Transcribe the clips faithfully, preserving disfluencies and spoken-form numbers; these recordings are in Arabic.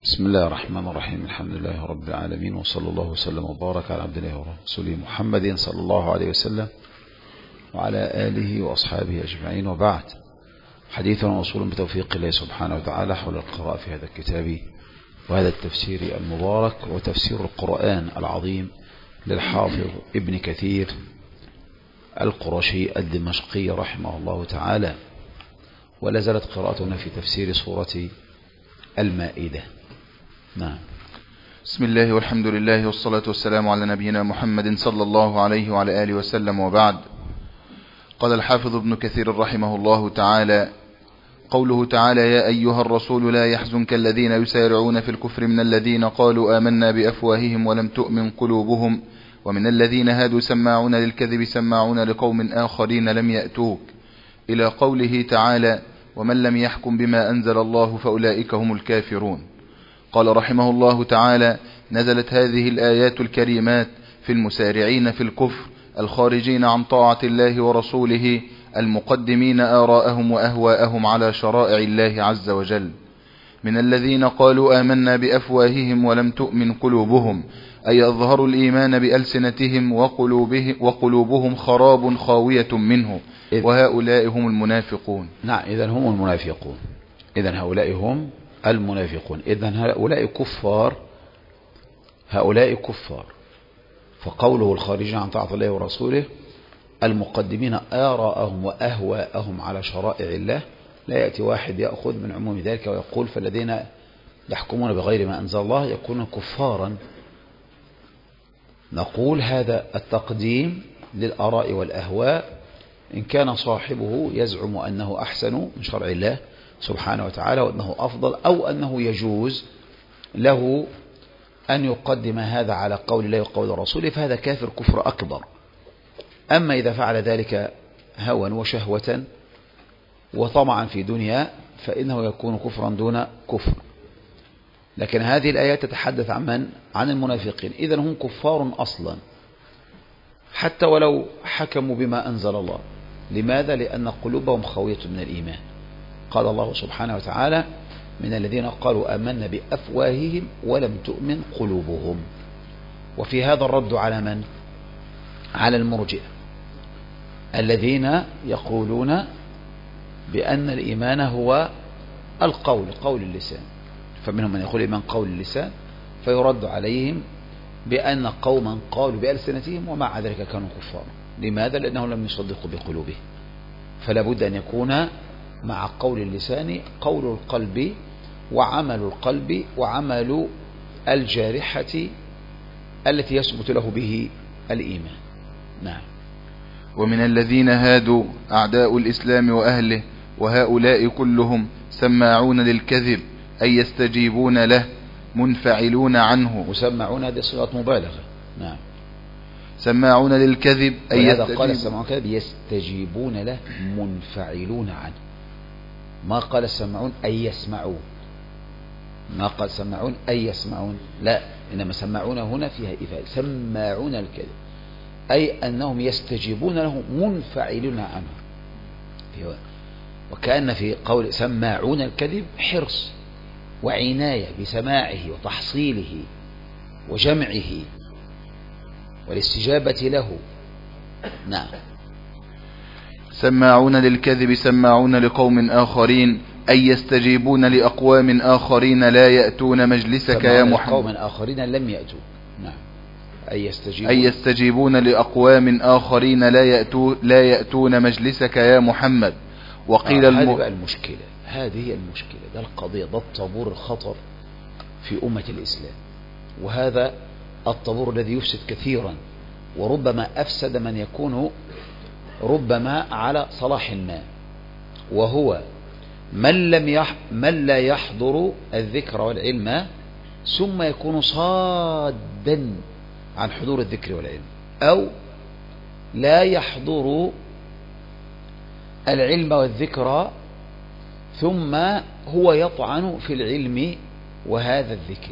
بسم الله الرحمن الرحيم. الحمد لله رب العالمين، وصلى الله وسلم وبارك على عبد الله ورسوله محمد صلى الله عليه وسلم وعلى آله وأصحابه أجمعين، وبعد. حديثنا وصول بتوفيق الله سبحانه وتعالى حول القراءة في هذا الكتاب وهذا التفسير المبارك، وتفسير القرآن العظيم للحافظ ابن كثير القرشي الدمشقي رحمه الله تعالى. ولا زالت قراءتنا في تفسير سورة المائدة. نعم. بسم الله والحمد لله والصلاة والسلام على نبينا محمد صلى الله عليه وعلى آله وسلم، وبعد. قال الحافظ ابن كثير رحمه الله تعالى: قوله تعالى: يا أيها الرسول لا يحزنك الذين يسارعون في الكفر من الذين قالوا آمنا بأفواههم ولم تؤمن قلوبهم ومن الذين هادوا سماعون للكذب سماعون لقوم آخرين لم يأتوك، إلى قوله تعالى: ومن لم يحكم بما أنزل الله فأولئك هم الكافرون. قال رحمه الله تعالى: نزلت هذه الآيات الكريمات في المسارعين في الكفر الخارجين عن طاعة الله ورسوله المقدمين آراءهم وأهواءهم على شرائع الله عز وجل، من الذين قالوا آمنا بأفواههم ولم تؤمن قلوبهم، أي أظهروا الإيمان بألسنتهم وقلوبهم, وقلوبهم خراب خاوية منه، وهؤلاء هم المنافقون. نعم، إذن هم المنافقون. إذن هؤلاء هم المنافقون. إذن هؤلاء كفار، هؤلاء كفار. فقوله الخارجين عن طاعة الله ورسوله المقدمين آراءهم وأهواءهم على شرائع الله، لا يأتي واحد يأخذ من عموم ذلك ويقول فالذين يحكمون بغير ما أنزل الله يكونون كفارا. نقول هذا التقديم للآراء والأهواء إن كان صاحبه يزعم أنه أحسن من شرع الله سبحانه وتعالى وأنه أفضل، أو أنه يجوز له أن يقدم هذا على قول الله وقول رسوله، فهذا كافر كفر أكبر. أما إذا فعل ذلك هوى وشهوة وطمعا في دنيا فإنه يكون كفرا دون كفر. لكن هذه الآيات تتحدث عن من؟ عن المنافقين. إذن هم كفار أصلا حتى ولو حكموا بما أنزل الله. لماذا؟ لأن قلوبهم خاوية من الإيمان. قال الله سبحانه وتعالى: من الذين قالوا آمنا بأفواههم ولم تؤمن قلوبهم. وفي هذا الرد على من؟ على المرجئة الذين يقولون بأن الإيمان هو القول، قول اللسان. فمنهم من يقول الإيمان قول اللسان، فيرد عليهم بأن قوما قالوا بألسنتهم ومع ذلك كانوا كفارا. لماذا؟ لأنهم لم يصدقوا بقلوبهم. فلا بد أن يكون مع قول اللسان قول القلب وعمل القلب وعمل الجارحة التي يثبت له به الإيمان. نعم. ومن الذين هادوا أعداء الإسلام وأهله، وهؤلاء كلهم سماعون للكذب، أي يستجيبون له منفعلون عنه. وسماعون هذه صيغة مبالغة. نعم. سماعون للكذب أي يستجيبون، قال السماعون كذب يستجيبون له منفعلون عنه. ما قال السماعون أي يسمعون، ما قال سماعون أي يسمعون، لا، إنما سماعون هنا فيها إفعال. سماعون الكذب أي أنهم يستجيبون له منفعلون عنه. وكأن في قول سماعون الكذب حرص وعناية بسماعه وتحصيله وجمعه والاستجابة له. نعم. سماعون للكذب سماعون لقوم آخرين، أي يستجيبون لأقوام آخرين لا يأتون مجلسك يا محمد. قوم آخرين لم يأتوا. نعم. أي يستجيبون, أي يستجيبون لأقوام آخرين لا يأتون لا يأتون مجلسك يا محمد. وقيل آه الم... هذه بقى المشكلة، هذه هي المشكلة، ده القضية، ده الطابور الخطر في أمة الإسلام. وهذا الطابور الذي يفسد كثيرا، وربما أفسد من يكون ربما على صلاح ما، وهو من لم يح... من لا يحضر الذكر والعلم ثم يكون صادا عن حضور الذكر والعلم، أو لا يحضر العلم والذكر ثم هو يطعن في العلم وهذا الذكر.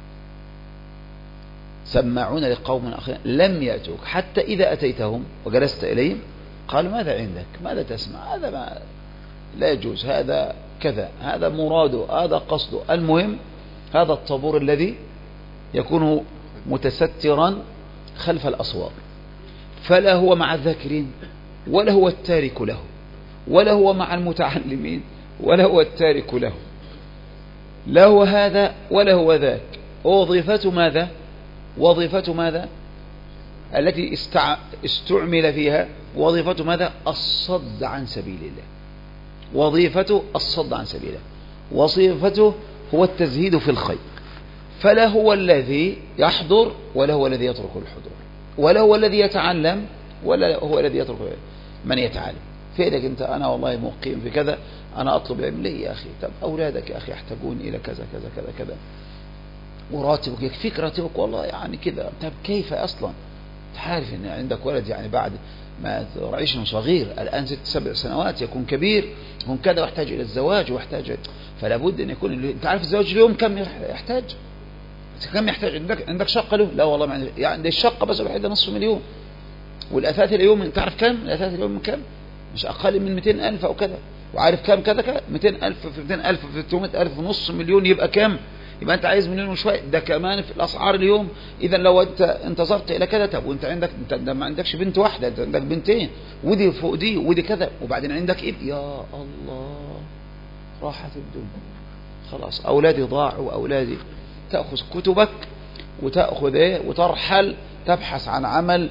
سماعون لقوم آخرين لم يأتوك، حتى إذا أتيتهم وجلست إليهم قالوا ماذا عندك، ماذا تسمع، هذا ما لا يجوز، هذا كذا، هذا مراده، هذا قصده. المهم هذا الطابور الذي يكون متسترا خلف الأسوار، فلا هو مع الذاكرين ولا هو التارك له، ولا هو مع المتعلمين ولا هو التارك له، لا هو هذا ولا هو ذاك. وظيفة ماذا؟ وظيفة ماذا التي استع... استعمل فيها؟ وظيفة ماذا؟ الصد عن سبيل الله. وظيفته الصد عن سبيل الله، وظيفته هو التزهيد في الخير. فلا هو الذي يحضر ولا هو الذي يترك الحضور، ولا هو الذي يتعلم ولا هو الذي يترك من يتعلم. فإذا انت انا والله مقيم في كذا، انا اطلب علم لي يا اخي، طب اولادك يا اخي يحتاجون الى كذا كذا كذا كذا، وراتبك يكفيك راتبك والله يعني كذا. طب كيف اصلا تعرف ان عندك ولد يعني بعد ما تعيش صغير الان ست سبع سنوات يكون كبير، يكون كذا، واحتاج الى الزواج واحتاج، فلا بد ان يكون. انت عارف الزواج اليوم كم يحتاج؟ كم يحتاج؟ عندك عندك شقه له؟ لا والله ما عندي، يعني الشقه بس الوحيده نصف مليون، والاثاث اليوم انت عارف كم؟ الاثاث اليوم كم؟ مش اقل من مئتين ألف او كذا. وعارف كم كذا كذا؟ مئتين ألف في مئتين ألف في ثلاثمئة ألف، نص مليون يبقى كم؟ يبقى انت عايز مليون وشويه. ده كمان في الاسعار اليوم. اذا لو انت انتظرت الى كذا، طب وانت عندك انت ما عندكش بنت واحده، انت عندك بنتين، ودي فوق دي ودي كذا، وبعدين عندك ابن، يا الله راحت الدنيا خلاص. اولادي ضاعوا، اولادي. تاخذ كتبك وتاخذ ايه وترحل تبحث عن عمل،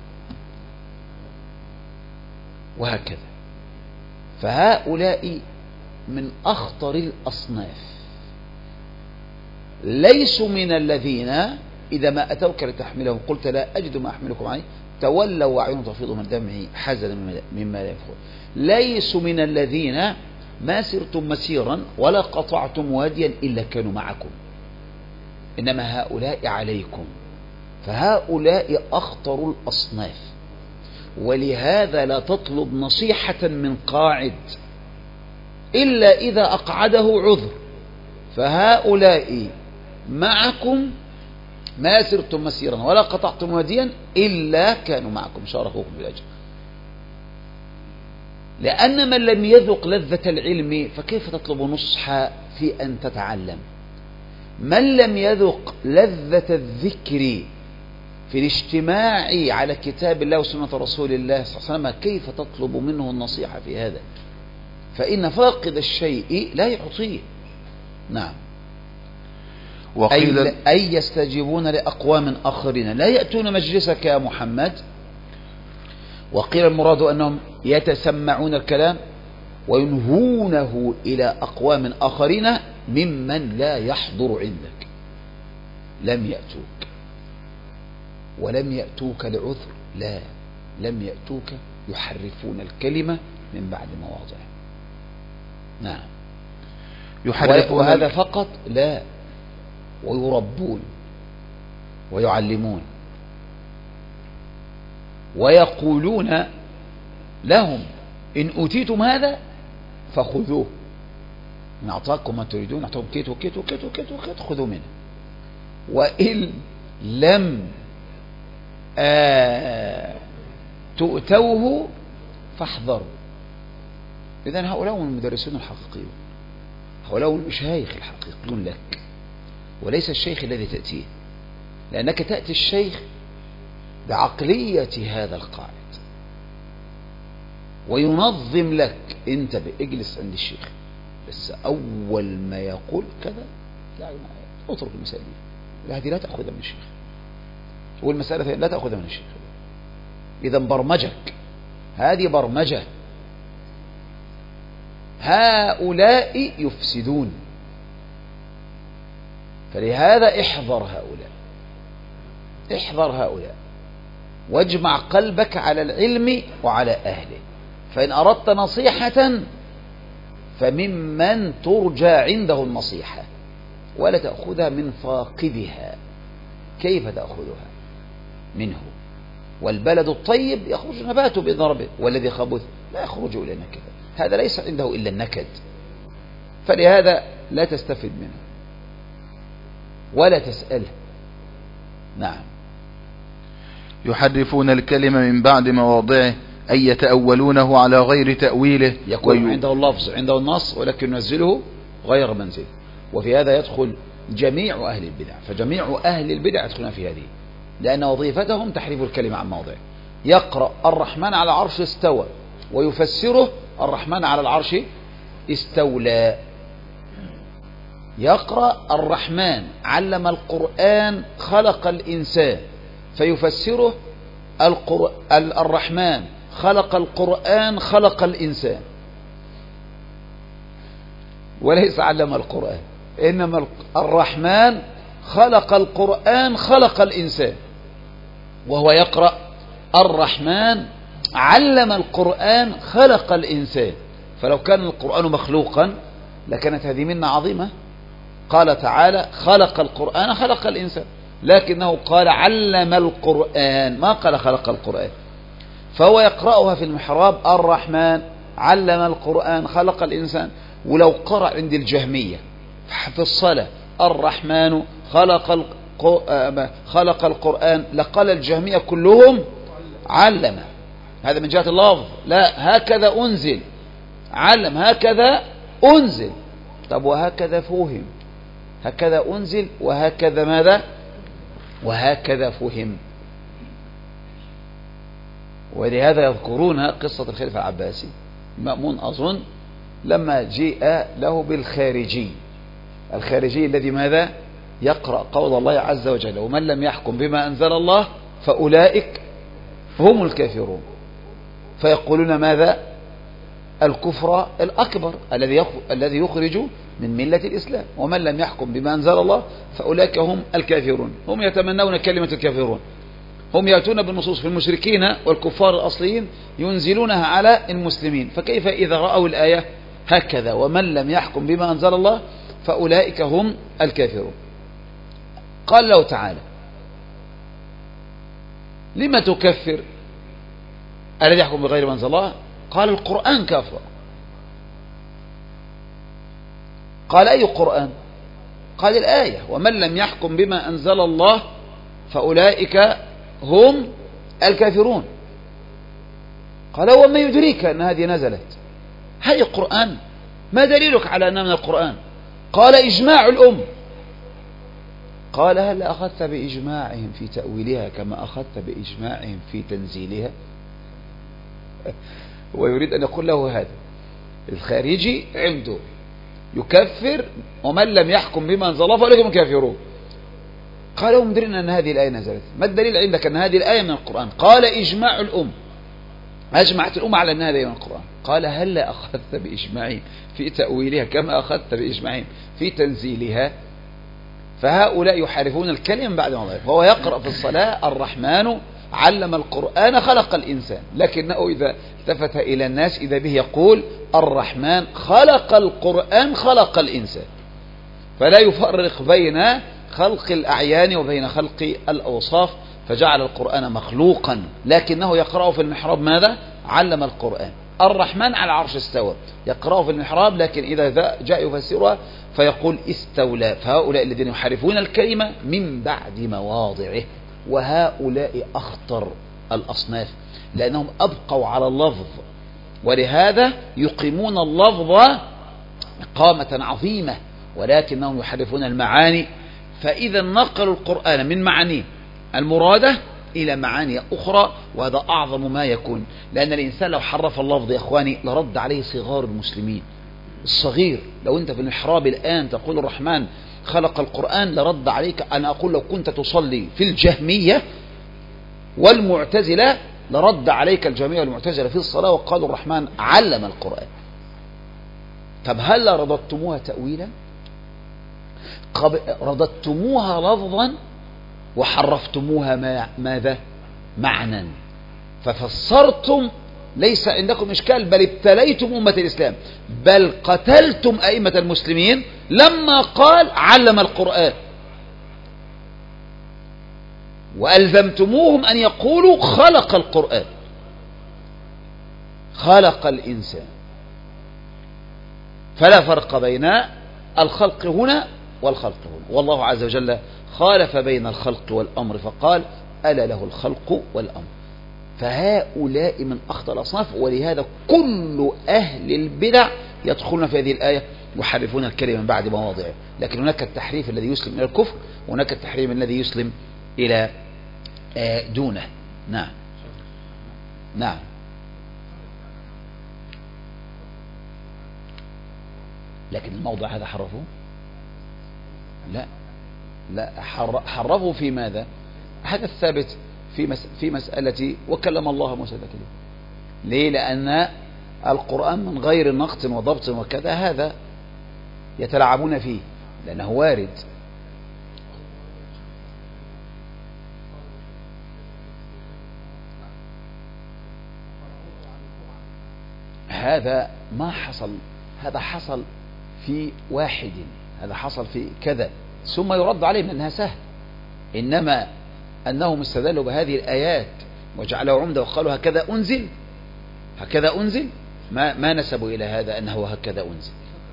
وهكذا. فهؤلاء من اخطر الاصناف، ليسوا من الذين إذا ما أتوك لتحملهم قلت لا أجد ما أحملكم عليه تولوا وأعينهم تفيض من دمع حزنا مما لا يفعلون. ليسوا من الذين ما سرتم مسيرا ولا قطعتم واديا إلا كانوا معكم، إنما هؤلاء عليكم. فهؤلاء أخطر الأصناف. ولهذا لا تطلب نصيحة من قاعد إلا إذا أقعده عذر. فهؤلاء معكم ما سرتم مسيرا ولا قطعتم واديا إلا كانوا معكم شاركوكم بالأجر. لأن من لم يذق لذة العلم فكيف تطلب نصحا في أن تتعلم؟ من لم يذق لذة الذكر في الاجتماع على كتاب الله وسنة رسول الله صلى الله عليه وسلم كيف تطلب منه النصيحة في هذا؟ فإن فاقد الشيء لا يعطيه. نعم. وقيل أي, أي يستجيبون لأقوام آخرين لا يأتون مجلسك يا محمد. وقيل المراد أنهم يتسمعون الكلام وينهونه إلى أقوام آخرين ممن لا يحضر عندك. لم يأتوك ولم يأتوك لعذر، لا، لم يأتوك يحرفون الكلمة من بعد مواضعه. نعم. يحرفون وهذا فقط؟ لا، ويربون ويعلمون ويقولون لهم إن أوتيتم هذا فخذوه، إن أعطاكم ما تريدون أعطاكم كيت وكيت وكيت وكيت وكيت خذوا منه، وإن لم آه تؤتوه فاحذروا. إذن هؤلاء هم المدرسون الحقيقيون، هؤلاء المشايخ الحقيقيون لك، وليس الشيخ الذي تأتيه، لأنك تأتي الشيخ بعقلية هذا القاعد وينظم لك. انت اجلس عند الشيخ بس أول ما يقول كذا لا اترك المسألة دي، هذه لا تأخذها من الشيخ، والمسألة لا تأخذها من الشيخ. إذا برمجك، هذه برمجة. هؤلاء يفسدون، فلهذا احذر هؤلاء، احذر هؤلاء، واجمع قلبك على العلم وعلى أهله. فإن أردت نصيحة فممن ترجى عنده النصيحة، ولا تأخذها من فاقدها. كيف تأخذها؟ منه. والبلد الطيب يخرج نباته بإذن ربه، والذي خبث لا يخرج إلا نكد. هذا ليس عنده إلا النكد، فلهذا لا تستفد منه ولا تسأله. نعم. يحرفون الكلمة من بعد مواضعه أي يتأولونه على غير تأويله. يكون وي... عنده اللفظ عنده النص ولكن ينزله غير منزله. وفي هذا يدخل جميع أهل البدع، فجميع أهل البدع يدخلون في هذه، لأن وظيفتهم تحريف الكلمة عن موضعه. يقرأ الرحمن على العرش استوى ويفسره الرحمن على العرش استولى. يقرأ الرحمن علم القرآن خلق الإنسان فيفسره القر... الرحمن خلق القرآن خلق الإنسان، وليس علم القرآن، إنما الرحمن خلق القرآن خلق الإنسان، وهو يقرأ الرحمن علم القرآن خلق الإنسان. فلو كان القرآن مخلوقا لكانت هذه منة عظيمة. قال تعالى خلق القرآن خلق الإنسان، لكنه قال علم القرآن، ما قال خلق القرآن. فهو يقرأها في المحراب الرحمن علم القرآن خلق الإنسان. ولو قرأ عند الجهمية في الصلاة الرحمن خلق خلق القرآن لقال الجهمية كلهم علم، هذا من جهة اللفظ، لا هكذا أنزل، علم هكذا أنزل. طب وهكذا فهم، هكذا أنزل وهكذا ماذا، وهكذا فهم. ولهذا يذكرون قصة الخليفة العباسي مأمون أظن لما جيء له بالخارجي، الخارجي الذي ماذا يقرأ قول الله عز وجل ومن لم يحكم بما أنزل الله فأولئك هم الكافرون، فيقولون ماذا الكفر الأكبر الذي الذي يخرج من ملة الإسلام، ومن لم يحكم بما أنزل الله فأولئك هم الكافرون. هم يتمنون كلمة الكافرون، هم يأتون بالنصوص في المشركين والكفار الأصليين ينزلونها على المسلمين، فكيف إذا رأوا الآية هكذا ومن لم يحكم بما أنزل الله فأولئك هم الكافرون. قال له تعالى لما تكفر الذي يحكم بغير ما أنزل الله؟ قال القرآن كافر. قال أي قرآن؟ قال الآية ومن لم يحكم بما أنزل الله فأولئك هم الكافرون. قال وما يدريك أن هذه نزلت؟ هذه القرآن، ما دليلك على أنها من القرآن؟ قال إجماع الأم. قال هل أخذت بإجماعهم في تأويلها كما أخذت بإجماعهم في تنزيلها؟ ويريد أن يقول له هذا الخارجي عنده يكفر ومن لم يحكم بما أنزل الله فأولئك هم الكافرون. قال هم درنا أن هذه الآية نزلت، ما الدليل عندك أن هذه الآية من القرآن؟ قال إجماع الأم، أجمعت الأمة على أن هذه من القرآن. قال هل أخذت بإجماعهم في تأويلها كما أخذت بإجماعهم في تنزيلها؟ فهؤلاء يحارفون الكلمة بعد ما ضعف. وهو يقرأ في الصلاة الرحمن علم القرآن خلق الإنسان، لكنه إذا التفت إلى الناس إذا به يقول الرحمن خلق القرآن خلق الإنسان، فلا يفرق بين خلق الأعيان وبين خلق الأوصاف، فجعل القرآن مخلوقا لكنه يقرأه في المحراب ماذا؟ علم القرآن. الرحمن على العرش استوى، يقرأه في المحراب لكن إذا جاء يفسرها فيقول استولى. فهؤلاء الذين يحرفون الكلمة من بعد مواضعه، وهؤلاء أخطر الأصناف لأنهم أبقوا على اللفظ، ولهذا يقيمون اللفظ إقامة عظيمة ولكنهم يحرفون المعاني. فإذا نقلوا القرآن من معانيه المرادة إلى معاني أخرى، وهذا أعظم ما يكون، لأن الإنسان لو حرف اللفظ يا أخواني لرد عليه صغار المسلمين. الصغير لو أنت في المحراب الآن تقول الرحمن خلق القرآن لرد عليك. أنا أقول لو كنت تصلي في الجهمية والمعتزلة لرد عليك الجهمية والمعتزلة في الصلاة وقالوا الرحمن علم القرآن. طب هل رددتموها تأويلا؟ رددتموها لفظا وحرفتموها ما ماذا؟ معنى. ففسرتم، ليس عندكم إشكال، بل ابتليتم أمة الإسلام، بل قتلتم أئمة المسلمين لما قال علم القرآن، وألزمتموهم أن يقولوا خلق القرآن خلق الإنسان. فلا فرق بين الخلق هنا والخلق هنا، والله عز وجل خالف بين الخلق والأمر فقال ألا له الخلق والأمر. فهؤلاء من أخطر الأصناف، ولهذا كل أهل البدع يدخلون في هذه الآية يحرفون الكلمة من بعد مواضعه. لكن هناك التحريف الذي يسلم إلى الكفر، وهناك التحريف الذي يسلم إلى دونه. نعم نعم. لكن الموضع هذا حرفوه؟ لا لا، حرفوا في ماذا؟ هذا الثابت في مس في مسألة وكلم الله موسى تكليما. ليه؟ لأن القرآن من غير نقط وضبط وكذا هذا يتلاعبون فيه لأنه وارد. هذا ما حصل، هذا حصل في واحد، هذا حصل في كذا، ثم يرد عليه أنها سهل. إنما أنهم استدلوا بهذه الآيات وجعلوا عمدة وقالوا هكذا أنزل، هكذا أنزل، ما ما نسبوا إلى هذا أنه هكذا أنزل.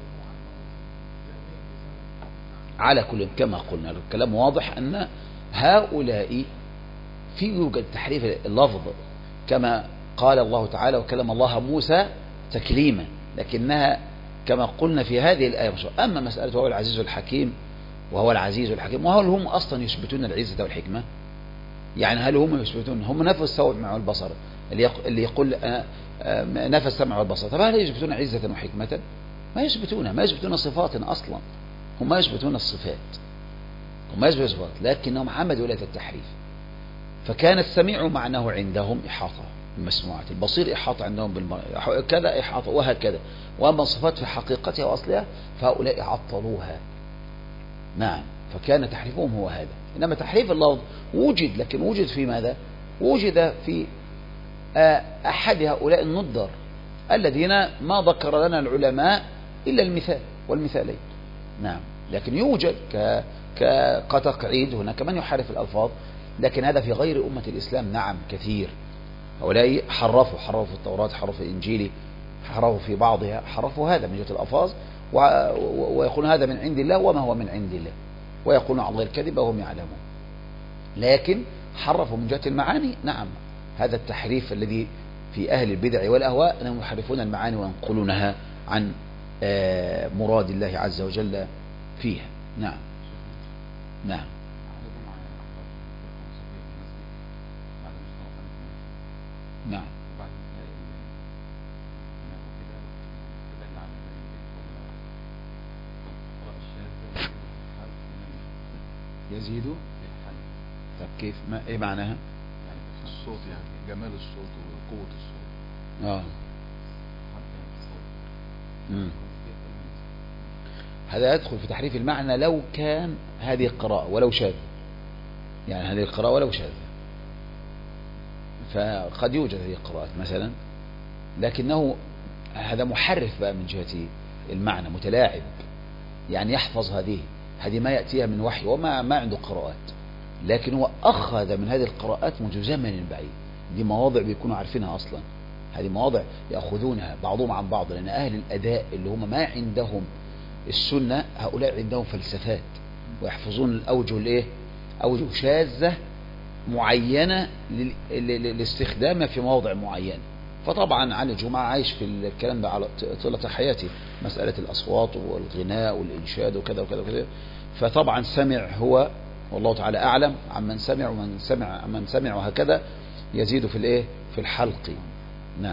على كل كما قلنا الكلام واضح أن هؤلاء في يوجد تحريف اللفظ كما قال الله تعالى وكلم الله موسى تكليما، لكنها كما قلنا في هذه الآية. أما مسألة وهو العزيز الحكيم وهو العزيز الحكيم، وهل هم أصلا يثبتون العزة والحكمة؟ يعني هل هم يثبتون؟ هم نفوا السمع والبصر، اللي يقول نفى السمع والبصر، طب هل يثبتون عزة وحكمة؟ ما يثبتونها، ما يثبتون صفات أصلا، هم ما يثبتون الصفات، هم ما يثبتون الصفات، لكنهم عمدوا إلى التحريف. فكان السميع معناه عندهم إحاطة المسموعات، البصير إحاطة عندهم بالم... كذا إحاطة وهكذا. وأما الصفات في حقيقتها وأصلها فهؤلاء عطلوها. نعم، فكان تحريفهم هو هذا. إنما تحريف اللفظ وجد، لكن وجد في ماذا؟ وجد في أحد هؤلاء النضر الذين ما ذكر لنا العلماء إلا المثال والمثالين. نعم، لكن يوجد ك... كتقعيد هناك من يحرف الألفاظ، لكن هذا في غير أمة الإسلام. نعم كثير، هؤلاء حرفوا حرفوا في التوراة، حرفوا الإنجيل، حرفوا في بعضها، حرفوا هذا من جهة الألفاظ، ويقولون هذا من عند الله وما هو من عند الله، ويقولون على الله الكذب وهم يعلمون. لكن حرفوا من جهة المعاني. نعم، هذا التحريف الذي في أهل البدع والأهواء أنهم يحرفون المعاني وينقلونها عن مراد الله عز وجل فيها. نعم نعم. نعم يزيد. طب كيف؟ ما ايه معناها؟ يعني الصوت، يعني جمال الصوت وقوة الصوت. اه امم هذا يدخل في تحريف المعنى لو كان هذه القراءة ولو شاذ، يعني هذه القراءة ولو شاذ، فقد يوجد هذه القراءات مثلا، لكنه هذا محرف بقى من جهة المعنى، متلاعب، يعني يحفظ هذه هذه ما يأتيها من وحي وما ما عنده قراءات، لكن هو أخذ من هذه القراءات منذ زمن بعيد. دي مواضع بيكونوا عارفينها أصلا، هذه مواضع يأخذونها بعضهم عن بعض، لأن أهل الأداء اللي هم ما عندهم السنة هؤلاء عندهم فلسفات ويحفظون الأوجه الإيه؟ أوجه شاذة معينة لاستخدامها في مواضع معينة. فطبعا علي الجمعة عايش في الكلام ده على طيلة حياتي، مسألة الأصوات والغناء والإنشاد وكذا وكذا وكذا. فطبعا سمع هو والله تعالى أعلم عمن سمع ومن سمع عمن سمع، وهكذا يزيد في الإيه؟ في الحلق. نعم.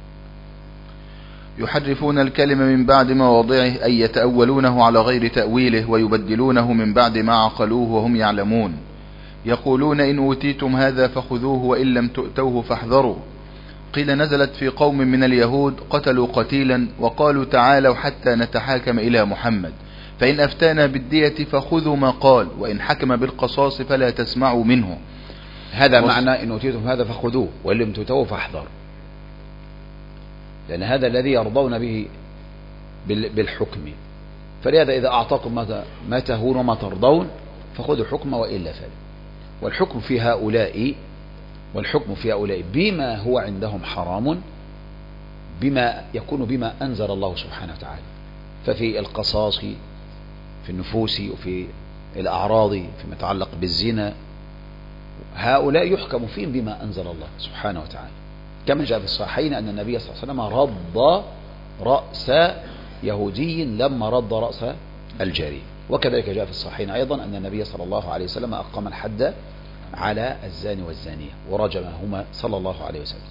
يحرفون الكلمة من بعد مواضعه، أي يتأولونه على غير تأويله ويبدلونه من بعد ما عقلوه وهم يعلمون. يقولون إن أوتيتم هذا فخذوه وإن لم تؤتوه فاحذروا. قيل نزلت في قوم من اليهود قتلوا قتيلا وقالوا تعالوا حتى نتحاكم إلى محمد، فإن أفتانا بالدية فخذوا ما قال، وإن حكم بالقصاص فلا تسمعوا منه. هذا معنى إن أوتيتم هذا فخذوه وإن لم تؤتوه فاحذروا، لأن هذا الذي يرضون به بالحكم. فلهذا إذا أعطاكم ما تهون وما ترضون فخذوا حكم وإلا فلا. والحكم في هؤلاء والحكم في هؤلاء بما هو عندهم حرام، بما يكون بما أنزل الله سبحانه وتعالى. ففي القصاص في النفوس وفي الأعراض فيما يتعلق بالزنا، هؤلاء يحكم فيهم بما أنزل الله سبحانه وتعالى، كما جاء في الصحيحين أن النبي صلى الله عليه وسلم رض رأس يهودي لما رد رأس الجارية. وكذلك جاء في الصحيحين أيضا أن النبي صلى الله عليه وسلم أقام الحد على الزاني والزانية ورجمهما صلى الله عليه وسلم.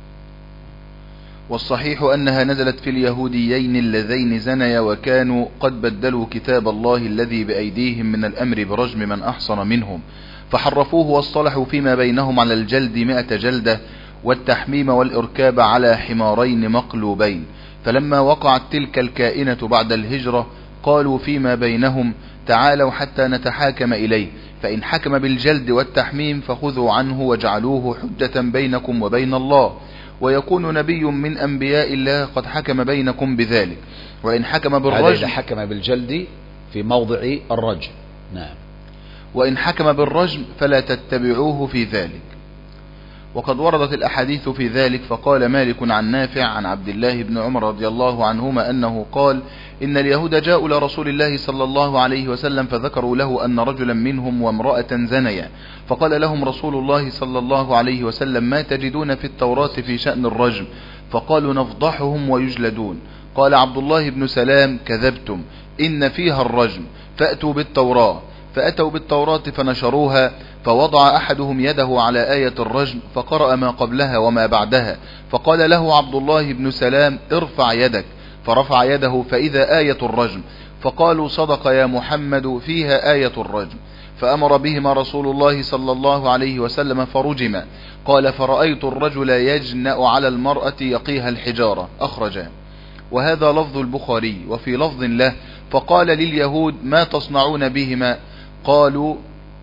والصحيح أنها نزلت في اليهوديين اللذين زنيا وكانوا قد بدلوا كتاب الله الذي بأيديهم من الأمر برجم من أحصن منهم، فحرفوه واصطلحوا فيما بينهم على الجلد مئة جلدة والتحميم والإركاب على حمارين مقلوبين. فلما وقعت تلك الكائنة بعد الهجرة قالوا فيما بينهم تعالوا حتى نتحاكم إليه، فإن حكم بالجلد والتحميم فخذوا عنه واجعلوه حجة بينكم وبين الله، ويكون نبي من أنبياء الله قد حكم بينكم بذلك. وإن حكم بالرجم، هذا حكم بالجلد في موضع الرجم. نعم. وإن حكم بالرجم فلا تتبعوه في ذلك. وقد وردت الأحاديث في ذلك. فقال مالك عن نافع عن عبد الله بن عمر رضي الله عنهما أنه قال إن اليهود جاءوا إلى رسول الله صلى الله عليه وسلم فذكروا له أن رجلا منهم وامرأة زنيا، فقال لهم رسول الله صلى الله عليه وسلم ما تجدون في التوراة في شأن الرجم؟ فقالوا نفضحهم ويجلدون. قال عبد الله بن سلام كذبتم، إن فيها الرجم، فأتوا بالتوراة. فأتوا بالتوراة فنشروها، فوضع أحدهم يده على آية الرجم فقرأ ما قبلها وما بعدها، فقال له عبد الله بن سلام ارفع يدك، فرفع يده فإذا آية الرجم، فقالوا صدق يا محمد فيها آية الرجم، فأمر بهما رسول الله صلى الله عليه وسلم فرجما. قال فرأيت الرجل يجنأ على المرأة يقيها الحجارة. أخرجا. وهذا لفظ البخاري. وفي لفظ له فقال لليهود ما تصنعون بهما؟ قالوا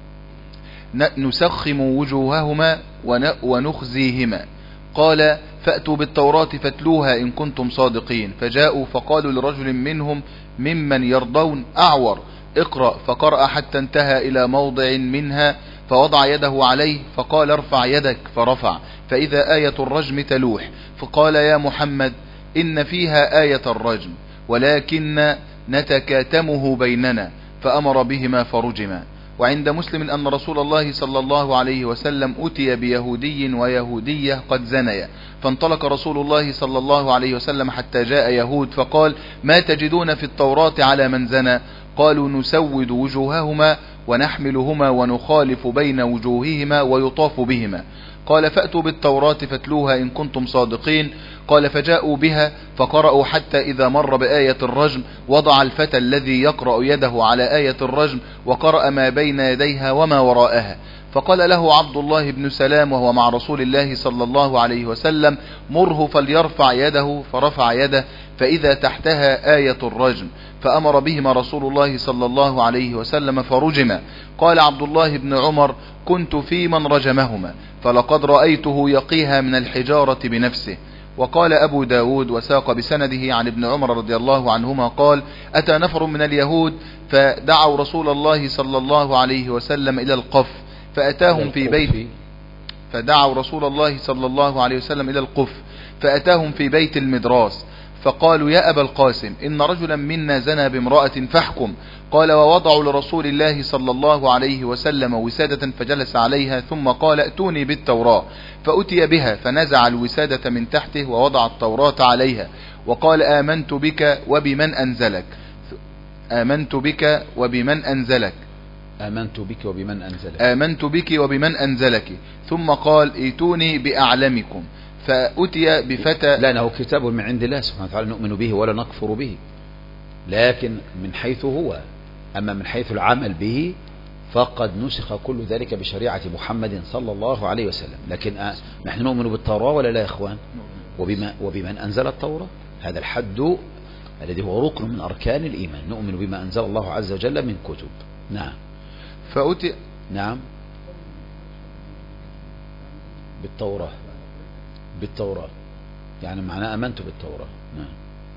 نسخم وجوههما ونخزيهما. قال فأتوا بالتوراة فاتلوها إن كنتم صادقين. فجاءوا فقالوا لرجل منهم ممن يرضون أعور اقرأ، فقرأ حتى انتهى إلى موضع منها فوضع يده عليه فقال ارفع يدك، فرفع فإذا آية الرجم تلوح. فقال يا محمد إن فيها آية الرجم ولكن نتكاتمه بيننا، فأمر بهما فرجما. وعند مسلم أن رسول الله صلى الله عليه وسلم أتي بيهودي ويهودية قد زنيا، فانطلق رسول الله صلى الله عليه وسلم حتى جاء يهود فقال ما تجدون في التوراة على من زنى؟ قالوا نسود وجوههما ونحملهما ونخالف بين وجوههما ويطاف بهما. قال فأتوا بالتوراة فاتلوها إن كنتم صادقين. قال فجاءوا بها فقرأوا حتى إذا مر بآية الرجم وضع الفتى الذي يقرأ يده على آية الرجم وقرأ ما بين يديها وما وراءها. فقال له عبد الله بن سلام وهو مع رسول الله صلى الله عليه وسلم مره فليرفع يده، فرفع يده فإذا تحتها آية الرجم، فأمر بهما رسول الله صلى الله عليه وسلم فرجما. قال عبد الله بن عمر كنت في من رجمهما فلقد رأيته يقيها من الحجارة بنفسه. وقال أبو داود وساق بسنده عن ابن عمر رضي الله عنهما قال أتى نفر من اليهود فدعوا رسول الله صلى الله عليه وسلم إلى القف فأتاهم في بيت فدعوا رسول الله صلى الله عليه وسلم إلى القف فأتاهم في بيت المدراس فقالوا يا أبا القاسم إن رجلا منا زنى بامرأة فاحكم. قال ووضعوا لرسول الله صلى الله عليه وسلم وسادة فجلس عليها ثم قال ائتوني بالتوراة، فأتي بها فنزع الوسادة من تحته ووضع التوراة عليها وقال آمنت بك وبمن أنزلك آمنت بك وبمن أنزلك آمنت بك وبمن أنزلك آمنت بك وبمن أنزلك ثم قال ائتوني بأعلمكم، فأتي بفتى. لا هو كتاب من عند الله سبحانه وتعالى نؤمن به ولا نكفر به، لكن من حيث هو، أما من حيث العمل به فقد نسخ كل ذلك بشريعة محمد صلى الله عليه وسلم. لكن آه نحن نؤمن بالتوراة ولا لا يا إخوان؟ وبما وبمن أنزل التوراة، هذا الحد الذي هو ركن من أركان الإيمان، نؤمن بما أنزل الله عز وجل من كتب. نعم. فأتي نعم بالتوراة بالتوراة يعني معناه أمنت بالتوراة. نعم.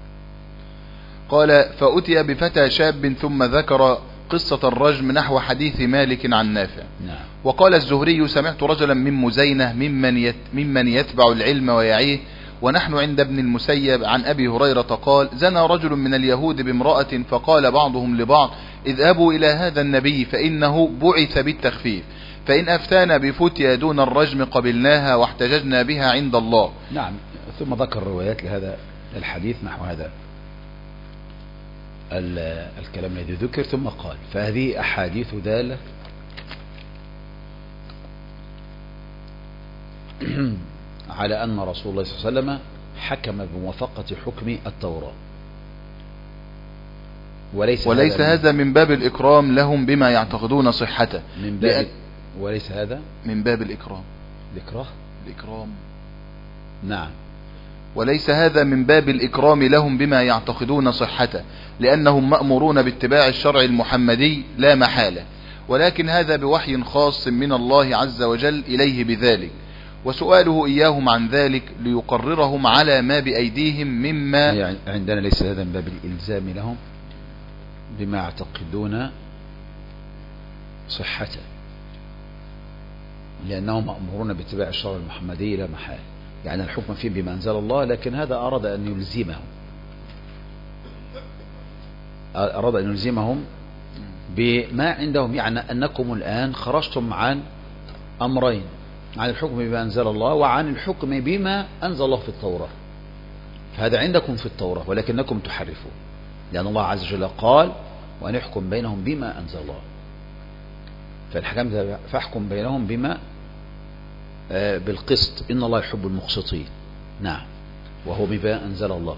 قال فأتي بفتى شاب ثم ذكر قصة الرجم نحو حديث مالك عن نافع. نعم. وقال الزهري سمعت رجلا من مزينة ممن يت ممن يتبع العلم ويعيه ونحن عند ابن المسيب عن أبي هريرة قال زنى رجل من اليهود بامرأة فقال بعضهم لبعض اذهبوا إلى هذا النبي فإنه بعث بالتخفيف، فإن أفتانا بفتيا دون الرجم قبلناها واحتججنا بها عند الله. نعم. ثم ذكر روايات لهذا الحديث نحو هذا الكلام الذي ذكر ثم قال فهذه أحاديث دالة على أن رسول الله صلى الله عليه وسلم حكم بموافقة حكم التوراة، وليس, وليس هذا, هذا من باب الإكرام لهم بما يعتقدون صحته، من باب وليس هذا من باب الإكرام الإكراه الإكرام نعم وليس هذا من باب الإكرام لهم بما يعتقدون صحته، لأنهم مأمورون باتباع الشرع المحمدي لا محالة، ولكن هذا بوحي خاص من الله عز وجل إليه بذلك، وسؤاله إياهم عن ذلك ليقررهم على ما بأيديهم مما يعني عندنا ليس هذا من باب الإلزام لهم بما يعتقدون صحته، لأنهم مأمورون باتباع الشرع المحمدي لا محالة، يعني الحكم فيه بما أنزل الله، لكن هذا أراد أن يلزمهم أراد أن يلزمهم بما عندهم، يعني أنكم الآن خرجتم عن أمرين، عن الحكم بما أنزل الله وعن الحكم بما أنزل الله في التوراة، فهذا عندكم في التوراة ولكنكم تحرفون، لأن الله عز وجل قال وأن يحكم بينهم بما أنزل الله، فالحكم فاحكم بينهم بما بالقسط إن الله يحب المقسطين، نعم، وهو بما أنزل الله،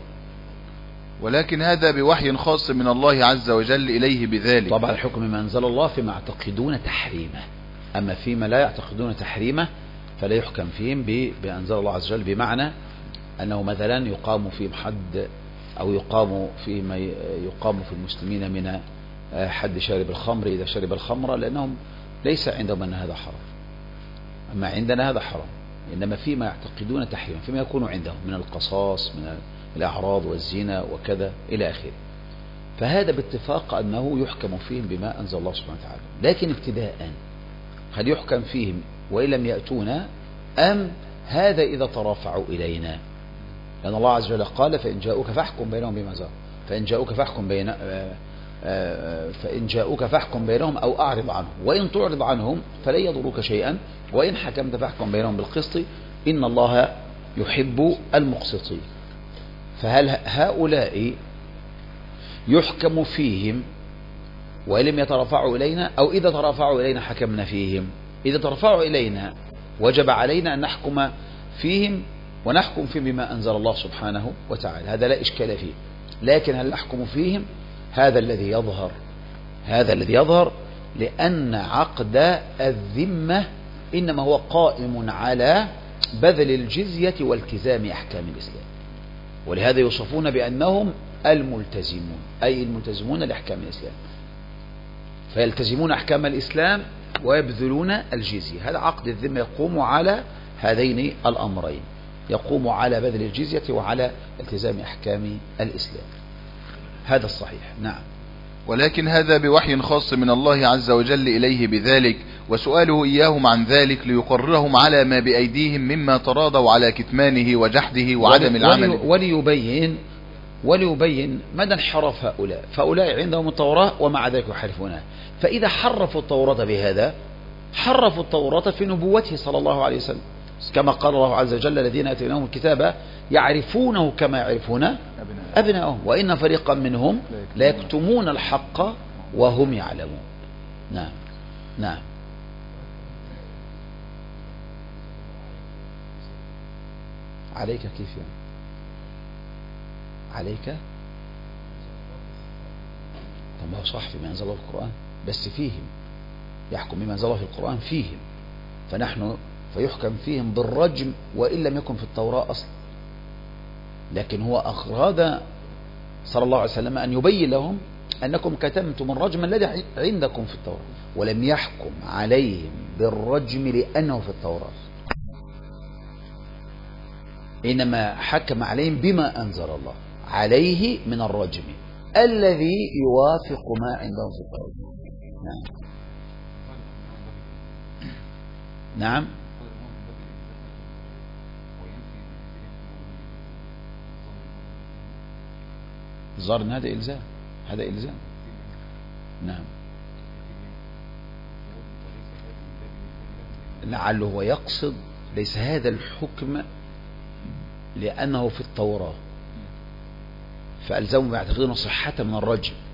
ولكن هذا بوحي خاص من الله عز وجل إليه بذلك. طبعا الحكم بما أنزل الله فيما يعتقدون تحريمه، أما فيما لا يعتقدون تحريمه فلا يحكم فيهم بأنزل الله عز وجل، بمعنى أنه مثلا يقام فيهم حد أو يقام فيما يقام في المسلمين من حد شارب الخمر إذا شرب الخمر، لأنهم ليس عندهم أن هذا حرام، أما عندنا هذا حرام، إنما فيما يعتقدون تحريما فيما يكون عندهم من القصاص من الأعراض والزنا وكذا إلى آخره، فهذا باتفاق أنه يحكم فيهم بما أنزل الله سبحانه وتعالى، لكن ابتداء هل يحكم فيهم وإن لم يأتونا أم هذا إذا ترافعوا إلينا؟ لأن الله عز وجل قال فإن جاءوك فاحكم بينهم بما أنزل، فإن جاءوك فاحكم بين فإن جاءوك فاحكم بينهم أو أعرض عنهم، وإن تعرض عنهم فلن يضروك شيئا، وإن حكمت فاحكم بينهم بالقسط إن الله يحب المقسطين. فهل هؤلاء يحكم فيهم وإن لم يترفعوا إلينا، أو إذا ترفعوا إلينا حكمنا فيهم؟ إذا ترفعوا إلينا وجب علينا أن نحكم فيهم ونحكم فيهم بما أنزل الله سبحانه وتعالى، هذا لا إشكال فيه، لكن هل نحكم فيهم؟ هذا الذي يظهر هذا الذي يظهر لأن عقد الذمة إنما هو قائم على بذل الجزية والتزام أحكام الإسلام، ولهذا يوصفون بأنهم الملتزمون، أي الملتزمون لأحكام الإسلام، فيلتزمون أحكام الإسلام ويبذلون الجزية. هذا عقد الذمة يقوم على هذين الأمرين، يقوم على بذل الجزية وعلى التزام أحكام الإسلام، هذا الصحيح. نعم. ولكن هذا بوحي خاص من الله عز وجل إليه بذلك، وسؤاله إياهم عن ذلك ليقررهم على ما بأيديهم مما تراضوا على كتمانه وجحده وعدم العمل، وليبين وليبين مدى انحراف هؤلاء، فهؤلاء عندهم التوراة ومع ذلك يحرفونها، فإذا حرفوا التوراة بهذا حرفوا التوراة في نبوته صلى الله عليه وسلم، كما قال الله عز وجل الذين آتيناهم الكتاب يعرفونه كما يعرفون أبناءهم وإن فريقا منهم لا يكتمون الحق وهم يعلمون. نعم نعم. عليك كيف يعني؟ عليك طب ما هو صح فيما أنزل الله في القرآن، بس فيهم يحكم بما أنزل الله في القرآن فيهم، فنحن فيحكم فيهم بالرجم وإن لم يكن في التوراة أصلا، لكن هو أراد صلى الله عليه وسلم أن يبين لهم أنكم كتمتم الرجم الذي عندكم في التوراة، ولم يحكم عليهم بالرجم لأنه في التوراة، إنما حكم عليهم بما أنزل الله عليه من الرجم الذي يوافق ما عندهم في التوراة. نعم نعم. ظهر هذا إلزام، هذا إلزام. نعم. لعله هو يقصد ليس هذا الحكم لأنه في التوراة فألزموا يعتقدون صحة من الرجم،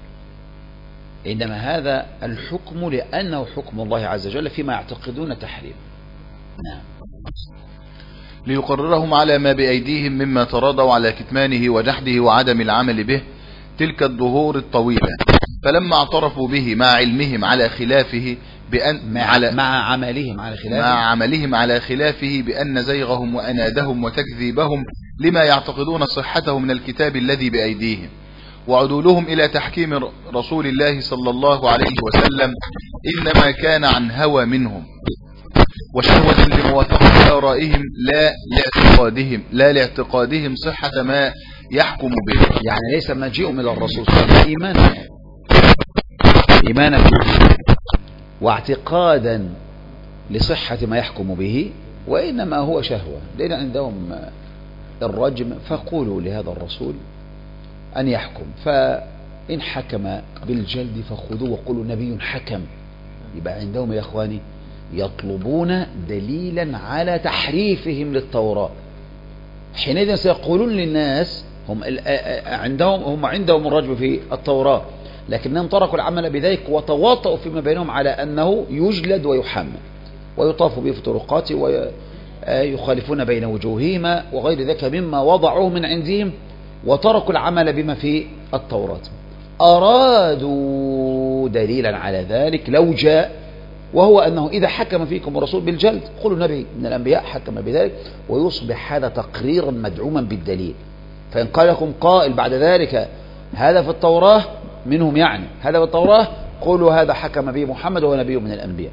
إنما هذا الحكم لأنه حكم الله عز وجل فيما يعتقدون تحريم. نعم. ليقررهم على ما بأيديهم مما تراضوا على كتمانه وجحده وعدم العمل به تلك الظهور الطويلة، فلما اعترفوا به مع علمهم على خلافه بأن مع, على مع عملهم على خلافه مع عملهم على خلافه بأن زيغهم وأنادهم وتكذيبهم لما يعتقدون صحته من الكتاب الذي بأيديهم وعدولهم إلى تحكيم رسول الله صلى الله عليه وسلم إنما كان عن هوى منهم وشهوة لموافقة آرائهم لا لاعتقادهم لا لاعتقادهم صحة ما يحكم به. يعني ليس مجيء من الرسول صلى الله عليه وسلم إيمانا إيمانا به واعتقادا لصحة ما يحكم به، وإنما هو شهوة، لأن عندهم الرجم فقولوا لهذا الرسول أن يحكم، فإن حكم بالجلد فخذوه وقولوا نبي حكم. يبقى عندهم يا إخواني يطلبون دليلا على تحريفهم للتوراة. حينئذ سيقولون للناس هم عندهم هم عندهم الرجم في التوراة، لكنهم تركوا العمل بذلك وتواطؤوا فيما بينهم على أنه يجلد ويحمل ويطاف به في طرقات ويخالفون بين وجوههما وغير ذلك مما وضعوه من عندهم، وتركوا العمل بما في التوراة. أرادوا دليلا على ذلك لو جاء، وهو أنه إذا حكم فيكم الرسول بالجلد قولوا نبي من الأنبياء حكم بذلك، ويصبح هذا تقريرا مدعوما بالدليل. فإن قال لكم قائل بعد ذلك هذا في التوراة منهم، يعني هذا في التوراة، قولوا هذا حكم به محمد وهو نبي من الأنبياء.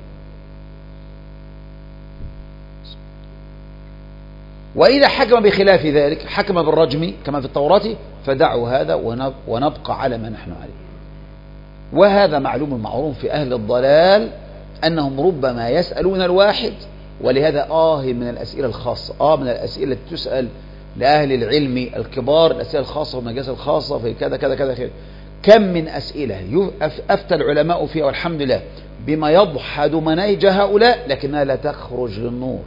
وإذا حكم بخلاف ذلك حكم بالرجم كما في التوراة فدعوا هذا ونبقى على ما نحن عليه. وهذا معلوم معروف في أهل الضلال أنهم ربما يسألون الواحد، ولهذا آه من الأسئلة الخاصة آه من الأسئلة التي تسأل لأهل العلم الكبار، الأسئلة الخاصة والنجاسة الخاصة في كذا كذا كذا خير. كم من أسئلة أفتى العلماء فيها والحمد لله بما يضحد مناهج هؤلاء، لكنها لا تخرج للنور.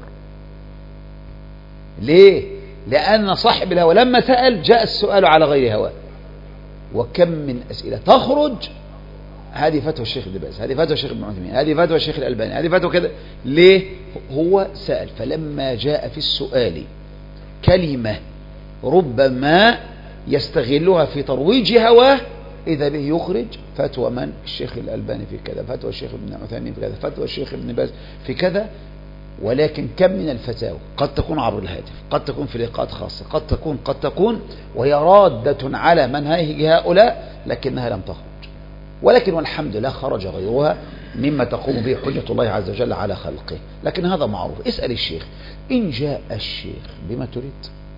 ليه؟ لأن صاحب الهوى لما سأل جاء السؤال على غير هواه. وكم من أسئلة تخرج، هذه فتوى الشيخ ابن باز، هذه فتوى الشيخ ابن عثيمين، هذه فتوى الشيخ الألباني، هذه فتوى كذا. ليه؟ هو سأل، فلما جاء في السؤال كلمة ربما يستغلها في ترويج هواه إذا به يخرج فتوى من؟ الشيخ الألباني في كذا، فتوى الشيخ ابن عثيمين في كذا، فتوى الشيخ ابن باز في كذا. ولكن كم من الفتاوى قد تكون عبر الهاتف، قد تكون في لقاءات خاصة، قد تكون قد تكون وهي رادة على منهج هؤلاء، لكنها لم تخرج. ولكن والحمد لله خرج غيرها مما تقوم به حجة الله عز وجل على خلقه. لكن هذا معروف. اسأل الشيخ، إن جاء الشيخ بما تريد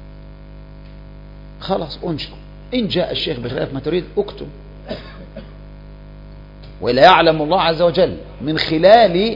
خلاص انشر، إن جاء الشيخ بخلاف ما تريد اكتب. ولا يعلم الله عز وجل من خلال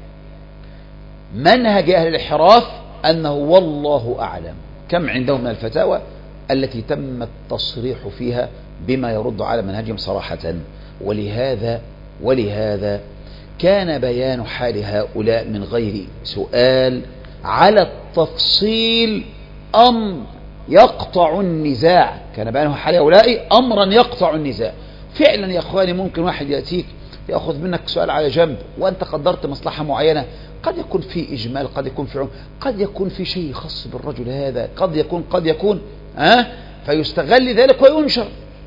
منهج أهل الانحراف أنه والله أعلم كم عندهم من الفتاوى التي تم التصريح فيها بما يرد على منهجهم صراحة. ولهذا ولهذا كان بيان حال هؤلاء من غير سؤال على التفصيل أمر يقطع النزاع، كان بيان حال هؤلاء أمرا يقطع النزاع. فعلا يا أخواني ممكن واحد يأتيك يأخذ منك سؤال على جنب وأنت قدرت مصلحة معينة، قد يكون في إجمال، قد يكون في عم، قد يكون في شيء خاص بالرجل هذا، قد يكون قد يكون أه؟ فيستغل ذلك وينشر.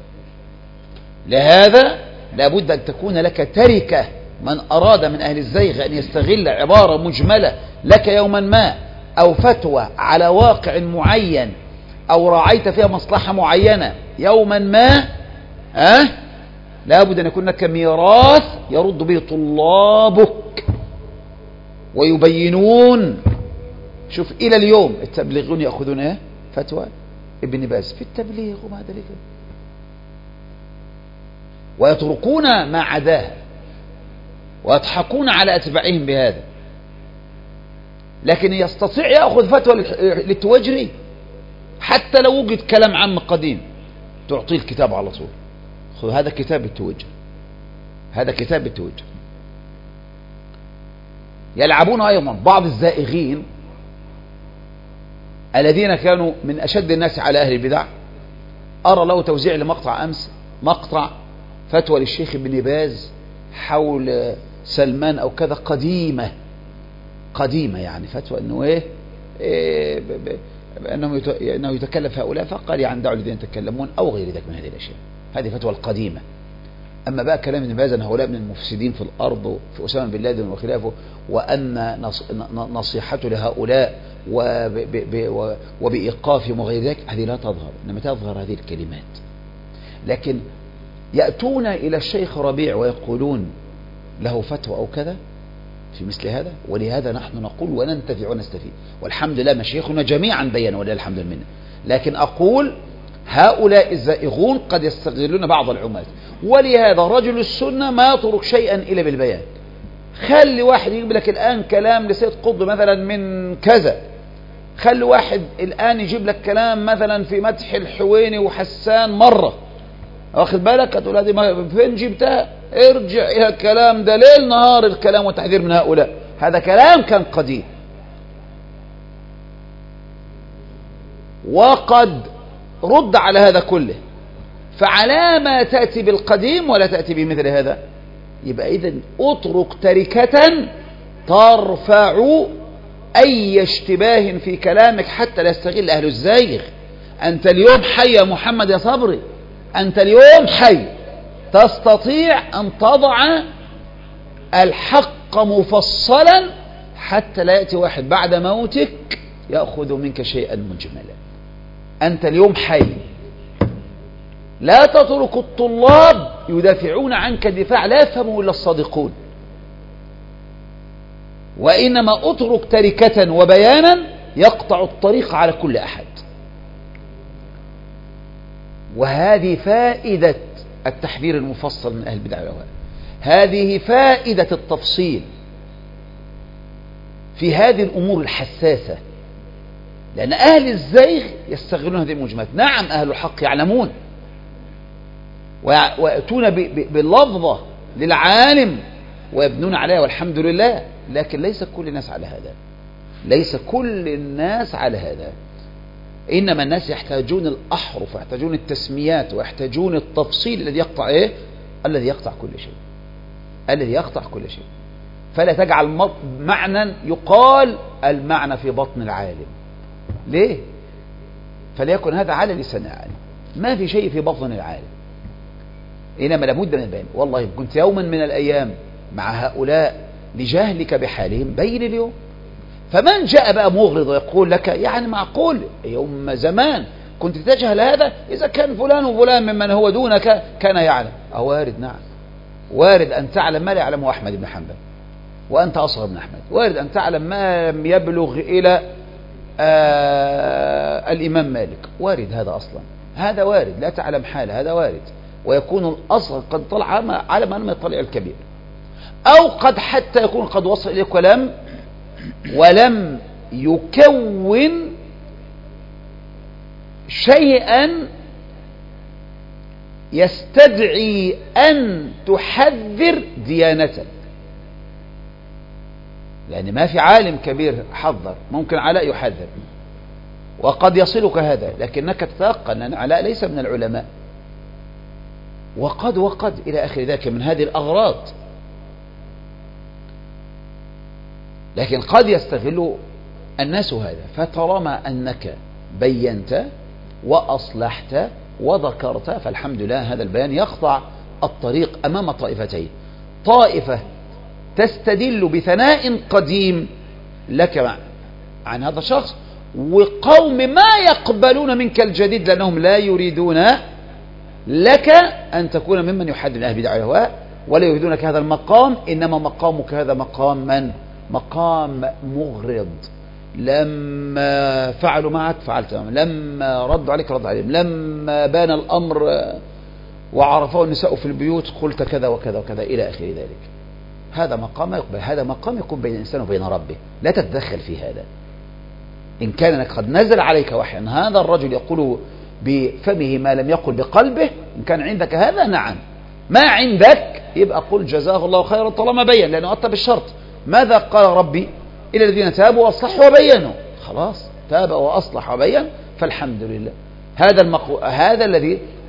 لهذا لابد أن تكون لك تركة. من أراد من أهل الزيغ أن يستغل عبارة مجملة لك يوما ما أو فتوى على واقع معين أو راعيت فيها مصلحة معينة يوما ما أه؟ لابد أن يكون لك ميراث يرد به طلابك ويبينون. شوف إلى اليوم التبليغون يأخذون إيه؟ فتوى ابن باز في التبليغ وما ذلك، ويتركون ما عداه ويضحكون على أتباعهم بهذا. لكن يستطيع يأخذ فتوى للتوجري حتى لو وجد كلام عام قديم تعطيه الكتاب على طول. خذ هذا كتاب التوجر، هذا كتاب التوجر. يلعبون أيضا بعض الزائغين الذين كانوا من أشد الناس على أهل البدع. أرى له توزيع لمقطع أمس، مقطع فتوى للشيخ ابن باز حول سلمان أو كذا قديمة قديمة يعني فتوى أنه إيه, إيه ب ب أنه, يت أنه يتكلف هؤلاء، فقال يعني دعوا الذين يتكلمون أو غير ذلك من هذه الأشياء. هذه فتوى القديمة. أما بقى كلام ابن باز أن هؤلاء من المفسدين في الأرض في أسامة بن لادن وخلافه، وأن نصيحته لهؤلاء وبإيقافهم وغير ذلك، هذه لا تظهر، إنما تظهر هذه الكلمات. لكن يأتون إلى الشيخ ربيع ويقولون له فتوى أو كذا في مثل هذا، ولهذا نحن نقول وننتفع ونستفيد، والحمد لله مشايخنا جميعا بيّنوا ولله الحمد لله. لكن أقول هؤلاء الزائغون قد يستغلون بعض العمات، ولهذا رجل السنة ما يترك شيئا إلا بالبيان. خلي واحد يجيب لك الآن كلام لسيد قطب مثلا من كذا، خلي واحد الآن يجيب لك كلام مثلا في مدح الحويني وحسان مرة، واخد بالك، هتقول هذه فين جبتها؟ ارجع إلى الكلام ده ليل نهار الكلام والتحذير من هؤلاء. هذا كلام كان قديم، وقد رد على هذا كله. فعلى ما تأتي بالقديم ولا تأتي بمثل هذا؟ يبقى إذن اترك تركة ترفع أي اشتباه في كلامك حتى لا يستغل أهل الزيغ. أنت اليوم حي يا محمد يا صبري، أنت اليوم حي، تستطيع أن تضع الحق مفصلا حتى لا يأتي واحد بعد موتك يأخذ منك شيئا مجملا. أنت اليوم حي، لا تترك الطلاب يدافعون عنك دفاع لا يفهمه إلا الصادقون، وإنما أترك تركة وبيانا يقطع الطريق على كل أحد. وهذه فائدة التحذير المفصل من أهل البدع والأهواء، هذه فائدة التفصيل في هذه الأمور الحساسة، لأن أهل الزيغ يستغلون هذه المجملات. نعم أهل الحق يعلمون ويأتون باللفظة للعالم ويبنون عليها والحمد لله، لكن ليس كل الناس على هذا، ليس كل الناس على هذا. إنما الناس يحتاجون الأحرف ويحتاجون التسميات ويحتاجون التفصيل الذي يقطع إيه؟ الذي يقطع كل شيء، الذي يقطع كل شيء. فلا تجعل معنى يقال المعنى في بطن العالم. ليه؟ فليكن هذا على لسان العالم، ما في شيء في بطن العالم، إنما لابد من البيان. والله كنت يوما من الأيام مع هؤلاء لجهلك بحالهم بين اليوم، فمن جاء بقى مغرض ويقول لك يعني معقول يوم زمان كنت تجهل هذا، إذا كان فلان وفلان ممن هو دونك كان يعلم. أو وارد، نعم وارد أن تعلم ما لا يعلمه أحمد بن حنبل وأنت أصغر من أحمد، وارد أن تعلم ما لم يبلغ إلى آه الإمام مالك، وارد هذا أصلا، هذا وارد، لا تعلم حاله، هذا وارد. ويكون الأصغر قد طلع على ما لم يطلع الكبير، أو قد حتى يكون قد وصل إليك ولم ولم يكون شيئا يستدعي أن تحذر ديانتك، لأن ما في عالم كبير حذر، ممكن علاء يحذر وقد يصلك هذا، لكنك تتيقن أن علاء ليس من العلماء، وقد وقد إلى آخر ذلك من هذه الأغراض. لكن قد يستغل الناس هذا، فطالما أنك بينت وأصلحت وذكرت فالحمد لله، هذا البيان يقطع الطريق أمام طائفتين: طائفة تستدل بثناء قديم لك عن هذا الشخص، وقوم ما يقبلون منك الجديد لأنهم لا يريدون لك أن تكون ممن يحدد أهل البدع والأهواء ولا يريدونك هذا المقام، إنما مقامك هذا مقام من؟ مقام مغرض. لما فعلوا معك فعلت معهم، لما ردوا عليك رد عليهم، لما بان الأمر وعرفوا النساء في البيوت قلت كذا وكذا وكذا إلى آخر ذلك. هذا مقام يقبل، هذا مقام يكون بين الإنسان وبين ربه، لا تتدخل في هذا. إن كان قد نزل عليك وحي أن هذا الرجل يقول بفمه ما لم يقل بقلبه، إن كان عندك هذا نعم، ما عندك يبقى قل جزاه الله خيرا طالما بين، لأنه أتى بالشرط. ماذا قال ربي؟ إلى الذين تابوا وأصلحوا وبينوا، خلاص تاب وأصلح وبين فالحمد لله. هذا المقو... هذا الذي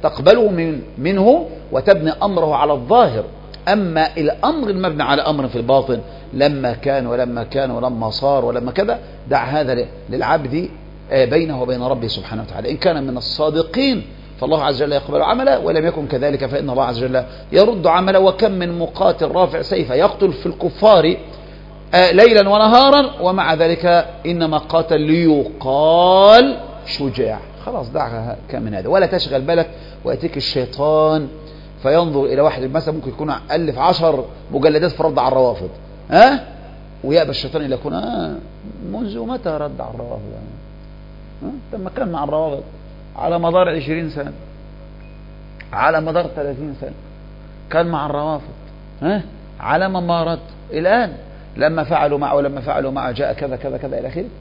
تقبله من منه وتبني أمره على الظاهر. أما الأمر المبني على أمر في الباطن لما كان ولما كان ولما صار ولما كذا، دع هذا للعبد بينه وبين ربه سبحانه وتعالى. إن كان من الصادقين فالله عز وجل يقبل عمله، ولم يكن كذلك فإن الله عز وجل يرد عمله. وكم من مقاتل رافع سيفه يقتل في الكفار ليلا ونهارا، ومع ذلك إنما قاتل ليقال شجاع. خلاص دعها كم من هذا، ولا تشغل بالك. ويأتيك الشيطان فينظر إلى واحد مثلا ممكن يكون ألف عشر مجلدات في رد على الروافض، ها ويأبى الشيطان إلى يكون آه منذ متى رد على الروافض؟ ها لما كان مع الروافض على مدار عشرين سنة، على مدار ثلاثين سنة كان مع الروافض، ها على ما رد. الآن لما فعلوا معه ولما فعلوا معه جاء كذا كذا كذا إلى آخره.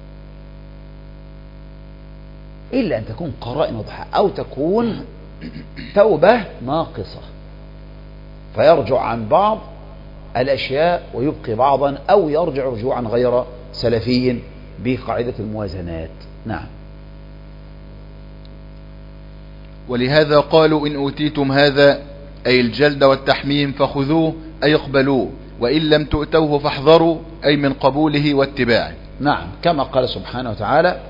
إلا أن تكون قرائن واضحة أو تكون توبة ناقصة فيرجع عن بعض الأشياء ويبقي بعضا، أو يرجع رجوعا غير سلفي بقاعدة الموازنات. نعم. ولهذا قالوا إن أوتيتم هذا أي الجلد والتحميم فخذوه أي اقبلوه، وإن لم تؤتوه فاحذروا أي من قبوله واتباعه. نعم، كما قال سبحانه وتعالى: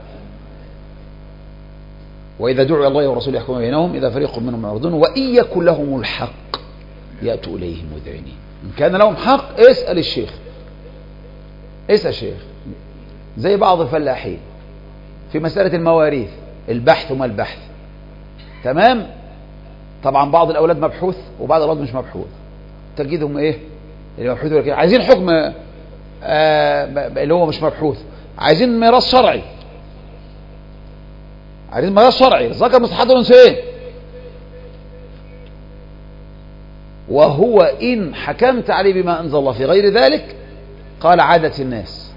وإذا دعوا الله ورسوله يحكم بينهم إذا فريق منهم معرضون وإن يكن لهم الحق يأتوا إليه مذعنين. إن كان لهم حق اسأل الشيخ، اسأل الشيخ. زي بعض الفلاحين في مسألة المواريث، البحث وما البحث، تمام. طبعا بعض الأولاد مبحوث وبعض الأولاد مش مبحوث. تجدهم إيه اللي مبحوث ولا كده عايزين حكم آه اللي هو مش مبحوث، عايزين ميراث شرعي، عايزين ميراث شرعي، الذكر مثل حظ الأنثيين. وهو إن حكمت عليه بما أنزل الله في غير ذلك قال عادة الناس،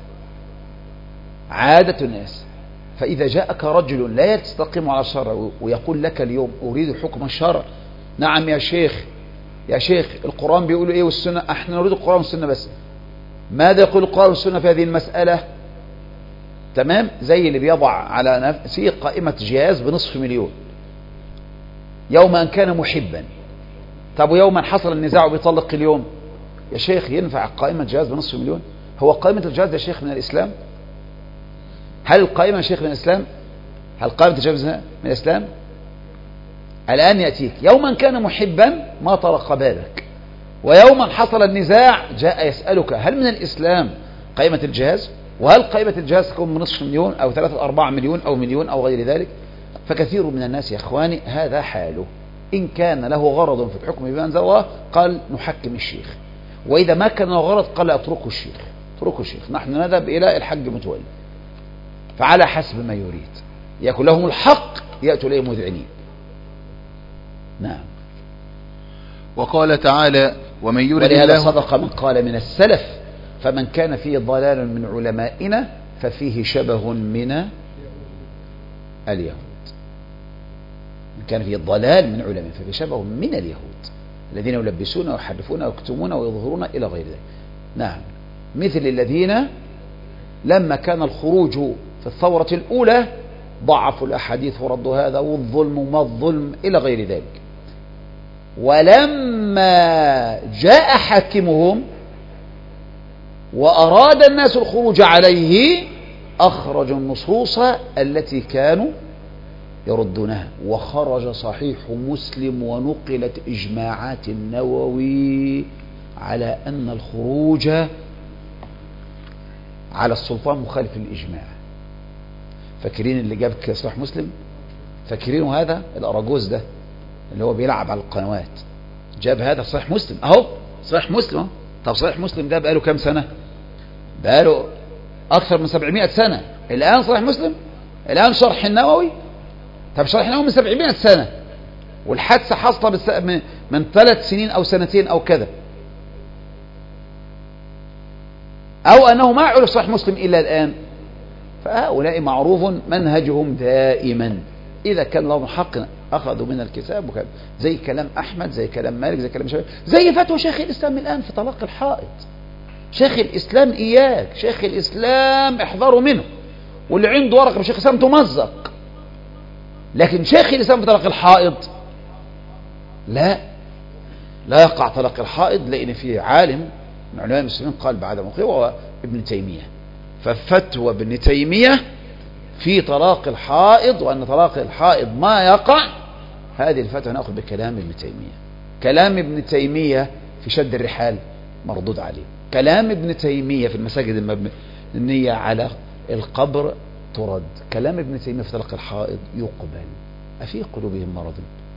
عادة الناس. فإذا جاءك رجل لا يستقيم على الشرع ويقول لك اليوم أريد حكم الشرع، نعم يا شيخ يا شيخ القرآن بيقول إيه والسنة، احنا نريد القرآن والسنة بس. ماذا يقول القرآن والسنة في هذه المسألة؟ تمام. زي اللي بيضع على نفسه قائمة جهاز بنصف مليون يوم أن كان محبا. طب ويوما حصل النزاع وبيطلق اليوم، يا شيخ ينفع قائمة جهاز بنصف مليون؟ هو قائمة الجهاز يا شيخ من الإسلام؟ هل القائمة يا شيخ من الإسلام؟ هل قائمة الجهاز من الإسلام؟ الآن يأتيك يوما كان محبا ما طرق بالك، ويوما حصل النزاع جاء يسألك هل من الإسلام قائمة الجهاز؟ وهل قائمة الجهاز تكون بنصف مليون أو ثلاثة أربعة مليون أو مليون أو غير ذلك؟ فكثير من الناس يا إخواني هذا حاله. إن كان له غرض في الحكم بما أنزل الله قال نحكم الشيخ، وإذا ما كان له غرض قال اتركوا الشيخ، اتركوا الشيخ، نحن نذهب إلى الحج متولي. فعلى حسب ما يريد، يكون لهم الحق يأتوا إليه مذعنين. نعم. وقال تعالى: ومن يرد الله. ولهذا صدق من قال من السلف: فمن كان فيه ضلال من علمائنا ففيه شبه من اليهود. من كان فيه ضلال من علمائنا ففيه شبه من اليهود الذين يلبسون ويحرفون ويكتمون ويظهرون إلى غير ذلك. نعم، مثل الذين لما كان الخروج في الثورة الأولى ضعفوا الأحاديث وردوا هذا والظلم وما الظلم إلى غير ذلك، ولما جاء حاكمهم وأراد الناس الخروج عليه أخرجوا النصوص التي كانوا يردونها، وخرج صحيح مسلم ونقلت إجماعات النووي على أن الخروج على السلطان مخالف للإجماع. فاكرين اللي جاب صحيح مسلم؟ فاكرينه هذا الأراجوز ده اللي هو بيلعب على القنوات، جاب هذا صحيح مسلم اهو، صحيح مسلم اهو. طب صحيح مسلم ده بقاله كام سنة؟ بقاله أكثر من سبعمائة سنة. الآن صحيح مسلم، الآن شرح النووي. طب شرح النووي من سبعمائة سنة، والحادثة حصلت من, من ثلاث سنين أو سنتين أو كذا، أو أنه ما عرف صحيح مسلم إلا الآن. فهؤلاء معروف منهجهم دائما إذا كان لهم حق أخذوا من الكتاب وكذا، زي كلام أحمد، زي كلام مالك، زي كلام شافعي، زي فتوى شيخ الإسلام الآن في طلاق الحائط. شيخ الإسلام إياك، شيخ الإسلام احذروا منه، واللي عنده ورقة بشيخ الإسلام تمزق. لكن شيخ الإسلام في طلاق الحائط لا لا يقع طلاق الحائض، لأن في عالم من علماء المسلمين قال بعدم وقوعه وهو ابن تيمية. ففتوى ابن تيمية في طلاق الحائض وأن طلاق الحائض ما يقع، هذه الفتوى نأخذ بكلام ابن تيمية. كلام ابن تيمية في شد الرحال مردود عليه، كلام ابن تيمية في المساجد المبنية على القبر ترد، كلام ابن تيمية في طلاق الحائض يقبل. أفي قلوبهم مرض؟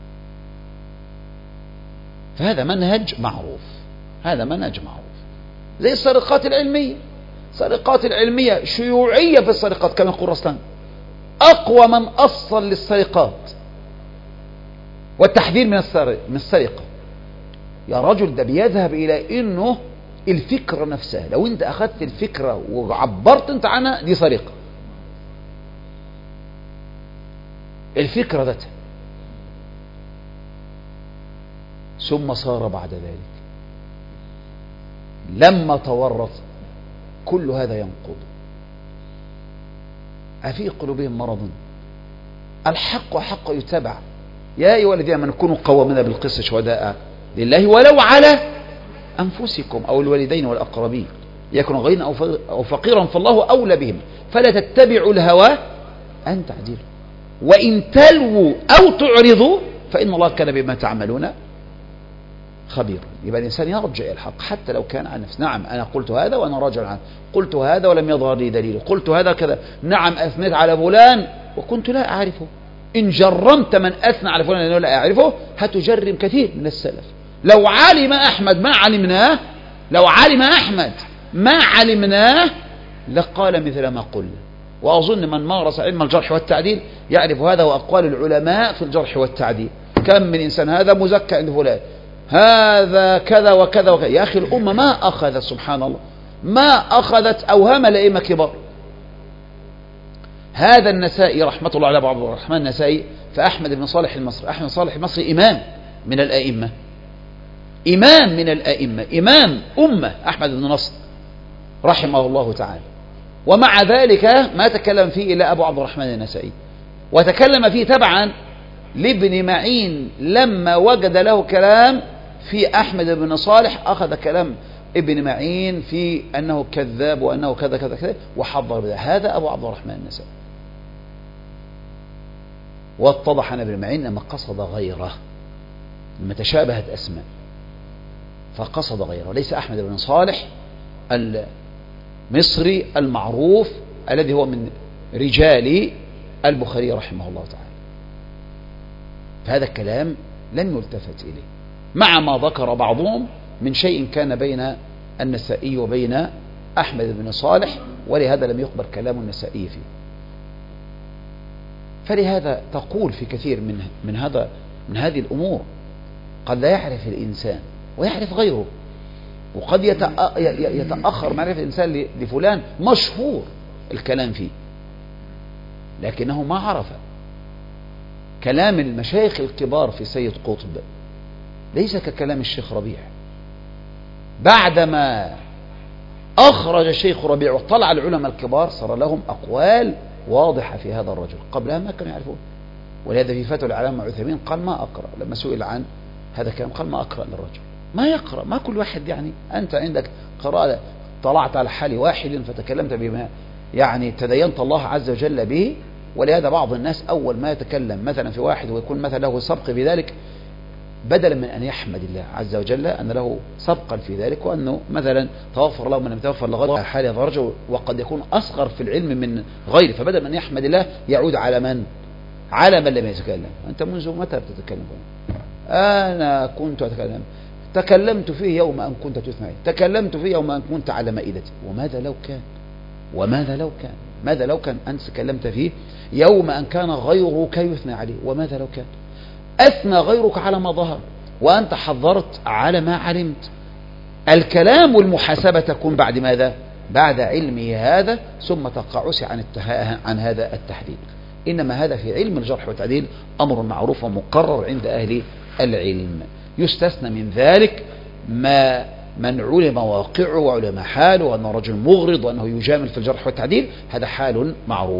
فهذا منهج معروف، هذا منهج معروف. زي السرقات العلمية، السرقات العلمية شيوعية في السرقات كما يقول رسلان، أقوى من أصل للسرقات والتحذير من من السرقة. يا رجل ده بيذهب إلى إنه الفكرة نفسها، لو أنت أخذت الفكرة وعبرت أنت عنها دي سرقة. الفكرة ذاتها. ثم صار بعد ذلك لما تورط كل هذا ينقض. أفي قلوبهم مرض؟ الحق حق يتبع. يا أيها الذين آمنوا كونوا قوامين بالقسط شهداء لله ولو على أنفسكم أو الوالدين والأقربين، يكن غنيا أو فقيرا فالله أولى بهم، فلا تتبعوا الهوى أن تعدلوا وإن تلووا أو تعرضوا فإن الله كان بما تعملون خبير. يبقى الإنسان يرجع إلى الحق حتى لو كان عن نفسه. نعم أنا قلت هذا وأنا راجع عنه، قلت هذا ولم يظهر لي دليل، قلت هذا كذا، نعم أثنيت على فلان وكنت لا أعرفه. إن جرمت من أثنى على فلان لأنه لا أعرفه هتجرم كثير من السلف. لو علم أحمد ما علمناه، لو علم أحمد ما علمناه لقال مثل ما قلنا. وأظن من مارس علم الجرح والتعديل يعرف هذا وأقوال العلماء في الجرح والتعديل. كم من إنسان هذا مزكى عند فلان، هذا كذا وكذا وكذا. يا أخي الأمة ما أخذت سبحان الله ما أخذت أوهام الأئمة كبار. هذا النسائي رحمة الله على عبد الرحمن النسائي فأحمد بن صالح المصري. أحمد صالح المصري إمام من الأئمة، إمام من الأئمة، إمام أمة أحمد بن نصر رحمه الله تعالى. ومع ذلك ما تكلم فيه إلا أبو عبد الرحمن النسائي، وتكلم فيه تبعا لابن معين لما وجد له كلام في أحمد بن صالح، أخذ كلام ابن معين في أنه كذاب وأنه كذا كذا كذا وحضر بذلك. هذا أبو عبد الرحمن النسائي. واتضح أن ابن معين لما قصد غيره، لما تشابهت أسماء فقصد غيره، ليس أحمد بن صالح المصري المعروف الذي هو من رجال البخاري رحمه الله تعالى. فهذا الكلام لم يلتفت إليه مع ما ذكر بعضهم من شيء كان بين النسائي وبين أحمد بن صالح، ولهذا لم يقبل كلام النسائي فيه. فلهذا تقول في كثير من من هذا من هذه الأمور قد لا يعرف الإنسان ويعرف غيره، وقد يتأخر معرفة الإنسان لفلان مشهور الكلام فيه لكنه ما عرف. كلام المشايخ الكبار في سيد قطب ليس ككلام الشيخ ربيع. بعدما أخرج الشيخ ربيع وطلع العلماء الكبار صار لهم أقوال واضحة في هذا الرجل، قبلها ما كانوا يعرفون. ولهذا في فتوى العلامة عثيمين قال ما أقرأ، لما سئل عن هذا الكلام قال ما أقرأ للرجل، ما يقرأ. ما كل واحد يعني أنت عندك قراءة طلعت على حال واحد فتكلمت بما يعني تدينت الله عز وجل به. ولهذا بعض الناس أول ما يتكلم مثلا في واحد ويكون مثلا له سبق في ذلك، بدلا من أن يحمد الله عز وجل أن له سبقا في ذلك وأنه مثلا توفر له من لم يتوفر لغيره حال درجة وقد يكون أصغر في العلم من غيره، فبدل من أن يحمد الله يعود على من؟ على من لم يتكلم. أنت منذ متى بتتكلم؟ أنا كنت أتكلم، تكلمت فيه يوم أن كنت تثنى، تكلمت فيه يوم أن كنت على مائدتي. وماذا لو كان وماذا لو كان ماذا لو كان أنت تكلمت فيه يوم أن كان غيرك يثنى عليه؟ وماذا لو كان أثنى غيرك على ما ظهر وأنت حضرت على ما علمت؟ الكلام والمحاسبة تكون بعد ماذا؟ بعد علمه هذا، ثم تقاعس عن عن هذا التحديد. إنما هذا في علم الجرح والتعديل أمر معروف ومقرر عند أهل العلم. يستثنى من ذلك ما من علم واقعه وعلم حاله وأنه رجل مغرض وأنه يجامل في الجرح والتعديل، هذا حال معروف.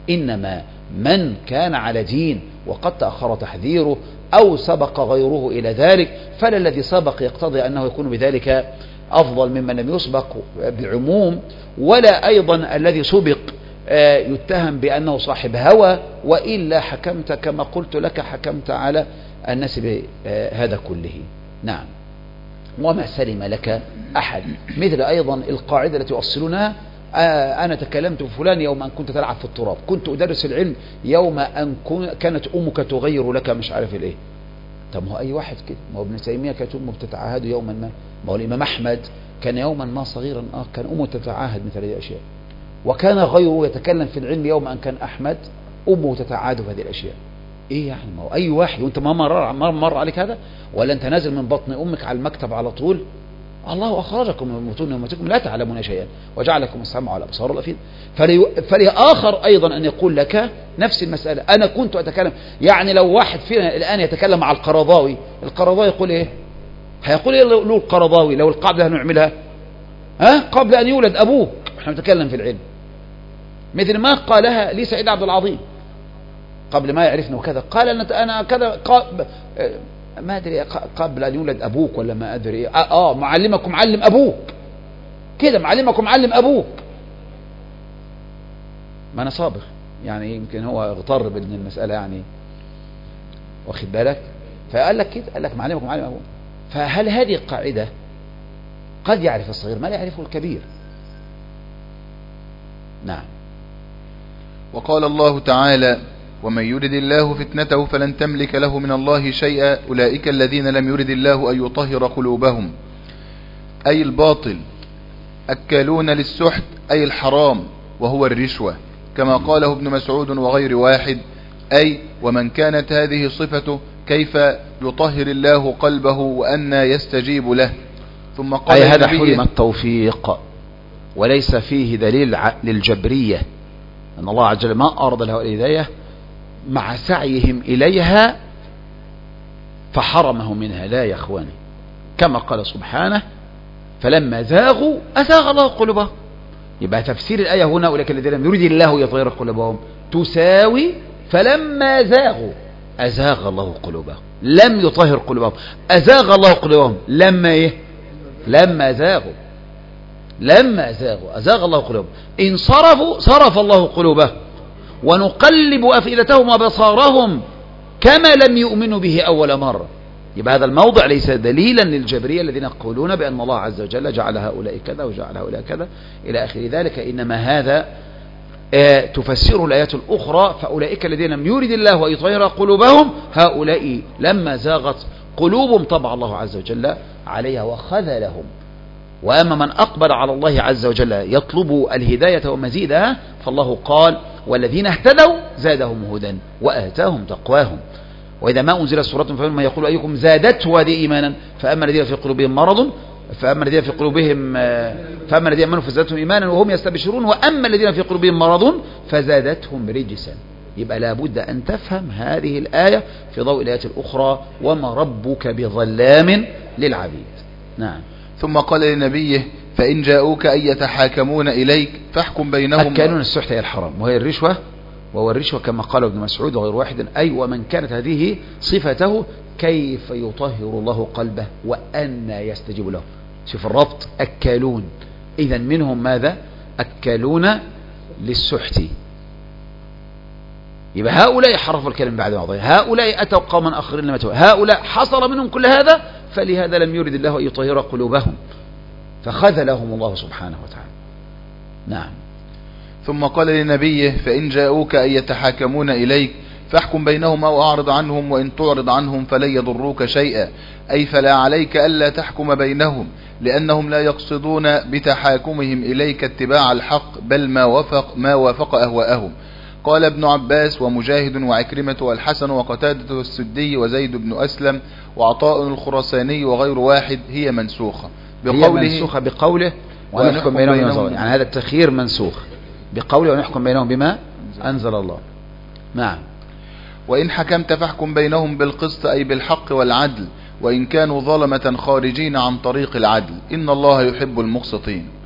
إنما من كان على دين وقد تأخر تحذيره أو سبق غيره إلى ذلك، فلا الذي سبق يقتضي أنه يكون بذلك أفضل ممن لم يسبق بعموم، ولا أيضا الذي سبق يتهم بأنه صاحب هوى، وإلا حكمت كما قلت لك، حكمت على الناس بهذا كله. نعم. وما سلم لك أحد، مثل أيضا القاعدة التي يؤصلونها: أنا تكلمت بفلان يوم أن كنت تلعب في التراب، كنت أدرس العلم يوم أن كانت أمك تغير لك مش عارف الإيه. طب ما هو أي واحد كده، ما هو ابن تيمية كانت أمه بتتعاهد يوما ما، ما هو الإمام أحمد كان يوما ما صغيرا آه كان أمه تتعاهد مثل هذه الأشياء، وكان غيره يتكلم في العلم يوم أن كان أحمد أمه تتعاهد في هذه الأشياء. إيه يعني؟ ما هو أي واحد، وأنت ما مر, مر عليك هذا؟ ولا أنت نازل من بطن أمك على المكتب على طول؟ الله أخرجكم من بطون أمهاتكم لا تعلمون شيئا وجعلكم السمع والأبصار والأفئدة. فلآخر أيضا أن يقول لك نفس المسألة: أنا كنت أتكلم. يعني لو واحد فينا الآن يتكلم مع القرضاوي، القرضاوي يقول إيه؟ هيقول إيه له القرضاوي لو القاعدة هنعملها؟ ها؟ قبل أن يولد أبوك، احنا نتكلم في العلم، مثل ما قالها لي سعيد عبد العظيم قبل ما يعرفنا وكذا، قال أنا كذا ما أدري قبل أن يولد أبوك ولا ما أدري آه معلمكم معلم أبوك كده، معلمكم معلم أبوك. ما أنا صابر يعني، يمكن هو اغتر بأن المسألة يعني واخد بالك، فقال لك كده، قال لك معلمكم معلم أبوك. فهل هذه القاعدة قد يعرف الصغير ما لا يعرفه الكبير؟ نعم. وقال الله تعالى: ومن يرد الله فتنته فلن تملك له من الله شيئا أولئك الذين لم يرد الله أن يطهر قلوبهم، أي الباطل، أكالون للسحت أي الحرام وهو الرشوة، كما قاله ابن مسعود وغير واحد، أي ومن كانت هذه صفته كيف يطهر الله قلبه وأن يستجيب له. ثم قال: أي هذا حرم التوفيق، وليس فيه دليل للجبرية، أن الله عز وجل ما أراد له الهداية مع سعيهم إليها فحرمه منها، لا يا أخواني، كما قال سبحانه: فلما زاغوا أزاغ الله قلوبهم. يبقى تفسير الآية هنا: أولئك الذين لم يرد الله يطهر قلوبهم، تساوي فلما زاغوا أزاغ الله قلوبهم، لم يطهر قلوبهم، أزاغ الله قلوبهم لما إيه؟ لما زاغوا، لما زاغوا أزاغ الله قلوبهم، إن صرفوا صرف الله قلوبهم، ونقلب أفئدتهم وبصارهم كما لم يؤمنوا به أول مرة. يبقى هذا الموضع ليس دليلا للجبرية الذين يقولون بأن الله عز وجل جعل هؤلاء كذا وجعل هؤلاء كذا إلى آخر ذلك، إنما هذا آه تفسره الآيات الأخرى: فأولئك الذين لم يرد الله أن يطهر قلوبهم، هؤلاء لما زاغت قلوبهم طبع الله عز وجل عليها وخذلهم. وأما من أقبل على الله عز وجل يطلب الهداية ومزيدها، فالله قال: والذين اهتدوا زادهم هدى وآتاهم تقواهم. وإذا ما أنزل سورة فمن يقول أيكم زادته هذه إيمانا، فأما الذين في قلوبهم مرض فأما الذين في قلوبهم فأما الذين آمنوا فزادتهم إيمانا وهم يستبشرون، وأما الذين في قلوبهم مرض فزادتهم رجسا. يبقى لابد أن تفهم هذه الآية في ضوء الآيات الأخرى: وما ربك بظلام للعبيد. نعم. ثم قال لنبيه: فإن جاءوك أن يتحاكمون إليك فاحكم بينهم. أكالون السحت هي الحرام وهي الرشوة، وهو الرشوة كما قال ابن مسعود وغير واحد، أي ومن كانت هذه صفته كيف يطهر الله قلبه وأن يستجيب له. شوف الربط: أكالون، إذن منهم ماذا؟ أكالون للسحت. يبقى هؤلاء حرفوا الكلام بعد بعضهم، هؤلاء أتوا قوما آخرين لما أتوا، هؤلاء حصل منهم كل هذا، فلهذا لم يرد الله أن يطهر قلوبهم فخذلهم الله سبحانه وتعالى. نعم. ثم قال لنبيه: فإن جاءوك أن يتحاكمون إليك فاحكم بينهم أو أعرض عنهم، وإن تعرض عنهم فلن يضروك شيئا، أي فلا عليك ألا تحكم بينهم، لأنهم لا يقصدون بتحاكمهم إليك اتباع الحق، بل ما وافق, ما وافق أهواءهم. قال ابن عباس ومجاهد وعكرمة والحسن وقتادة والسدي وزيد بن أسلم وعطاء الخراساني وغير واحد: هي منسوخة بقوله، هي منسوخة بقوله ونحكم بينهم بما أنزل. يعني هذا التخيير منسوخ بقوله ونحكم بينهم بما أنزل الله. نعم. وإن حكمت فاحكم بينهم بالقسط، أي بالحق والعدل، وإن كانوا ظلمة خارجين عن طريق العدل، إن الله يحب المقسطين.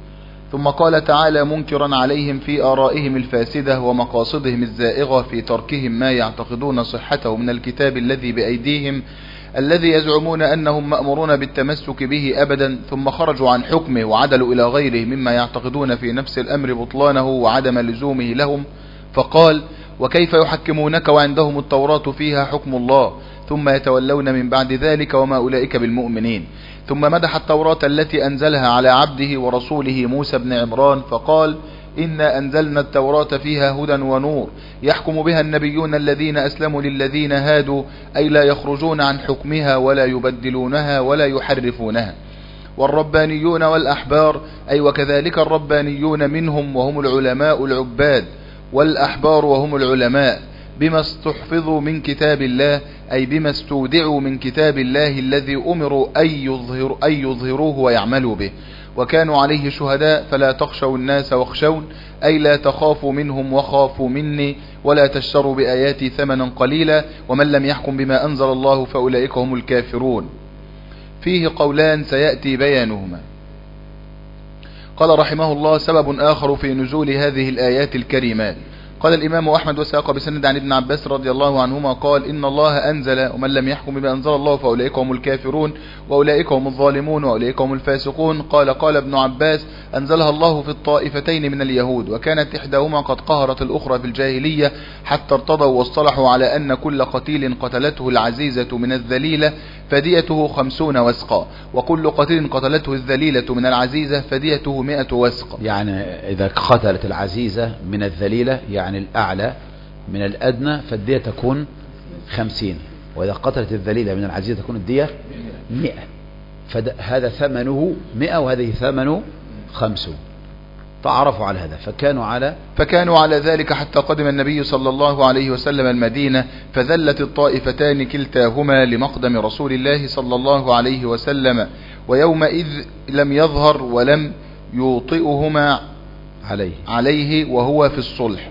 ثم قال تعالى منكرا عليهم في آرائهم الفاسدة ومقاصدهم الزائغة في تركهم ما يعتقدون صحته من الكتاب الذي بأيديهم الذي يزعمون أنهم مأمورون بالتمسك به أبدا، ثم خرجوا عن حكمه وعدلوا إلى غيره مما يعتقدون في نفس الأمر بطلانه وعدم لزومه لهم. فقال وكيف يحكمونك وعندهم التوراة فيها حكم الله ثم يتولون من بعد ذلك وما أولئك بالمؤمنين. ثم مدح التوراة التي أنزلها على عبده ورسوله موسى بن عمران فقال إنا أنزلنا التوراة فيها هدى ونور يحكم بها النبيون الذين أسلموا للذين هادوا، أي لا يخرجون عن حكمها ولا يبدلونها ولا يحرفونها. والربانيون والأحبار، أي وكذلك الربانيون منهم وهم العلماء العباد، والأحبار وهم العلماء، بما استحفظوا من كتاب الله، أي بما استودعوا من كتاب الله الذي أمروا أن يظهر أن يظهروه ويعملوا به، وكانوا عليه شهداء. فلا تخشوا الناس واخشون، أي لا تخافوا منهم وخافوا مني، ولا تشتروا بآياتي ثمنا قليلا، ومن لم يحكم بما أنزل الله فأولئك هم الكافرون. فيه قولان سيأتي بيانهما. قال رحمه الله سبب آخر في نزول هذه الآيات الكريمات. قال الإمام أحمد وساق بسند عن ابن عباس رضي الله عنهما قال إن الله أنزل ومن لم يحكم بما أنزل الله فأولئك هم الكافرون وأولئك هم الظالمون وأولئك هم الفاسقون. قال قال ابن عباس أنزلها الله في الطائفتين من اليهود، وكانت إحداهما قد قهرت الأخرى في الجاهلية حتى ارتضوا واصطلحوا على أن كل قتيل قتلته العزيزة من الذليلة فديته خمسون وسقا، وكل قتيل قتلته الذليلة من العزيزة فديته مئة وسق. يعني إذا قتلت العزيزة من الذليلة يعني الأعلى من الأدنى فالدية تكون خمسين، وإذا قتلت الذليلة من العزيزة تكون الدية مئة، فهذا ثمنه مئة وهذه ثمنه خمسون. تعرفوا على هذا فكانوا على فكانوا على ذلك حتى قدم النبي صلى الله عليه وسلم المدينة، فذلت الطائفتان كلتاهما لمقدم رسول الله صلى الله عليه وسلم، ويومئذ لم يظهر ولم يوطئهما عليه, عليه وهو في الصلح.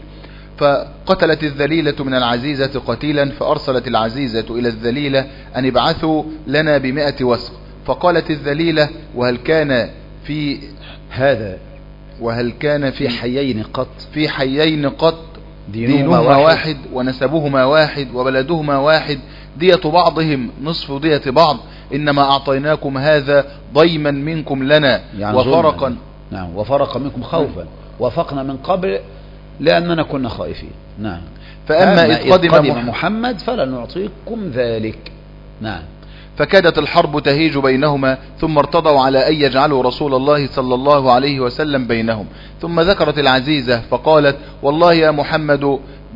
فقتلت الذليلة من العزيزة قتيلا، فأرسلت العزيزة إلى الذليلة أن ابعثوا لنا بمئة وسق. فقالت الذليلة وهل كان في هذا وهل كان في حيين قط في حيين قط دينهما, دينهما واحد, واحد ونسبهما واحد وبلدهما واحد، دية بعضهم نصف دية بعض، إنما أعطيناكم هذا ضيما منكم لنا يعني وفرقا. نعم وفرق منكم خوفا، وفقنا من قبل لأننا كنا خائفين. نعم فأما إذ قدم, قدم محمد فلنعطيكم ذلك. نعم فكادت الحرب تهيج بينهما، ثم ارتضوا على أن يجعلوا رسول الله صلى الله عليه وسلم بينهم. ثم ذكرت العزيزة فقالت والله يا محمد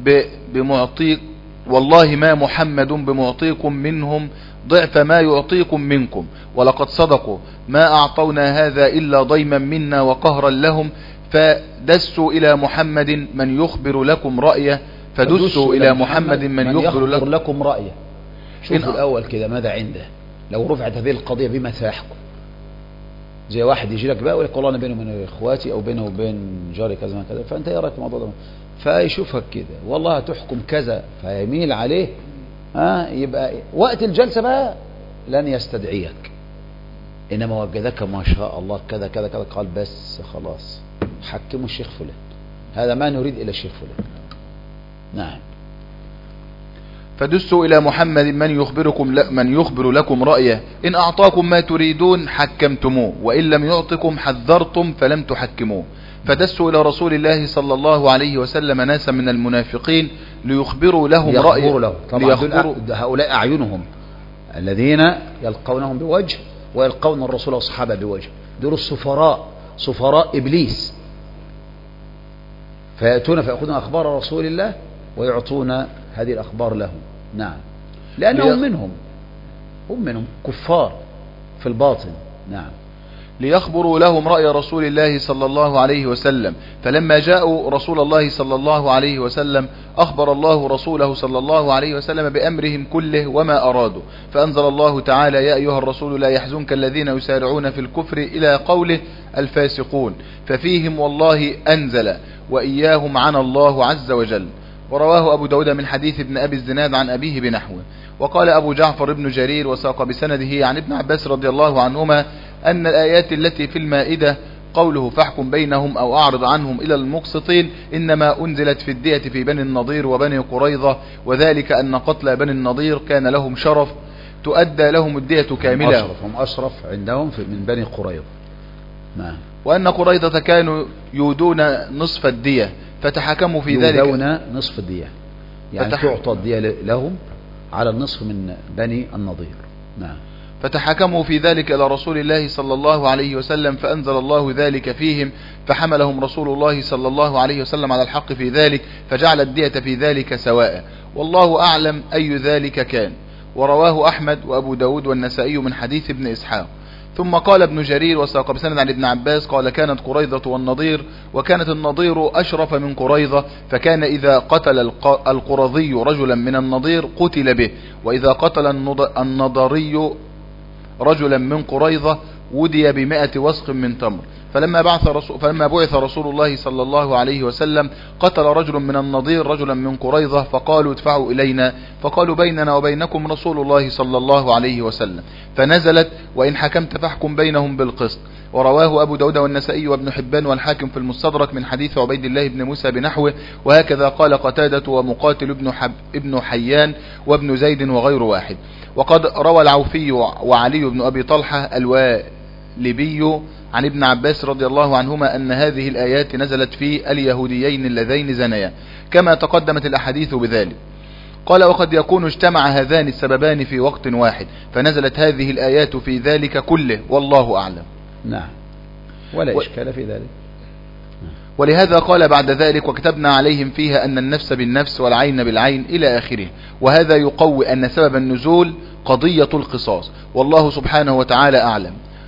بمعطيك والله ما محمد بمعطيكم منهم ضعف ما يعطيكم منكم، ولقد صدقوا ما أعطونا هذا إلا ضيما منا وقهرا لهم، فدسوا إلى محمد من يخبر لكم رأيه فدسوا إلى محمد من, من يخبر لكم, لكم رأيه. شوفوا الأول كده ماذا عنده. لو رفعت هذه القضية بما سيحكم، زي واحد يجي لك بقى ويقول لك والله أنا بيني وبين إخواتي أو بينه وبين جاري كذا كذا، فأنت إيه رأيك في الموضوع ده؟ فيشوفك كده والله تحكم كذا فيميل عليه، ها يبقى وقت الجلسة بقى لن يستدعيك، إنما وجدك ما شاء الله كذا كذا كذا قال بس خلاص حكموا الشيخ فلان، هذا ما نريد إلى الشيخ فلان. نعم فدسوا إلى محمد من يخبركم من يخبر لكم رأيه، إن أعطاكم ما تريدون حكمتموه، وإن لم يعطكم حذرتم فلم تحكموه. فدسوا إلى رسول الله صلى الله عليه وسلم ناسا من المنافقين ليخبروا لهم رأيه. له. طبعا هؤلاء أعينهم الذين يلقونهم بوجه ويلقون الرسول والصحابة بوجه، دول السفراء سفراء إبليس، فيأتون فيأخذون أخبار رسول الله ويعطون هذه الأخبار لهم. نعم لأنهم منهم هم منهم كفار في الباطن. نعم ليخبروا لهم رأي رسول الله صلى الله عليه وسلم. فلما جاءوا رسول الله صلى الله عليه وسلم أخبر الله رسوله صلى الله عليه وسلم بأمرهم كله وما أرادوا، فأنزل الله تعالى يا أيها الرسول لا يحزنك الذين يسارعون في الكفر إلى قوله الفاسقون، ففيهم والله أنزل وإياهم عن الله عز وجل. ورواه أبو داود من حديث ابن أبي الزناد عن أبيه بنحوه. وقال أبو جعفر ابن جرير وساق بسنده عن ابن عباس رضي الله عنهما أن الآيات التي في المائدة قوله فاحكم بينهم أو أعرض عنهم إلى المقسطين إنما أنزلت في الدية في بني النضير وبني قريظة، وذلك أن قتل بني النضير كان لهم شرف تؤدى لهم الدية كاملة. هم أشرف, هم أشرف عندهم في من بني قريظة. نعم. وأن قريظة كانوا يودون نصف الدية فتحكموا في ذلك. يودون نصف الدية يعني فتح... تعطى الدية لهم على النصف من بني النضير. نعم. فتحكموا في ذلك إلى رسول الله صلى الله عليه وسلم فأنزل الله ذلك فيهم فحملهم رسول الله صلى الله عليه وسلم على الحق في ذلك فجعل الدية في ذلك سواء، والله أعلم أي ذلك كان. ورواه أحمد وأبو داود والنسائي من حديث ابن إسحاق. ثم قال ابن جرير وساق بسند عن ابن عباس قال كانت قريظة والنضير، وكانت النضير أشرف من قريظة، فكان إذا قتل القرظي رجلا من النضير قتل به، وإذا قتل النضري رجلا من قريظة ودي بمائة وسق من تمر. فلما بعث رسول فلما بعث رسول الله صلى الله عليه وسلم قتل رجل من النضير رجلا من قريظة، فقالوا ادفعوا إلينا، فقالوا بيننا وبينكم رسول الله صلى الله عليه وسلم، فنزلت وإن حكمت فاحكم بينهم بالقسط. ورواه أبو داود والنسائي وابن حبان والحاكم في المستدرك من حديث عبيد الله بن موسى بنحوه، وهكذا قال قتادة ومقاتل ابن, حب ابن حيان وابن زيد وغير واحد. وقد روى العوفي وعلي بن أبي طلحة الوالبي عن ابن عباس رضي الله عنهما أن هذه الآيات نزلت في اليهوديين اللذين زنيا كما تقدمت الأحاديث بذلك. قال وقد يكون اجتمع هذان السببان في وقت واحد فنزلت هذه الآيات في ذلك كله والله أعلم. نعم. ولا إشكال في ذلك. ولهذا قال بعد ذلك وكتبنا عليهم فيها أن النفس بالنفس والعين بالعين إلى آخره. وهذا يقوي أن سبب النزول قضية القصاص، والله سبحانه وتعالى أعلم.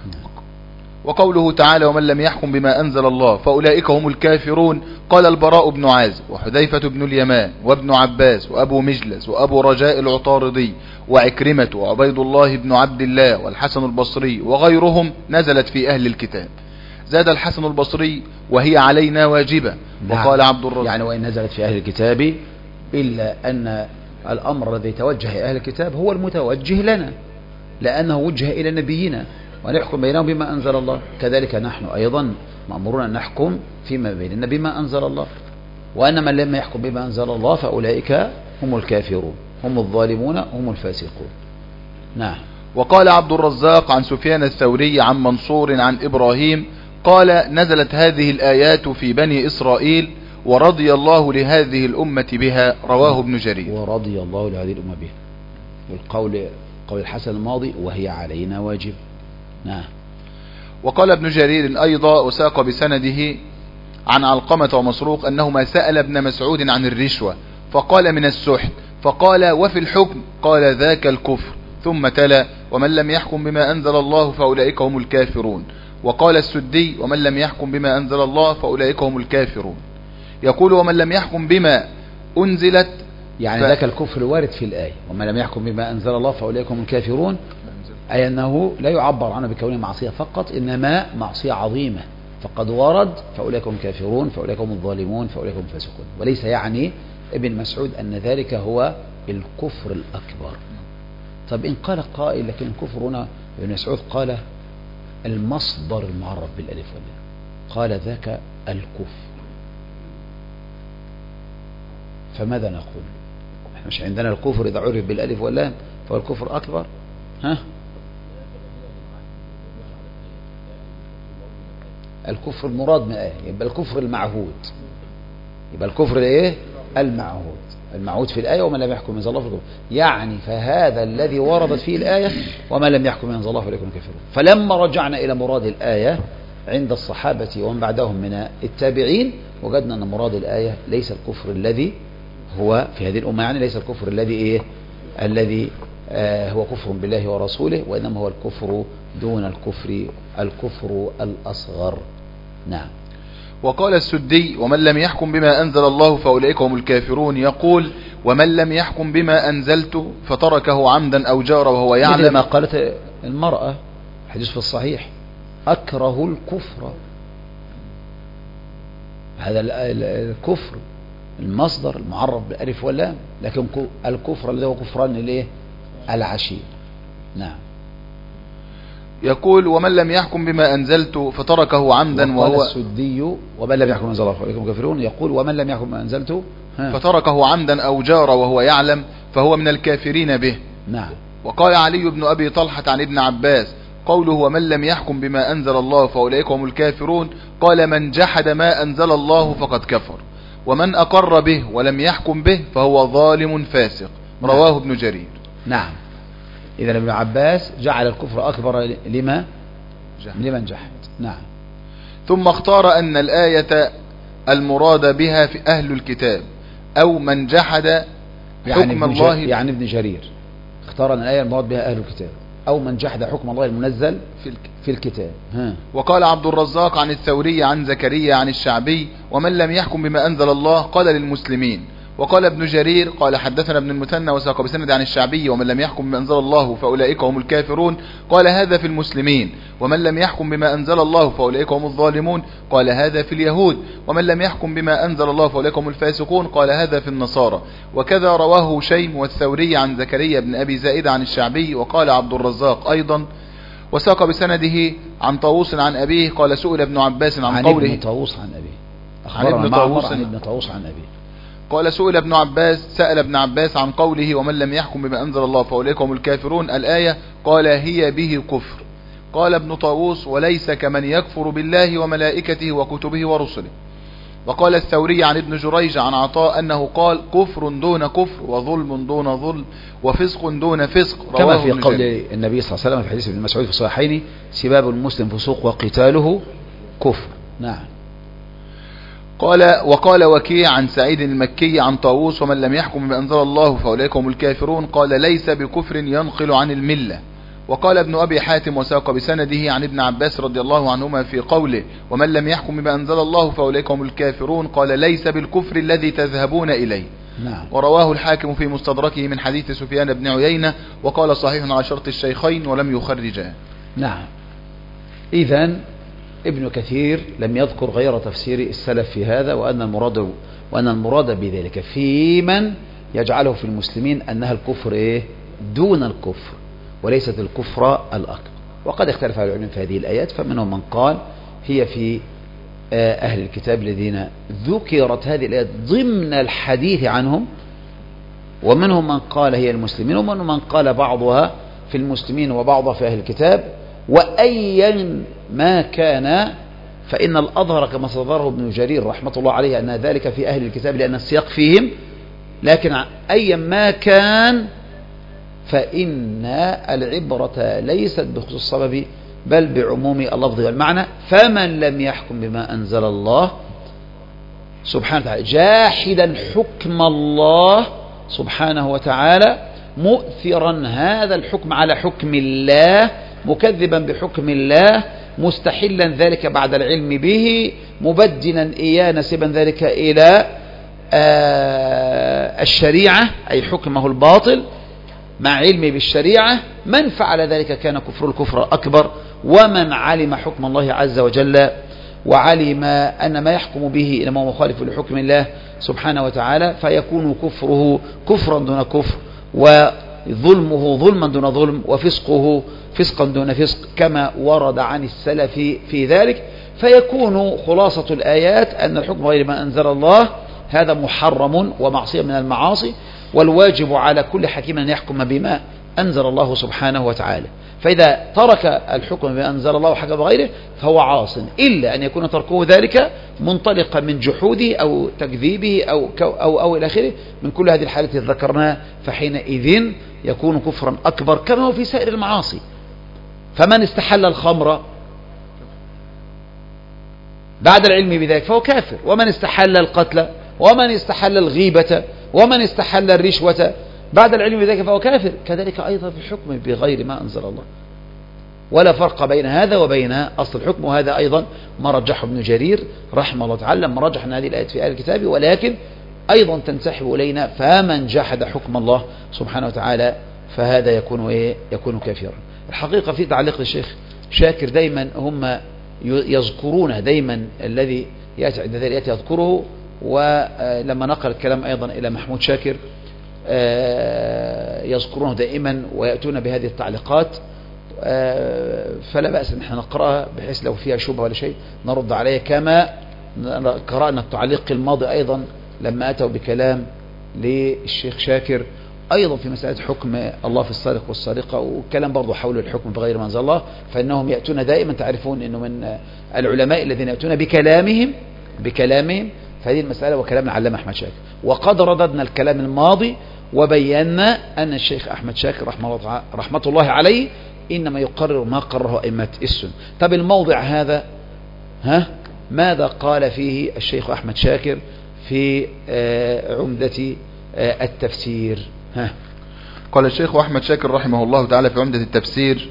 وقوله تعالى ومن لم يحكم بما أنزل الله فأولئك هم الكافرون. قال البراء بن عازب وحذيفة بن اليمان وابن عباس وأبو مجلس وأبو رجاء العطاردي وعكرمة وعبيد الله بن عبد الله والحسن البصري وغيرهم نزلت في أهل الكتاب. زاد الحسن البصري وهي علينا واجبة. نعم. وقال عبد الرزاق يعني وإن نزلت في أهل الكتاب إلا أن الأمر الذي توجه أهل الكتاب هو المتوجه لنا لأنه وجه إلى نبينا ونحكم بينهم بما أنزل الله، كذلك نحن أيضا مأمورون أن نحكم فيما بيننا بما أنزل الله. وأن من لم يحكم بما أنزل الله فأولئك هم الكافرون هم الظالمون هم الفاسقون. نعم. وقال عبد الرزاق عن سفيان الثوري عن منصور عن إبراهيم قال نزلت هذه الآيات في بني إسرائيل ورضي الله لهذه الأمة بها. رواه ابن جرير. ورضي الله لهذه الأمة بها، والقول قول الحسن الماضي وهي علينا واجب. نعم. وقال ابن جرير أيضا وساق بسنده عن علقمة ومسروق أنهما سأل ابن مسعود عن الرشوة فقال من السحت، فقال وفي الحكم قال ذاك الكفر، ثم تلا ومن لم يحكم بما أنزل الله فأولئك هم الكافرون. وقال السدي ومن لم يحكم بما أنزل الله فأولئك هم الكافرون. يقول ومن لم يحكم بما أنزلت يعني ف... ذاك الكفر وارد في الآية ومن لم يحكم بما أنزل الله فأولئك هم الكافرون، أي أنه لا يعبر عنه بكونه معصية فقط إنما معصية عظيمة، فقد ورد فأولئك هم الكافرون فأولئك هم الظالمون فأولئك هم الفاسقون، وليس يعني ابن مسعود أن ذلك هو الكفر الأكبر. طب إن قال قائل لكن الكفر هنا ابن مسعود قال المصدر المعرف بالألف واللام، قال ذاك الكفر، فماذا نقول؟ احنا مش عندنا الكفر إذا عرف بالألف واللام فهو الكفر أكبر؟ ها؟ الكفر المراد من الآية يبقى الكفر المعهود، يبقى الكفر الايه المعهود المعهود في الآية ومن لم يحكم بما أنزل الله فالكفر، يعني فهذا الذي وردت فيه الآية ومن لم يحكم بما أنزل الله فليكن كافرون. فلما رجعنا إلى مراد الآية عند الصحابة ومن بعدهم من التابعين وجدنا أن مراد الآية ليس الكفر الذي هو في هذه الأمة، يعني ليس الكفر الذي إيه الذي آه هو كفر بالله ورسوله، وإنما هو الكفر دون الكفر الكفر الأصغر. نعم. وقال السدي ومن لم يحكم بما أنزل الله فأولئك هم الكافرون، يقول ومن لم يحكم بما أنزلت فتركه عمدا أو جار وهو يعلم، مثل ما قالت المرأة حديث في الصحيح أكره الكفر، هذا الكفر المصدر المعرف بالألف واللام، لكن الكفر الذي هو كفران الايه العشير. نعم. يقول ومن لم يحكم بما أنزلت فتركه عمدا وهو السدي ومن لم يحكم بما أنزل الله فأولئك كافرون، يقول ومن لم يحكم بما أنزلت فتركه عمدا أو جار وهو يعلم فهو من الكافرين به. نعم. وقال علي بن أبي طلحة عن ابن عباس قوله ومن لم يحكم بما أنزل الله فأولئك هم الكافرون، قال من جحد ما أنزل الله فقد كفر، ومن أقر به ولم يحكم به فهو ظالم فاسق. رواه ابن جرير. نعم. إذا ابن عباس جعل الكفر أكبر لما جحد. لمن جحد. نعم. ثم اختار أن الآية المراد بها في أهل الكتاب أو من جحد يعني حكم الله، يعني ابن جرير اختار أن الآية المراد بها أهل الكتاب أو من جحد حكم الله المنزل في في الكتاب. ها. وقال عبد الرزاق عن الثوري عن زكريا عن الشعبي ومن لم يحكم بما أنزل الله قال للمسلمين. وقال ابن جرير قال حدثنا ابن المثنى وساق بسند عن الشعبي ومن لم يحكم بما أنزل الله فأولئك هم الكافرون قال هذا في المسلمين، ومن لم يحكم بما أنزل الله فأولئك هم الظالمون قال هذا في اليهود، ومن لم يحكم بما أنزل الله فأولئك هم الفاسقون قال هذا في النصارى. وكذا رواه هشيم والثوري عن زكريا بن أبي زائدة عن الشعبي. وقال عبد الرزاق أيضا وساق بسنده عن طاووس عن أبيه قال سئل ابن عباس عن, عن قوله ابن طاووس عن أبيه عن ابن طاووس عن ابن طاووس عن أبيه قال سئل ابن عباس سأل ابن عباس عن قوله ومن لم يحكم بما أنزل الله فأولئك هم الكافرون الآية قال هي به كفر. قال ابن طاووس وليس كمن يكفر بالله وملائكته وكتبه ورسله. وقال الثوري عن ابن جريج عن عطاء أنه قال كفر دون كفر وظلم دون ظلم وفسق دون فسق. كما في قول النبي صلى الله عليه وسلم في حديث ابن مسعود في الصحيحين سباب المسلم فسوق وقتاله كفر. نعم. قال وقال وكيع عن سعيد المكي عن طاووس ومن لم يحكم بما أنزل الله فأولئك هم الكافرون قال ليس بكفر ينقل عن الملة. وقال ابن أبي حاتم وساق بسنده عن ابن عباس رضي الله عنهما في قوله ومن لم يحكم بما أنزل الله فأولئك هم الكافرون قال ليس بالكفر الذي تذهبون إليه. نعم. ورواه الحاكم في مستدركه من حديث سفيان بن عيينة وقال صحيح على شرط الشيخين ولم يخرجاه. نعم. إذن ابن كثير لم يذكر غير تفسير السلف في هذا، وأن المراد وأن المراد بذلك في من يجعله في المسلمين أنها الكفر إيه؟ دون الكفر وليست الكفر الأكبر. وقد اختلف العلماء في هذه الآيات، فمنهم من قال هي في أهل الكتاب الذين ذكرت هذه الآيات ضمن الحديث عنهم، ومنهم من قال هي المسلمين، ومنهم من قال بعضها في المسلمين وبعضها في أهل الكتاب. وأيا ما كان فإن الأظهر كما صدره ابن جرير رحمة الله عليه أن ذلك في أهل الكتاب لأن السياق فيهم، لكن أيا ما كان فإن العبرة ليست بخصوص السبب بل بعموم اللفظ والمعنى. فمن لم يحكم بما أنزل الله سبحانه وتعالى جاحدا حكم الله سبحانه وتعالى مؤثرا هذا الحكم على حكم الله مكذبا بحكم الله مستحلا ذلك بعد العلم به مبدلا إياه نسبا ذلك إلى الشريعة أي حكمه الباطل مع علمه بالشريعة، من فعل ذلك كان كفر الكفر أكبر. ومن علم حكم الله عز وجل وعلم أن ما يحكم به إنما هو مخالف لحكم الله سبحانه وتعالى فيكون كفره كفرا دون كفر وظلمه ظلما دون ظلم وفسقه فسقا دون فسق كما ورد عن السلف في ذلك. فيكون خلاصة الآيات أن الحكم غير ما أنزل الله هذا محرم ومعصية من المعاصي، والواجب على كل حكيم أن يحكم بما أنزل الله سبحانه وتعالى. فإذا ترك الحكم بما أنزل الله وحكم بغيره فهو عاص، إلا أن يكون تركه ذلك منطلقا من جحوده أو تكذيبه أو, أو, أو إلى آخره من كل هذه الحالات التي ذكرناها، فحينئذ يكون كفرا أكبر كما هو في سائر المعاصي. فمن استحل الخمر بعد العلم بذلك فهو كافر، ومن استحل القتل ومن استحل الغيبة ومن استحل الرشوة بعد العلم بذلك فهو كافر، كذلك أيضا في الحكم بغير ما أنزل الله. ولا فرق بين هذا وبين أصل الحكم، وهذا أيضا ما رجحه ابن جرير رحمه الله تعالى لما رجح أن هذه الآيات في آية الكتاب، ولكن أيضا تنسحب إلينا فمن جحد حكم الله سبحانه وتعالى فهذا يكون إيه؟ يكون كافرا. الحقيقة في تعليق الشيخ شاكر دايما هم يذكرون دايما الذي يأتي عند ذلك يأتي يذكره، ولما نقل الكلام أيضا إلى محمود شاكر يذكرونه دائما ويأتون بهذه التعليقات فلا بأس ان احنا نقرأها بحيث لو فيها شبهة ولا شيء نرد عليها، كما قرأنا التعليق الماضي أيضا لما أتوا بكلام للشيخ شاكر أيضا في مسألة حكم الله في السارق والسارقة، والكلام برضو حول الحكم بغير ما أنزل الله. فإنهم يأتون دائما، تعرفون أنه من العلماء الذين يأتون بكلامهم بكلامهم فهذه المسألة وكلام العلامة أحمد شاكر. وقد رددنا الكلام الماضي وبينا أن الشيخ أحمد شاكر رحمه, رحمة الله عليه إنما يقرر ما قرره أئمة السنة. طب الموضع هذا ها ماذا قال فيه الشيخ أحمد شاكر في عمدة التفسير؟ ها قال الشيخ أحمد شاكر رحمه الله تعالى في عمدة التفسير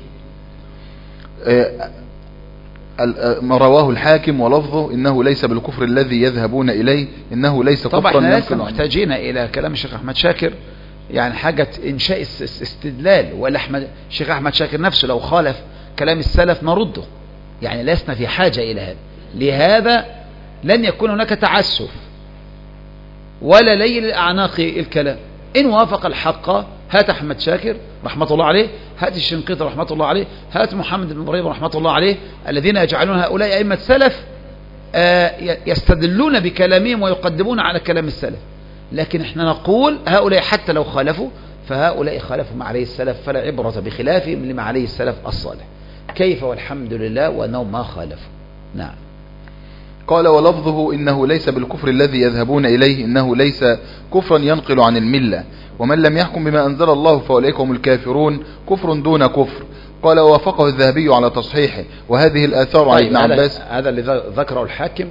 ما رواه الحاكم ولفظه إنه ليس بالكفر الذي يذهبون إليه، إنه ليس كفرا. طبعا احنا لسه محتاجين إلى كلام الشيخ أحمد شاكر، يعني حاجة إنشاء استدلال، ولا أحمد الشيخ أحمد شاكر نفسه لو خالف كلام السلف نرده، يعني لسنا في حاجة إلى هذا. لهذا لن يكون هناك تعسف ولا ليل الأعناق الكلام. إن وافق الحق هات أحمد شاكر رحمة الله عليه، هات الشنقيطي رحمة الله عليه، هات محمد بن إبراهيم رحمة الله عليه، الذين يجعلون هؤلاء أئمة سلف يستدلون بكلامهم ويقدمون على كلام السلف. لكن احنا نقول هؤلاء حتى لو خالفوا فهؤلاء خالفوا ما عليه السلف، فلا عبرة بخلافهم لما عليه السلف الصالح. كيف والحمد لله وأنهم ما خالفوا. نعم. قال ولفظه إنه ليس بالكفر الذي يذهبون إليه، إنه ليس كفرا ينقل عن الملة، ومن لم يحكم بما أنزل الله فأولئك هم الكافرون، كفر دون كفر. قال ووافقه الذهبي على تصحيحه. وهذه الآثار عن ابن عباس، هذا اللي ذكره الحاكم،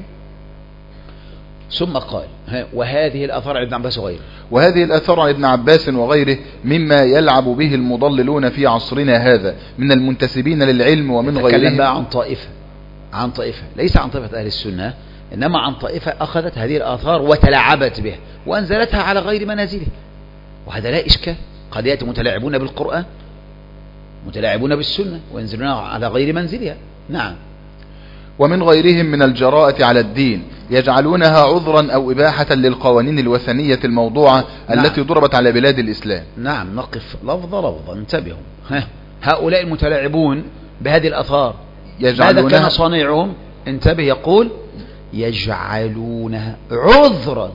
ثم قال وهذه الآثار عن ابن عباس وغيره، وهذه الآثار عن ابن عباس وغيره مما يلعب به المضللون في عصرنا هذا من المنتسبين للعلم ومن غيرهم. تكلم بقى عن طائفة عن طائفة ليس عن طائفة أهل السنة، إنما عن طائفة أخذت هذه الآثار وتلاعبت بها وأنزلتها على غير منازله، وهذا لا إشكال. قد يأتي متلاعبون بالقرآن متلاعبون بالسنة وينزلون على غير منزلها. نعم. ومن غيرهم من الجراءة على الدين يجعلونها عذرا أو إباحة للقوانين الوثنية الموضوعة نعم. التي ضربت على بلاد الإسلام. نعم. نقف لفظة لفظة انتبهوا. ها. هؤلاء المتلاعبون بهذه الآثار ماذا كان صانعهم؟ انتبه، يقول يجعلونها عذرا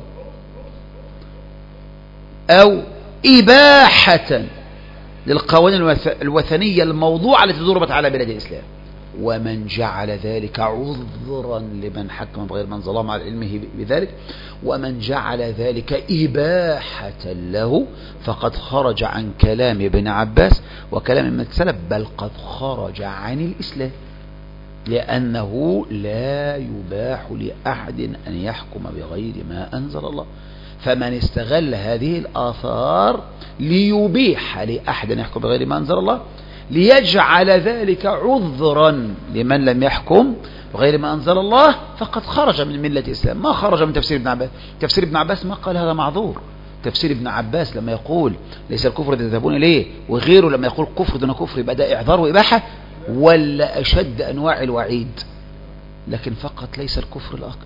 أو إباحة للقوانين الوثنية الموضوعة التي ضربت على بلاد الإسلام. ومن جعل ذلك عذرا لمن حكم بغير ما أنزل الله مع علمه بذلك، ومن جعل ذلك إباحة له فقد خرج عن كلام ابن عباس وكلام من السلف، بل قد خرج عن الإسلام، لأنه لا يباح لأحد أن يحكم بغير ما أنزل الله. فمن استغل هذه الآثار ليبيح لأحد أن يحكم بغير ما أنزل الله، ليجعل ذلك عذرا لمن لم يحكم بغير ما أنزل الله، فقد خرج من ملة الإسلام. ما خرج من تفسير ابن عباس. تفسير ابن عباس ما قال هذا معذور. تفسير ابن عباس لما يقول ليس الكفر الذي تذهبون إليه، وغيره لما يقول كفر دون كفر، يبقى ده إعذار وإباحة ولا أشد أنواع الوعيد، لكن فقط ليس الكفر الأكبر.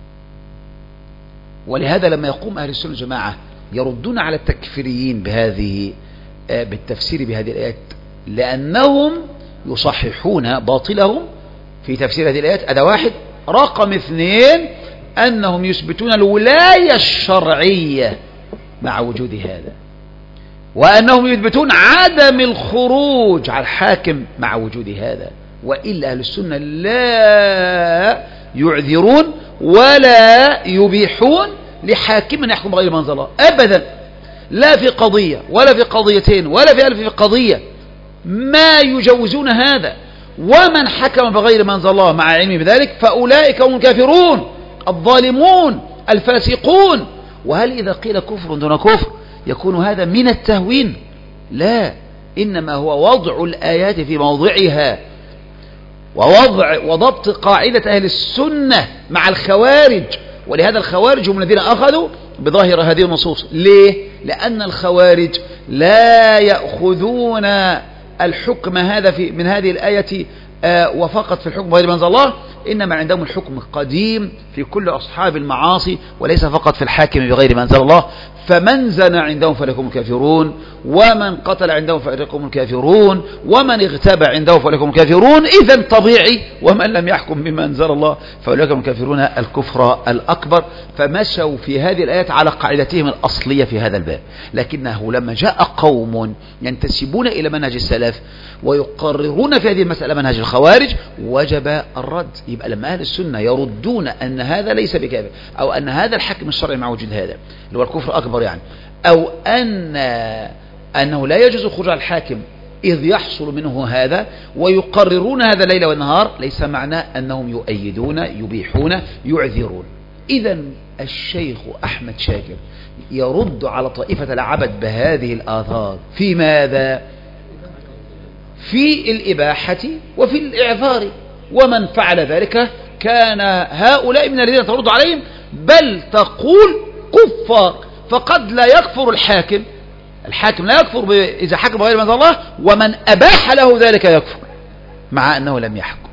ولهذا لما يقوم أهل السنة الجماعة يردون على التكفيريين بهذه بالتفسير بهذه الآيات، لأنهم يصححون باطلهم في تفسير هذه الآيات. هذا واحد. رقم اثنين أنهم يثبتون الولاية الشرعية مع وجود هذا، وأنهم يثبتون عدم الخروج على الحاكم مع وجود هذا. وإلا أهل السنة لا يعذرون ولا يبيحون لحاكم يحكم بغير ما أنزل الله أبدا، لا في قضية ولا في قضيتين ولا في ألف في قضية ما يجوزون هذا. ومن حكم بغير ما أنزل الله مع علمه بذلك فأولئك هم الكافرون الظالمون الفاسقون. وهل إذا قيل كفر دون كفر يكون هذا من التهوين؟ لا، إنما هو وضع الآيات في موضعها ووضع وضبط قاعدة أهل السنة مع الخوارج. ولهذا الخوارج هم الذين أخذوا بظاهر هذه النصوص. ليه؟ لأن الخوارج لا يأخذون الحكم هذا في من هذه الآية آه وفقط في الحكم غير ما أنزل الله، إنما عندهم الحكم قديم في كل أصحاب المعاصي وليس فقط في الحاكم بغير ما أنزل الله. فمن زنى عندهم فلكم الكافرون، ومن قتل عندهم فلكم الكافرون، ومن اغتاب عنده فلكم الكافرون. إذن طبيعي ومن لم يحكم بما أنزل الله فلكم الكافرون الكفر الأكبر. فمشوا في هذه الآيات على قاعدتهم الأصلية في هذا الباب. لكنه لما جاء قوم ينتسبون إلى منهج السلف ويقررون في هذه المسألة منهج الخوارج وجب الرد. يبقى لما أهل السنة يردون أن هذا ليس بكافر، أو أن هذا الحكم الشرعي مع وجود هذا اللي هو الكفر أكبر يعني، أو أن أنه لا يجوز خروج الحاكم إذ يحصل منه هذا، ويقررون هذا ليل والنهار، ليس معناه أنهم يؤيدون يبيحون يعذرون. إذن الشيخ أحمد شاكر يرد على طائفة العبد بهذه الآثار في ماذا؟ في الإباحة وفي الإعذار. ومن فعل ذلك كان هؤلاء من الذين ترد عليهم، بل تقول كفار. فقد لا يكفر الحاكم، الحاكم لا يكفر إذا حكم بغير ما أنزل الله، ومن أباح له ذلك يكفر مع أنه لم يحكم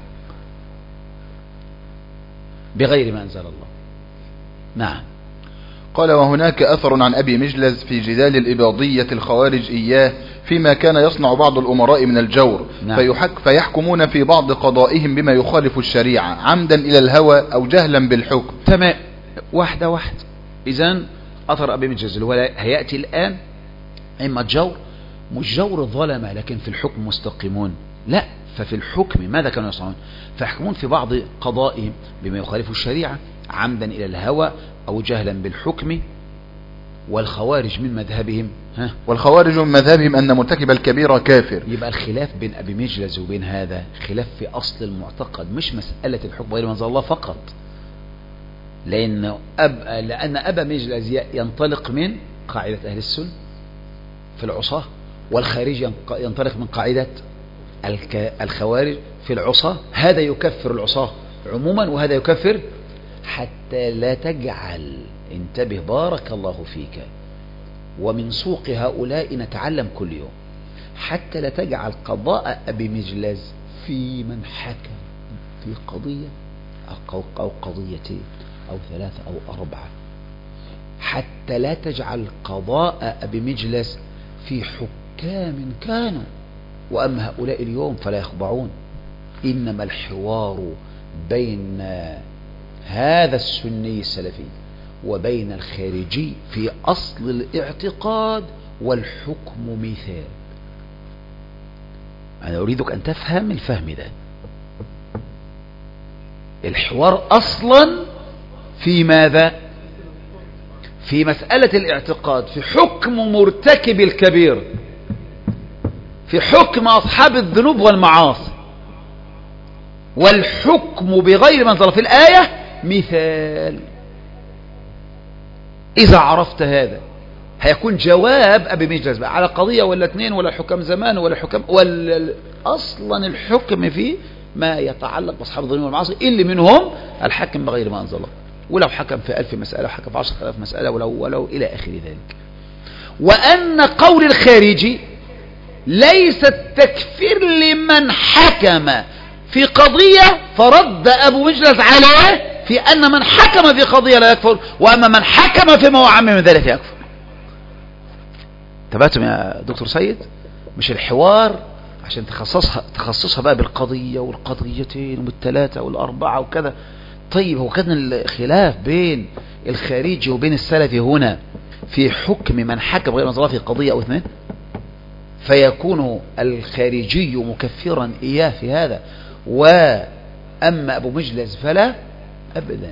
بغير ما أنزل الله. نعم. قال: وهناك أثر عن أبي مجلز في جدال الإباضية الخوارج إياه فيما كان يصنع بعض الأمراء من الجور. نعم. فيحك فيحكمون في بعض قضائهم بما يخالف الشريعة عمدا إلى الهوى أو جهلا بالحكم. تمام. واحدة واحدة. إذن أثر أبي مجلز اللي هو هيأتي الآن إما الجور، مش جور الظلمة لكن في الحكم مستقيمون، لا، ففي الحكم ماذا كانوا يصنعون؟ فيحكمون في بعض قضائهم بما يخالف الشريعة عمدا إلى الهوى أو جهلا بالحكم. والخوارج من مذهبهم ها والخوارج من مذهبهم أن مرتكب الكبيرة كافر. يبقى الخلاف بين أبي مجلز وبين هذا خلاف في أصل المعتقد، مش مسألة الحكم غير ما أنزل الله فقط. لأن أب لأن أبا مجلز ينطلق من قاعدة أهل السنة في العصاة، والخارج ينطلق من قاعدة الخوارج في العصاة. هذا يكفر العصاة عموما وهذا يكفر، حتى لا تجعل، انتبه بارك الله فيك، ومن سوق هؤلاء نتعلم كل يوم، حتى لا تجعل قضاء أبي مجلز في من حكم في قضية أو قضيتين أو ثلاثة أو أربعة، حتى لا تجعل قضاء أبي مجلس في حكام كانوا، وأما هؤلاء اليوم فلا يخضعون. إنما الحوار بين هذا السني السلفي وبين الخارجي في أصل الاعتقاد، والحكم مثال. أنا أريدك أن تفهم الفهم ده. الحوار أصلا في ماذا؟ في مسألة الاعتقاد، في حكم مرتكب الكبير، في حكم أصحاب الذنوب والمعاصي. والحكم بغير ما أنزل في الآية مثال. إذا عرفت هذا هيكون جواب أبي مجلس بقى على قضية ولا اثنين ولا حكم زمان ولا حكم ولا أصلا الحكم فيه ما يتعلق بأصحاب الذنوب والمعاصي اللي منهم الحكم بغير ما أنزل الله، ولو حكم في ألف مسألة وحكم في عشرة آلاف مسألة ولو ولو إلى آخر ذلك. وأن قول الخارجي ليس التكفير لمن حكم في قضية فرد أبو مجلس عليه في أن من حكم في قضية لا يكفر، وأما من حكم فيما هو عام من ذلك يكفر. تبعتم يا دكتور سيد؟ مش الحوار عشان تخصصها تخصصها بقى بالقضية والقضيتين والثلاثة والأربعة وكذا. طيب هو كان الخلاف بين الخارجي وبين السلفي هنا في حكم من حكم غير نظرة في قضية أو اثنين، فيكون الخارجي مكفرا إياه في هذا، وأما أبو مجلس فلا أبدا.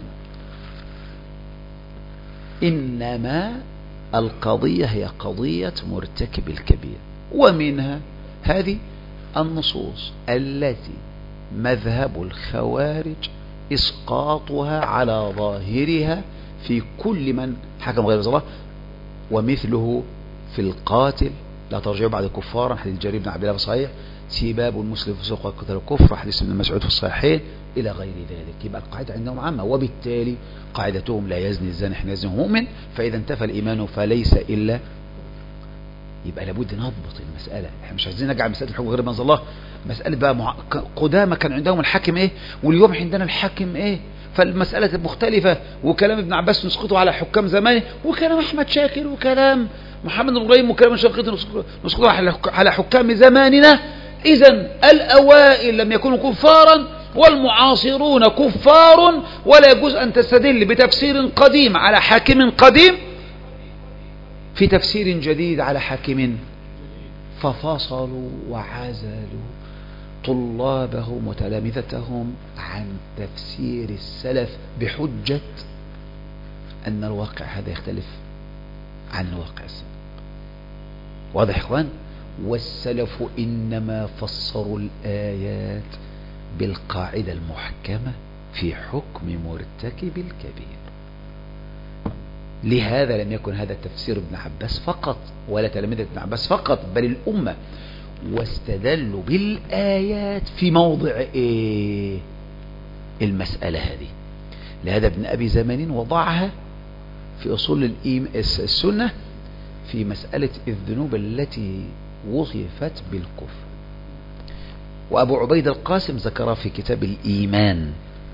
إنما القضية هي قضية مرتكب الكبير، ومنها هذه النصوص التي مذهب الخوارج إسقاطها على ظاهرها في كل من حكم غير الله. ومثله في القاتل لا ترجعوا بعد كفارا، حديث جرير بن عبد الله صحيح، سباب المسلم فسوق وقتل الكفر، حديث ابن مسعود في الصحيحين، إلى غير ذلك. يبقى القاعدة عندهم عامة، وبالتالي قاعدتهم لا يزني الزاني حين يزني مؤمن، فإذا انتفى الإيمان فليس إلا. يبقى لابد نضبط المسألة. احنا مش عايزين نجعل مسألة الحكم غير منزل الله مسألة بقى مع... قدامى كان عندهم الحاكم ايه واليوم عندنا الحاكم ايه، فالمسألة مختلفة، وكلام ابن عباس نسقطه على حكام زمانه، وكلام أحمد شاكر وكلام محمد بن إبراهيم وكلام شنقيطي نسقطه على حكام زماننا. إذن الأوائل لم يكونوا كفارا والمعاصرون كفار، ولا يجوز أن تستدل بتفسير قديم على حاكم قديم في تفسير جديد على حاكم. ففصلوا وعزلوا طلابهم وتلامذتهم عن تفسير السلف بحجة أن الواقع هذا يختلف عن الواقع السابق. واضح يا إخوان؟ والسلف إنما فسروا الآيات بالقاعدة المحكمة في حكم مرتكب الكبير. لهذا لم يكن هذا تفسير ابن عباس فقط ولا تلاميذ ابن عباس فقط، بل الأمة، واستدلوا بالآيات في موضع إيه؟ المسألة هذه. لهذا ابن أبي زمان وضعها في أصول السنة في مسألة الذنوب التي وصفت بالكفر، وأبو عبيد القاسم ذكرها في كتاب الإيمان،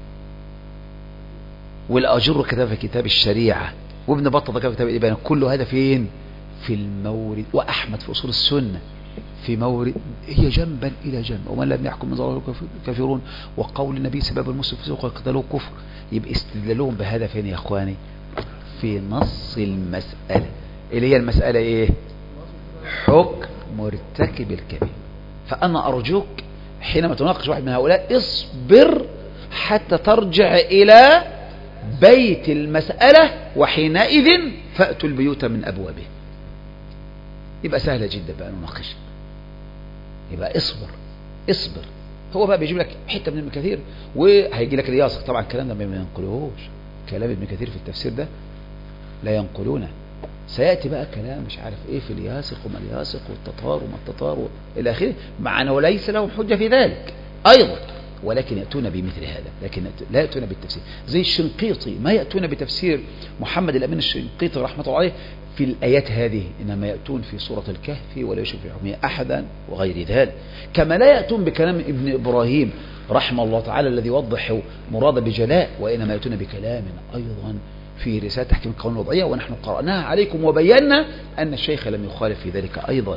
والأجر كتاب في كتاب الشريعة، وابن بطة ذكر في كتاب الإبانة. كل هذا فين؟ في المورد. وأحمد في أصول السنة في مورد هي جنبا إلى جنب. ومن لم يحكم من ظاهره كافرون، وقول النبي سبب المسلم فسوق قتلوه كفر. يبقى استدلالهم بهذا فين يا إخواني؟ في نص المسألة اللي هي المسألة إيه؟ حكم مرتكب الكبير. فأنا أرجوك حينما تناقش واحد من هؤلاء اصبر حتى ترجع إلى بيت المسألة، وحينئذ فأتوا البيوت من أبوابه. يبقى سهلة جدا بقى نناقش. يبقى اصبر اصبر. هو بقى بيجيب لك حتة من ابن كثير وهيجي لك الياسق. طبعا الكلام ده ما ينقلوهوش، كلام ابن كثير في التفسير ده لا ينقلونه. سيأتي بقى كلام مش عارف ايه في الياسق وما الياسق والتطار وما التطار الى اخره، مع انه ليس لهم حجة في ذلك ايضا، ولكن يأتون بمثل هذا، لكن لا يأتون بالتفسير. زي الشنقيطي ما يأتون بتفسير محمد الأمين الشنقيطي رحمة الله عليه في الآيات هذه، إنما يأتون في سورة الكهف ولا يشرك في حكمه أحدا وغير ذلك. كما لا يأتون بكلام ابن إبراهيم رحمه الله تعالى الذي يوضح مراد بجلاء، وإنما يأتون بكلام أيضا في رسالة تحكيم القوانين الوضعية، ونحن قرأناها عليكم وبينا أن الشيخ لم يخالف في ذلك أيضا.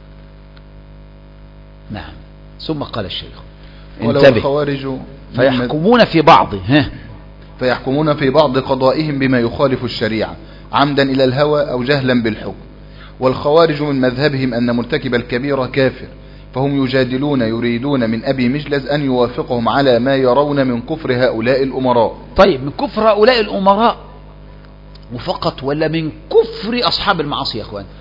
نعم. ثم قال الشيخ ولو الخوارج فيحكمون في بعض ها فيحكمون في بعض قضائهم بما يخالف الشريعة عمدا إلى الهوى أو جهلا بالحكم. والخوارج من مذهبهم أن مرتكب الكبيرة كافر، فهم يجادلون يريدون من أبي مجلز أن يوافقهم على ما يرون من كفر هؤلاء الأمراء. طيب من كفر هؤلاء الأمراء وفقط، ولا من كفر أصحاب المعاصي يا أخوان؟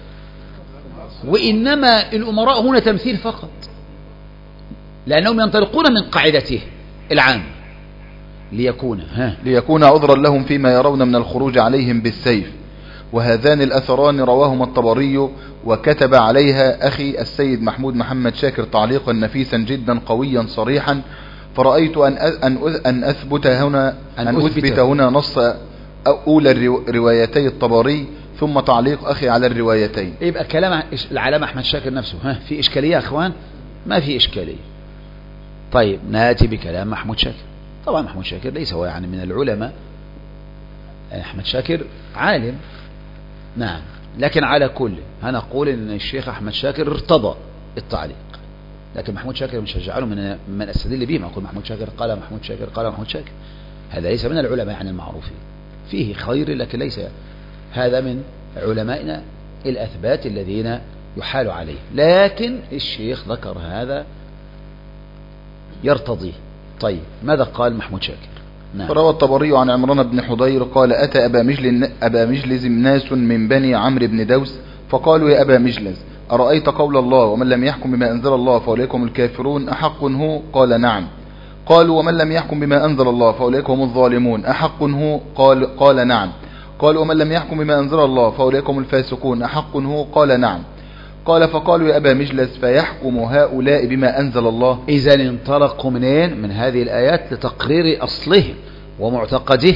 وإنما الأمراء هنا تمثيل فقط، لأنهم ينطلقون من قاعدته العام ليكون ها ليكون عذرا لهم فيما يرون من الخروج عليهم بالسيف. وهذان الأثران رواهما الطبري، وكتب عليها أخي السيد محمود محمد شاكر تعليقا نفيسا جدا قويا صريحا، فرأيت أن أن أن أثبت هنا أن, أن أثبت هنا نص أولى الروايتي الطبري ثم تعليق أخي على الروايتين. يبقى كلام العلامة أحمد شاكر نفسه ها في إشكالية يا أخوان؟ ما في إشكالية. طيب نأتي بكلام محمود شاكر. طبعا محمود شاكر ليس هو يعني من العلماء، أحمد شاكر عالم نعم، لكن على كل هنقول ان الشيخ أحمد شاكر ارتضى التعليق، لكن محمود شاكر مش هجعله من من استدل به. ما أقول محمود شاكر قال محمود شاكر قال محمود شاكر، هذا ليس من العلماء يعني المعروفين، فيه خير لكن ليس هذا من علمائنا الأثبات الذين يحال عليه. لكن الشيخ ذكر هذا يرتضيه. طيب ماذا قال محمود شاكر؟ نعم. فروى الطبري عن عمران بن حضير قال أتى أبا مجلز, أبا مجلز ناس من بني عمرو بن دوس فقالوا يا أبا مجلز أرأيت قول الله ومن لم يحكم بما أنزل الله فأولئك هم الكافرون أحق هو؟ قال نعم. قالوا ومن لم يحكم بما أنزل الله فأولئك هم الظالمون أحق هو؟ قال, قال نعم. قالوا ومن لم يحكم بما أنزل الله فأولئك هم الفاسقون أحق هو؟ قال نعم. قال فقالوا يا أبا مجلس فيحكم هؤلاء بما أنزل الله. إذن انطلقوا منين؟ من هذه الآيات لتقرير أصله ومعتقده،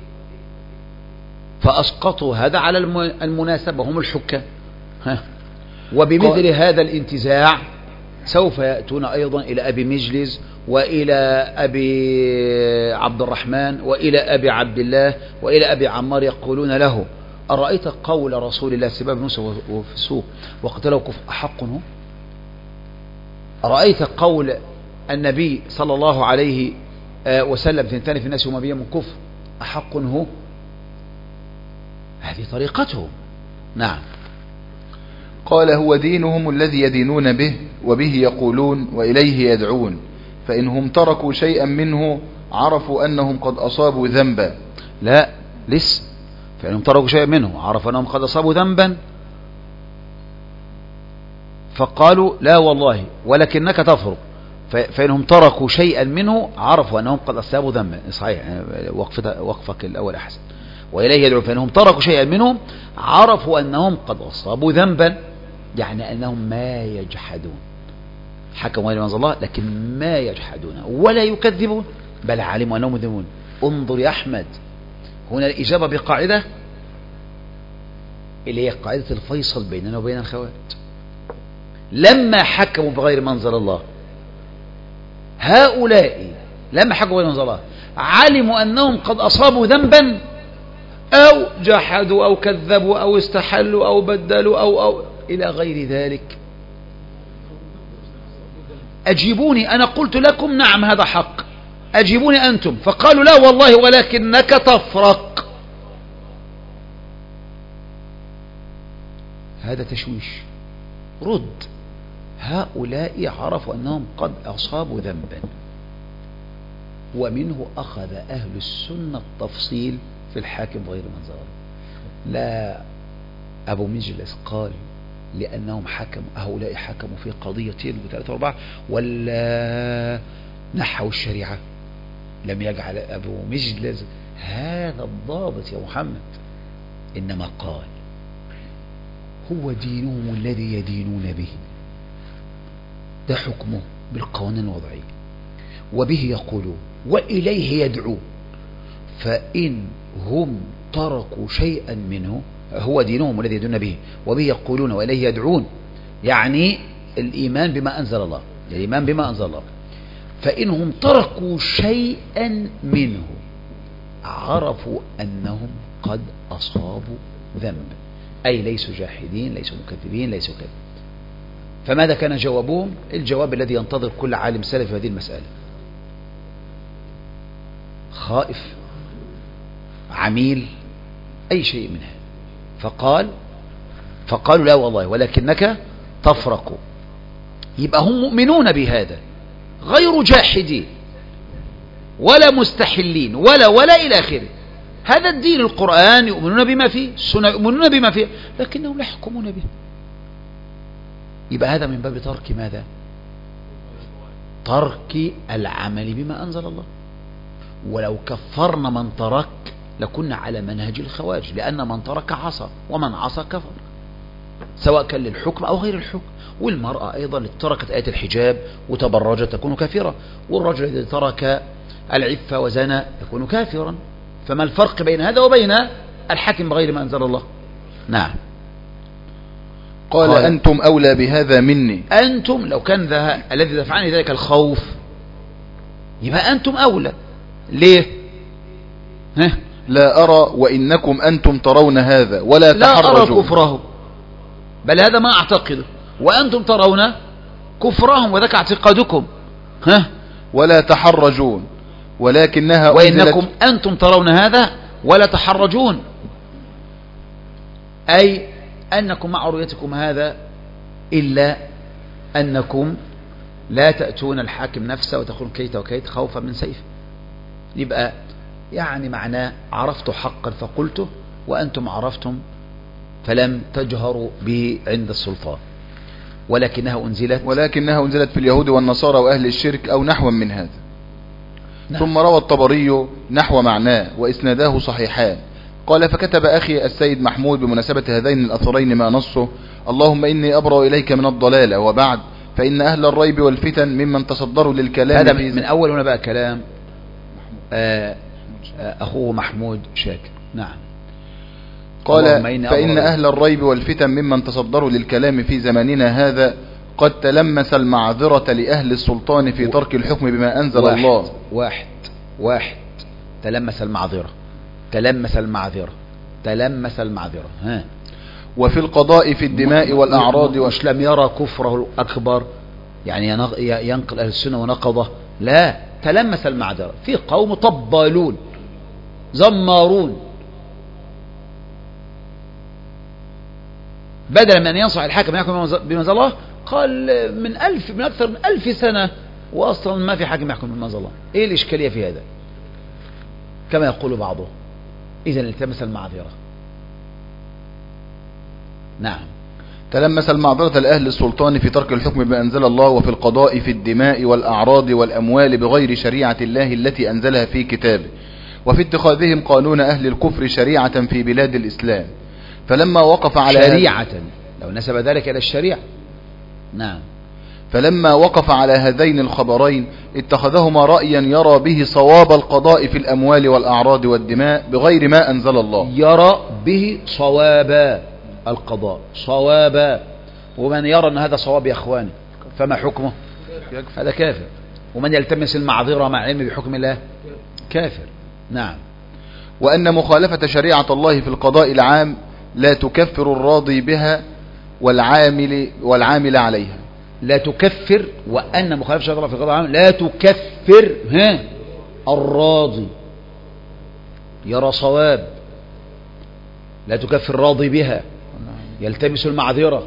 فأسقطوا هذا على المناسبة هم الحكام. ها. وبمثل هذا الانتزاع سوف يأتون أيضا إلى أبي مجلس وإلى أبي عبد الرحمن وإلى أبي عبد الله وإلى أبي عمار يقولون له أرأيت قول رسول الله سباب موسى وفي السوق وقتله كفر أحق هو؟ أرأيت قول النبي صلى الله عليه وسلم ثنتان في الناس وما بيهم من كفر أحق هو؟ هذه طريقتهم. نعم. قال هو دينهم الذي يدينون به وبه يقولون وإليه يدعون فإنهم تركوا شيئا منه عرفوا أنهم قد أصابوا ذنبا. لا لسه، فإنهم تركوا شيئا منه عرفوا أنهم قد أصابوا ذنبا فقالوا لا والله ولكنك تفرق، فإنهم تركوا شيئا منه عرفوا أنهم قد أصابوا ذنبا. صحيح، وقفك الأول أحسن. وإليه يدعون فإنهم تركوا شيئا منهم عرفوا أنهم قد أصابوا ذنبا، يعني أنهم ما يجحدون، حكموا إلى منزل الله لكن ما يجحدون ولا يكذبون بل علموا أنهم مذنبون. انظر يا أحمد، هنا الإجابة بقاعدة اللي هي قاعدة الفيصل بيننا وبين الخوارج. لما حكموا بغير منزل الله هؤلاء لما حكموا بغير منزل الله علموا أنهم قد أصابوا ذنبا أو جحدوا أو كذبوا أو استحلوا أو بدلوا أو, أو إلى غير ذلك. أجيبوني، أنا قلت لكم نعم هذا حق، أجيبوني أنتم. فقالوا لا والله ولكنك تفرق. هذا تشويش. رد. هؤلاء عرفوا أنهم قد أصابوا ذنبا، ومنه أخذ أهل السنة التفصيل في الحاكم غير منزل. لا أبو مجلس قال لأنهم حكموا، هؤلاء حكموا في قضيتين وثلاثة وأربعة ولا نحوا الشريعة. لم يجعل أبو مجلس هذا الضابط يا محمد، إنما قال هو دينهم الذي يدينون به، ده حكمه بالقوانين الوضعية، وبه يقولون وإليه يدعون، فإن هم تركوا شيئا منه هو دينهم الذي يدعون به وبه يقولون وإليه يدعون، يعني الإيمان بما أنزل الله، الإيمان بما أنزل الله. فإنهم تركوا شيئا منه عرفوا أنهم قد أصابوا ذنبا، أي ليسوا جاحدين ليسوا مكذبين ليسوا كذب. فماذا كان جوابهم؟ الجواب الذي ينتظر كل عالم سلف في هذه المسألة: خائف، عميل، أي شيء من هذا. فقال فقالوا لا والله ولكنك تفرق. يبقى هم مؤمنون بهذا، غير جاحدين ولا مستحلين ولا ولا إلى آخره. هذا الدين، القرآن يؤمنون بما فيه، السنة يؤمنون بما فيه، لكنهم لا يحكمون به. يبقى هذا من باب ترك ماذا؟ ترك العمل بما أنزل الله. ولو كفرنا من ترك لكنا على منهج الخوارج، لأن من ترك عصى ومن عصى كفر، سواء كان للحكم أو غير الحكم. والمرأة أيضا اللي تركت آية الحجاب وتبرجت تكون كافرة، والرجل الذي ترك العفة وزنى يكون كافرا. فما الفرق بين هذا وبين الحكم بغير ما أنزل الله؟ نعم. قال, قال أنتم أولى بهذا مني. أنتم لو كان ذا الذي دفعني ذلك الخوف يبقى أنتم أولى. ليه؟ ها؟ لا أرى وإنكم أنتم ترون هذا ولا تحرجوا. لا أرى كفره، بل هذا ما أعتقده، وأنتم ترون كفرهم وذاك اعتقادكم. ها؟ ولا تحرجون ولكنها وإنكم أنتم ترون هذا ولا تحرجون، أي أنكم مع رؤيتكم هذا إلا أنكم لا تأتون الحاكم نفسه وتقول كيت وكيت خوفا من سيف. يبقى يعني معناه عرفت حقا فقلته، وأنتم عرفتم فلم تجهروا به عند السلطان. ولكنها أنزلت ولكنها أنزلت في اليهود والنصارى وأهل الشرك أو نحو من هذا. نعم. ثم روى الطبري نحو معناه وإسناداه صحيحان. قال فكتب أخي السيد محمود بمناسبة هذين الأثرين ما نصه: اللهم إني أبرأ إليك من الضلالة، وبعد فإن أهل الريب والفتن ممن تصدروا للكلام. هذا من أول هنا بقى كلام آه آه أخوه محمود شاكر. نعم. قال فإن أهل الريب والفتن ممن تصدروا للكلام في زماننا هذا قد تلمس المعذرة لأهل السلطان في ترك الحكم بما أنزل واحد الله. واحد واحد تلمس المعذرة تلمس المعذرة تلمس المعذرة ها. وفي القضاء في الدماء والأعراض مش لم يرى كفره الأكبر يعني ينقل أهل السنة ونقضه، لا، تلمس المعذرة. في قوم طبالون زمارون، بدلا من أن ينصح الحاكم يحكم بما أنزل الله قال من ألف من أكثر من ألف سنة وأصلا ما في حاكم يحكم بما أنزل الله. إيه الإشكالية في هذا؟ كما يقول بعضهم إذا التمس المعذرة. نعم. تلمس المعذرة لأهل السلطان في ترك الحكم بما أنزل الله وفي القضاء في الدماء والأعراض والأموال بغير شريعة الله التي أنزلها في كتابه، وفي اتخاذهم قانون أهل الكفر شريعة في بلاد الإسلام. فلما وقف على شريعة لو نسب ذلك إلى الشريعة. نعم. فلما وقف على هذين الخبرين اتخذهما رأيا يرى به صواب القضاء في الأموال والأعراض والدماء بغير ما أنزل الله. يرى به صواب القضاء صوابا، ومن يرى أن هذا صواب يا أخواني فما حكمه؟ هذا كافر. ومن يلتمس المعذرة مع علم بحكم الله كافر. نعم. وأن مخالفة شريعة الله في القضاء العام لا تكفر الراضي بها والعامل والعامل عليها. لا تكفر، وأن مخالفة شريعة الله في القضاء العام لا تكفر ها الراضي يرى صواب، لا تكفر الراضي بها يلتمس المعذرة.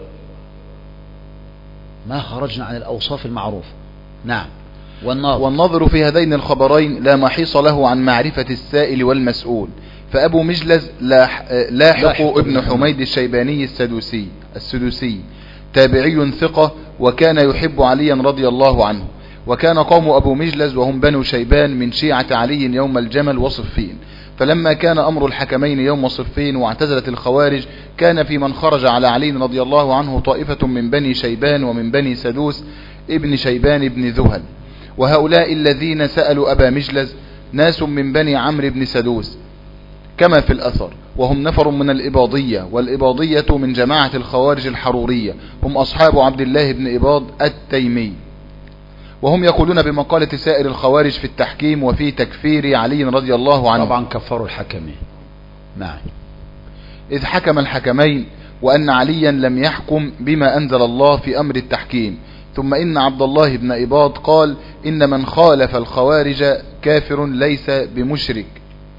ما خرجنا عن الأوصاف المعروفة. نعم. والناظر, والنظر في هذين الخبرين لا محيص له عن معرفة السائل والمسؤول. فأبو مجلز لاحق ابن حميد الشيباني السدوسي السدوسي تابعي ثقة، وكان يحب عليا رضي الله عنه. وكان قوم أبو مجلز وهم بنو شيبان من شيعة علي يوم الجمل وصفين. فلما كان أمر الحكمين يوم صفين واعتزلت الخوارج، كان في من خرج على علي رضي الله عنه طائفة من بني شيبان ومن بني سدوس ابن شيبان بن ذهل. وهؤلاء الذين سألوا أبا مجلز ناس من بني عمرو بن سدوس كما في الأثر، وهم نفر من الإباضية، والإباضية من جماعة الخوارج الحرورية، هم أصحاب عبد الله بن إباض التيمي. وهم يقولون بمقالة سائر الخوارج في التحكيم وفي تكفير علي رضي الله عنه. طبعا كفروا الحكمين. نعم. إذ حكم الحكمين وأن عليا لم يحكم بما أنزل الله في أمر التحكيم. ثم إن عبد الله بن إباض قال إن من خالف الخوارج كافر ليس بمشرك،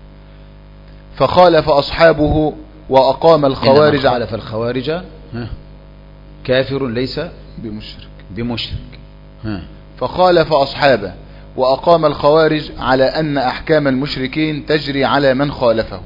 فخالف أصحابه وأقام الخوارج. إن من خالف الخوارج كافر ليس بمشرك بمشرك ها. فخالف أصحابه وأقام الخوارج على أن أحكام المشركين تجري على من خالفه.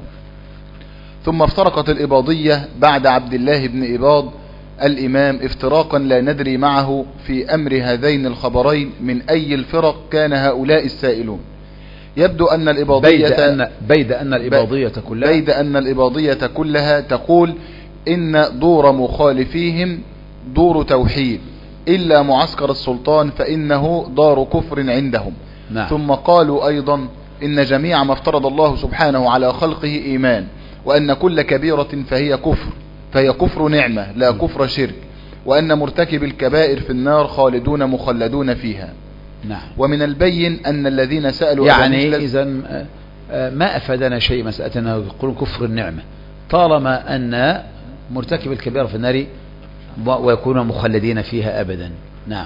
ثم افترقت الإباضية بعد عبد الله بن إباض الإمام افتراقا لا ندري معه في أمر هذين الخبرين من أي الفرق كان هؤلاء السائلون. يبدو أن الإباضية بيد أن, بيد أن الإباضية كلها بيد أن الإباضية كلها تقول إن دور مخالفيهم دور توحيد، إلا معسكر السلطان فإنه دار كفر عندهم. نعم. ثم قالوا أيضا إن جميع ما افترض الله سبحانه على خلقه إيمان، وأن كل كبيرة فهي كفر فهي كفر نعمة لا كفر شرك، وأن مرتكب الكبائر في النار خالدون مخلدون فيها. نعم. ومن البين أن الذين سألوا يعني إذا ما أفادنا شيء مسألة أنه يقول كفر النعمة طالما أن مرتكب الكبائر في النار ويكونوا مخلدين فيها أبدا. نعم.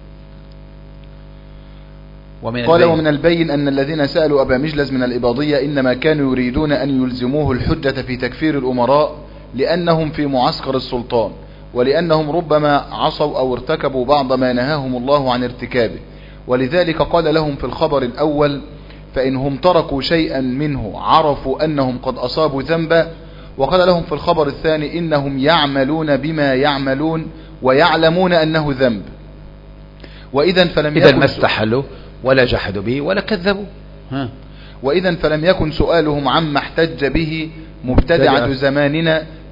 ومن قال ومن البين أن الذين سألوا أبا مجلز من الإباضية إنما كانوا يريدون أن يلزموه الحجة في تكفير الأمراء لأنهم في معسكر السلطان، ولأنهم ربما عصوا أو ارتكبوا بعض ما نهاهم الله عن ارتكابه، ولذلك قال لهم في الخبر الأول فإنهم تركوا شيئا منه عرفوا أنهم قد أصابوا ذنبا، وقال لهم في الخبر الثاني إنهم يعملون بما يعملون ويعلمون أنه ذنب. وإذا فلم يكن ما استحلوا ولا جحدوا به ولا كذبوا. ها. وإذا فلم يكن سؤالهم عما احتج به مبتدعة زماننا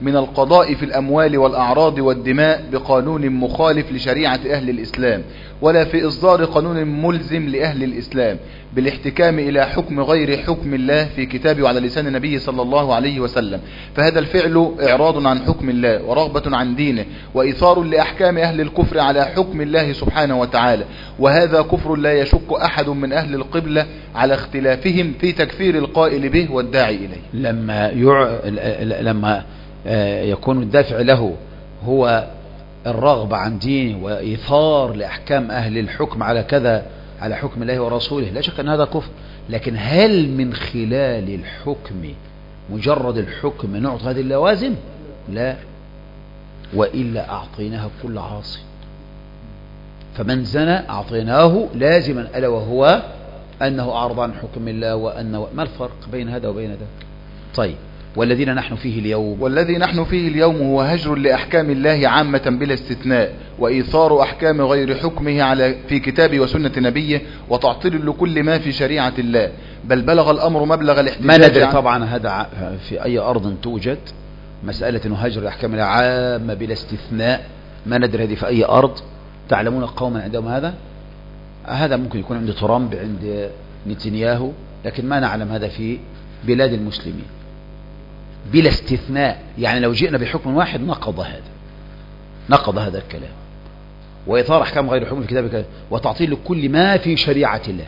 من القضاء في الأموال والأعراض والدماء بقانون مخالف لشريعة أهل الإسلام، ولا في إصدار قانون ملزم لأهل الإسلام بالاحتكام إلى حكم غير حكم الله في كتابه وعلى لسان النبي صلى الله عليه وسلم. فهذا الفعل إعراض عن حكم الله ورغبة عن دينه وإيثار لأحكام أهل الكفر على حكم الله سبحانه وتعالى، وهذا كفر لا يشك أحد من أهل القبلة على اختلافهم في تكفير القائل به والداعي إليه. لما يع... لما يكون الدافع له هو الرغبة عن دينه وإيثار لأحكام أهل الحكم على كذا على حكم الله ورسوله، لا شك أن هذا كفر. لكن هل من خلال الحكم مجرد الحكم نعطي هذه اللوازم؟ لا، وإلا أعطيناها كل عاصي. فمن زنى أعطيناه لازما ألا وهو أنه أعرض عن حكم الله، وأنه ما الفرق بين هذا وبين ذاك؟ طيب، والذين نحن فيه اليوم والذي نحن فيه اليوم هو هجر لأحكام الله عامة بلا استثناء، وإيثار أحكام غير حكمه على في كتابه وسنة نبيه، وتعطيل لكل ما في شريعة الله، بل بلغ الأمر مبلغ الاحتجاج. ما ندري طبعا هذا في أي أرض توجد مسألة هجر أحكام الله عامة بلا استثناء، ما ندري هذه في أي أرض. تعلمون قوما عندهم هذا هذا ممكن يكون عند ترامب، عند نتنياهو، لكن ما نعلم هذا في بلاد المسلمين بلا استثناء. يعني لو جئنا بحكم واحد نقض هذا نقض هذا الكلام، وإثار أحكام غير حكم الكتاب وتعطيل لكل ما في شريعة الله،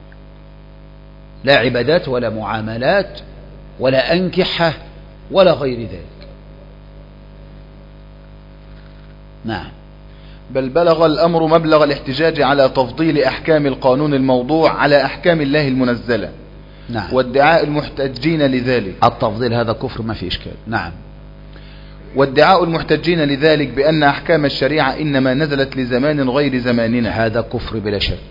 لا عبادات ولا معاملات ولا أنكحة ولا غير ذلك. نعم. بل بلغ الأمر مبلغ الاحتجاج على تفضيل أحكام القانون الموضوع على أحكام الله المنزلة. نعم. وادعاء المحتجين لذلك التفضيل هذا كفر ما في إشكال. نعم. وادعاء المحتجين لذلك بأن أحكام الشريعة إنما نزلت لزمان غير زماننا، هذا كفر بلا شك.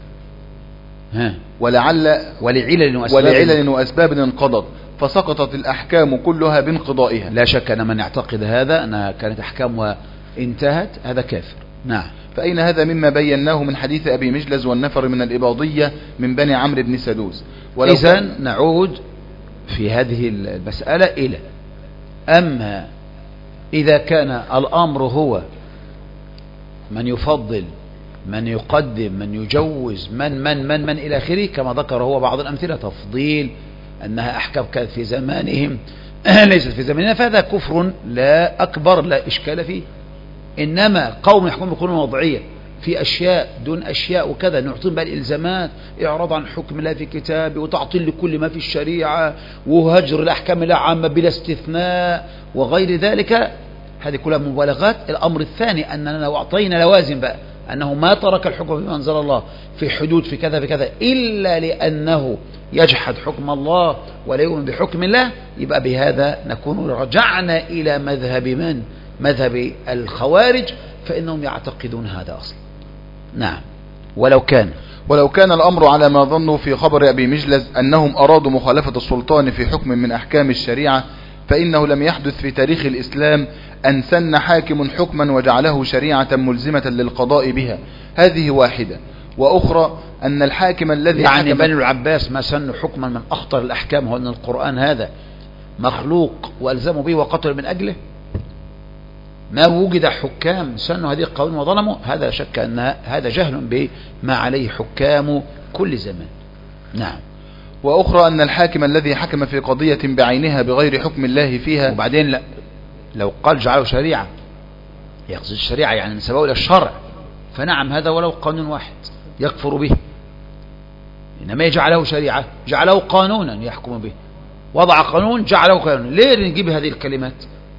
ها. ولعل ولعلل وأسباب, ولعلل وأسباب انقضت فسقطت الأحكام كلها بانقضائها. لا شك أن من يعتقد هذا أنها كانت أحكام وانتهت هذا كافر. نعم. فأين هذا مما بيناه من حديث أبي مجلز والنفر من الإباضية من بني عمرو بن سدوس؟ إذن نعود في هذه المسألة إلى أما إذا كان الأمر هو من يفضل من يقدم من يجوز من من من من إلى آخره كما ذكر هو بعض الأمثلة، تفضيل أنها أحكام كانت في زمانهم ليست في زماننا، فهذا كفر لا أكبر لا إشكال فيه. إنما قوم يحكمون بقانون وضعية في أشياء دون أشياء وكذا، نعطيهم بقى الإلزامات، إعراض عن حكم الله في كتابه وتعطيل لكل ما في الشريعة وهجر الأحكام العامة بلا استثناء وغير ذلك، هذه كلها مبالغات. الأمر الثاني أننا لو أعطينا لوازم بقى أنه ما ترك الحكم بما أنزل الله في حدود في كذا في كذا إلا لأنه يجحد حكم الله ولا يؤمن بحكم الله، يبقى بهذا نكون رجعنا إلى مذهب من؟ مذهب الخوارج، فإنهم يعتقدون هذا أصلا. نعم. ولو كان ولو كان الأمر على ما ظنوا في خبر أبي مجلز أنهم أرادوا مخالفة السلطان في حكم من أحكام الشريعة، فإنه لم يحدث في تاريخ الإسلام أن سن حاكم حكما وجعله شريعة ملزمة للقضاء بها. هذه واحدة. وأخرى أن الحاكم الذي يعني بني العباس ما سنوا حكما من أخطر الأحكام، هو أن القرآن هذا مخلوق وألزموا به وقتلوا من أجله. ما وجد حكام سنوا هذه القوانين وظلموا، هذا شك أن هذا جهل بما عليه حكام كل زمان. نعم. وأخرى أن الحاكم الذي حكم في قضية بعينها بغير حكم الله فيها، وبعدين لا لو قال جعله شريعة يقصد الشريعة يعني نسبه إلى الشرع، فنعم هذا ولو قانون واحد يكفر به. إنما يجعله شريعة جعله قانونا يحكم به، وضع قانون جعله قانونا. ليه نجيب هذه الكلمات؟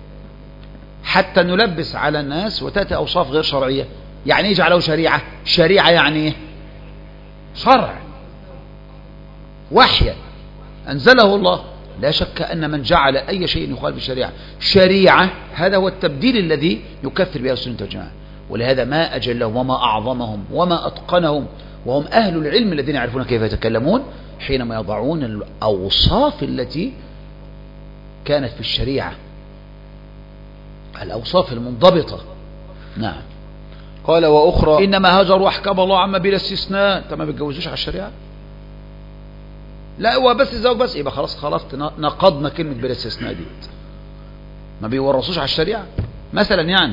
حتى نلبس على الناس وتأتي أوصاف غير شرعية. يعني يجعله شريعة، شريعة يعني شرع وحيا أنزله الله. لا شك أن من جعل أي شيء يخالف الشريعة شريعة هذا هو التبديل الذي يكفر به السنة والجماعة. ولهذا ما أجلهم وما أعظمهم وما أتقنهم، وهم أهل العلم الذين يعرفون كيف يتكلمون حينما يضعون الأوصاف التي كانت في الشريعة، الأوصاف المنضبطة. نعم. قال وأخرى إنما هجروا أحكام الله عما بلا استثناء. أنت ما بتجوزوش على الشريعة؟ لا هو بس الزواج بس، يبقى خلاص خلاص نقضنا كلمة بلا استثناء دي. ما بيورثوش على الشريعة مثلا يعني.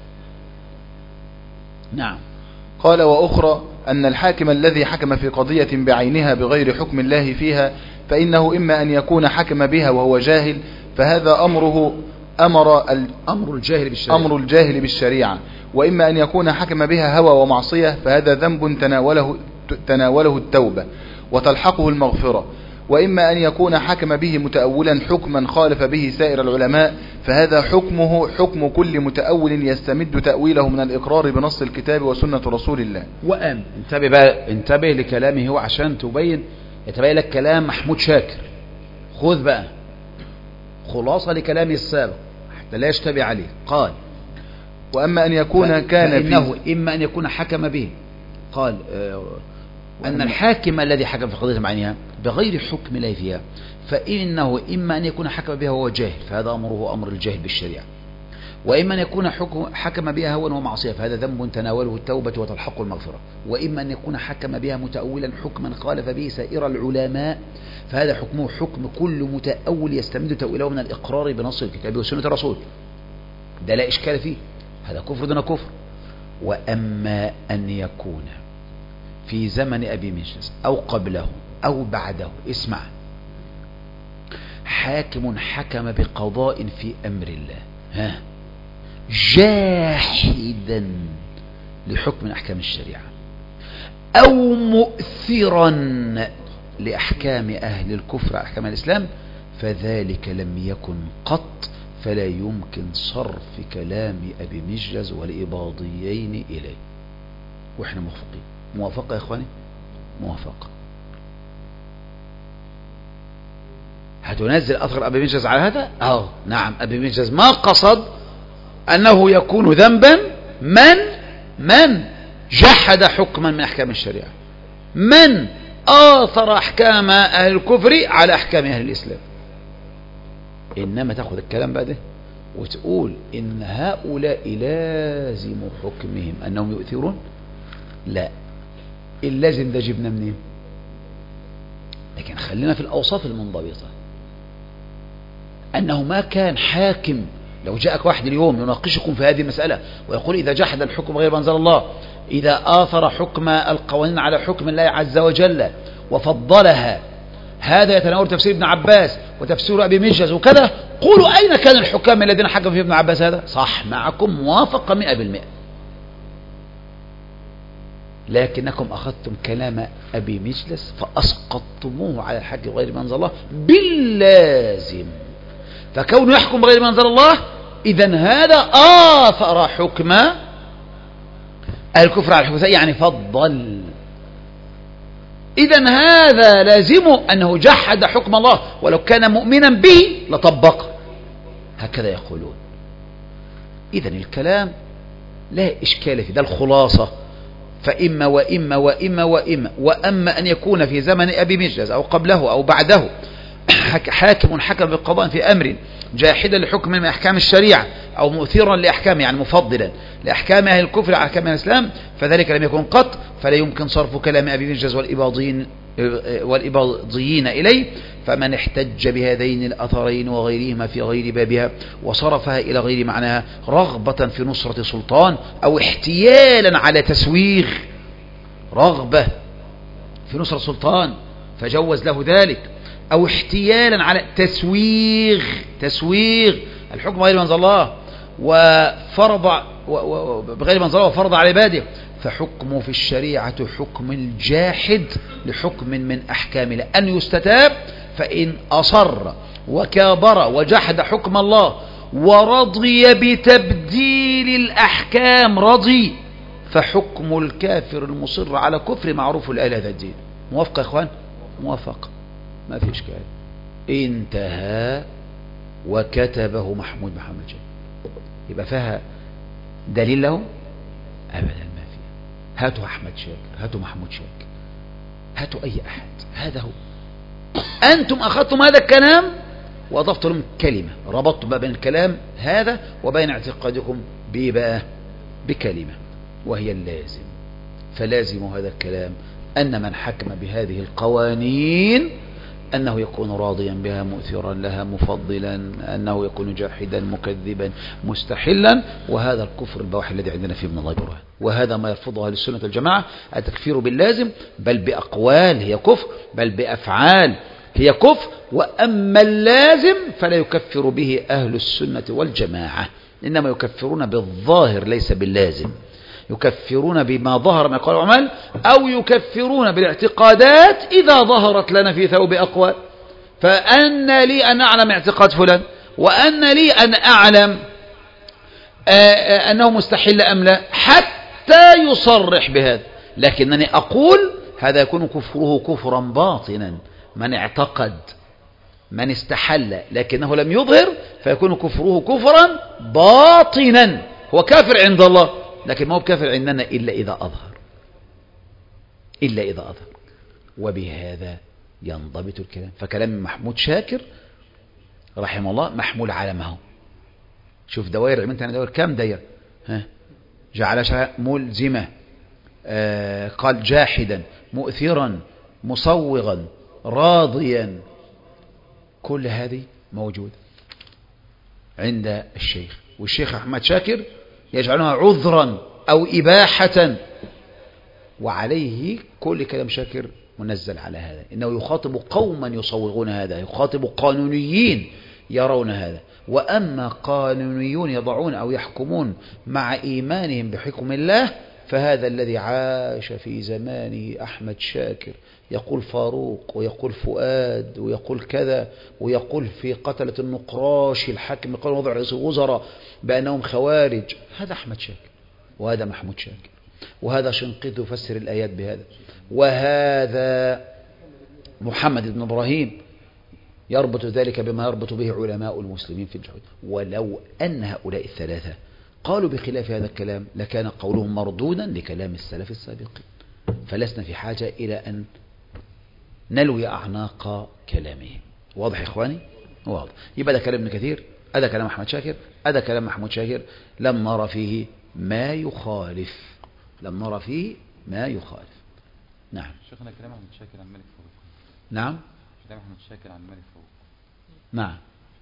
نعم. قال وأخرى أن الحاكم الذي حكم في قضية بعينها بغير حكم الله فيها فإنه إما أن يكون حكم بها وهو جاهل، فهذا أمره أمر أمر الجاهل بالشريعة, أمر الجاهل بالشريعة، وإما أن يكون حكم بها هوى ومعصية، فهذا ذنب تناوله, تناوله التوبة وتلحقه المغفرة، وإما أن يكون حكم به متأولا حكما خالف به سائر العلماء، فهذا حكمه حكم كل متأول يستمد تأويله من الإقرار بنص الكتاب وسنة رسول الله. وأم انتبه بقى، انتبه لكلامه هو عشان تبين يتبين لك كلام محمود شاكر. خذ بقى خلاصة لكلامه السابق حتى لا يشتبه عليه. قال وأما أن يكون كان فإنه إما أن يكون حكم به، قال آه أن الحاكم الذي حكم في قضية معينها بغير حكم الله فيها فإنه إما أن يكون حكم بها وهو جاهل، فهذا أمره أمر الجاهل بالشريعة، وإما أن يكون حكم حكم بها هوى ومعصية، فهذا ذنب تناوله التوبة وتلحقه المغفرة، وإما أن يكون حكم بها متأولا حكما خالف به سائر العلماء، فهذا حكمه حكم كل متأول يستمد تأويله من الإقرار بنص الكتاب وسنة الرسول. ده لا إشكال فيه، هذا كفر دون كفر. وأما أن يكون في زمن أبي مجلس أو قبله أو بعده، اسمع، حاكم حكم بقضاء في أمر الله ها جاحدا لحكم من أحكام الشريعة أو مؤثرا لأحكام أهل الكفر أحكام الإسلام، فذلك لم يكن قط، فلا يمكن صرف كلام أبي مجلس والإباضيين إليه. وإحنا موافقين. موافقة يا إخواني؟ موافقة. هتنزل أثر أبي مجلس على هذا؟ أه نعم، أبي مجلس ما قصد أنه يكون ذنبا من من جحد حكما من أحكام الشريعة، من آثر أحكام أهل الكفر على أحكام أهل الإسلام. إنما تأخذ الكلام بعده وتقول إن هؤلاء لازم حكمهم أنهم يؤثرون. لا، اللازم ده جبنا منين؟ لكن خلينا في الأوصاف المنضبطة، أنه ما كان حاكم. لو جاءك واحد اليوم يناقشكم في هذه المسألة ويقول إذا جحد الحكم غير ما أنزل الله، إذا آثر حكم القوانين على حكم الله عز وجل وفضلها، هذا يتناول تفسير ابن عباس وتفسير أبي مجلس وكذا، قولوا أين كان الحكام الذين حكموا في ابن عباس؟ هذا صح معكم، موافقة مئة بالمئة. لكنكم أخذتم كلام أبي مجلس فأسقطتموه على الحق غير ما أنزل الله باللازم، فكونه يحكم بغير ما أنزل الله إذن هذا آثر حكم الكفر على الحكم، يعني فضل. إذن هذا لازمه أنه جحد حكم الله، ولو كان مؤمنا به لطبقه، هكذا يقولون. إذن الكلام لا إشكال في ده، الخلاصة. فإما وإما وإما وإما وأما أن يكون في زمن أبي مجلس أو قبله أو بعده حاكم حكم بالقضاء في أمر جاحدا لحكم من أحكام الشريعة أو مؤثرا لأحكام، يعني مفضلا لأحكام أهل الكفر على أحكام الإسلام، فذلك لم يكن قط، فلا يمكن صرف كلام أبي مجلس والإباضيين والإباضيين إليه. فمن احتج بهذين الأثرين وغيرهما في غير بابها وصرفها إلى غير معناها رغبة في نصرة سلطان أو احتيالا على تسويغ، رغبة في نصرة سلطان فجوز له ذلك، أو احتيالا على تسويغ تسويغ الحكم غير ما أنزل الله وفرض بغير ما أنزل الله وفرض على عباده، فحكمه في الشريعة حكم الجاحد لحكم من أحكام الله، أن يستتاب. فإن أصر وكابر وجحد حكم الله ورضي بتبديل الأحكام رضي، فحكم الكافر المصر على كفر معروف لأهل هذا الدين. موافق يا إخوان؟ موافق، ما في إشكال. انتهى. وكتبه محمود محمد جاي، يبقى فيها دليل له؟ أبدا ما فيها. هاتوا أحمد شاكر، هاتوا محمود شاكر، هاتوا أي أحد، هذا هو. أنتم أخذتم هذا الكلام وأضفت لهم كلمة، ربطت بين الكلام هذا وبين اعتقادكم ببقى بكلمة وهي اللازم. فلازم هذا الكلام أن من حكم بهذه القوانين أنه يكون راضيا بها مؤثرا لها مفضلا، أنه يكون جاحدا مكذبا مستحلا، وهذا الكفر البواح الذي عندنا فيه من الله برهان. وهذا ما يرفضه أهل السنة والجماعة، التكفير باللازم، بل بأقوال هي كفر، بل بأفعال هي كفر. وأما اللازم فلا يكفر به أهل السنة والجماعة، إنما يكفرون بالظاهر ليس باللازم، يكفرون بما ظهر من أقوال وأعمال، أو يكفرون بالاعتقادات إذا ظهرت لنا في ثوب أقوال. فأن لي أن أعلم اعتقاد فلان، وأن لي أن أعلم أنه مستحيل أم لا، حتى يصرح بهذا. لكنني أقول هذا يكون كفره كفرا باطنا، من اعتقد من استحل لكنه لم يظهر فيكون كفره كفرا باطنا، هو كافر عند الله لكن ما هو كافر عندنا إلا إذا أظهر، إلا إذا أظهر. وبهذا ينضبط الكلام. فكلام محمود شاكر رحمه الله محمول على ما هو. شوف دوائر عملت أنا دوائر كام داير، ها جعل ملزمة، آه قال جاحدا مؤثرا مصوغا راضيا، كل هذه موجودة عند الشيخ. والشيخ أحمد شاكر يجعلها عذرا أو إباحة، وعليه كل كلام شاكر منزل على هذا. إنه يخاطب قوما يصوغون هذا، يخاطب قانونيين يرون هذا. وأما قانونيون يضعون أو يحكمون مع إيمانهم بحكم الله، فهذا الذي عاش في زمانه أحمد شاكر يقول فاروق ويقول فؤاد ويقول كذا، ويقول في قتلة النقراش الحاكم قال وضع رئيس الوزراء بأنهم خوارج. هذا أحمد شاكر، وهذا محمود شاكر، وهذا شنقيط يفسر الآيات بهذا، وهذا محمد بن إبراهيم يربط ذلك بما يربط به علماء المسلمين في الجهود. ولو أن هؤلاء الثلاثة قالوا بخلاف هذا الكلام لكان قولهم مردودا لكلام السلف السابقين. فلسنا في حاجة إلى أن نلوي أعناق كلامهم. واضح يا إخواني؟ واضح. يبقى ده كلام ابن كثير، هذا كلام أحمد شاكر، هذا كلام محمود شاكر، لم نرى فيه ما يخالف، لم نرى فيه ما يخالف. نعم. شيخنا كلام أحمد شاكر عن ملك فاروق. نعم. كلام أحمد شاكر عن ملك فاروق. نعم.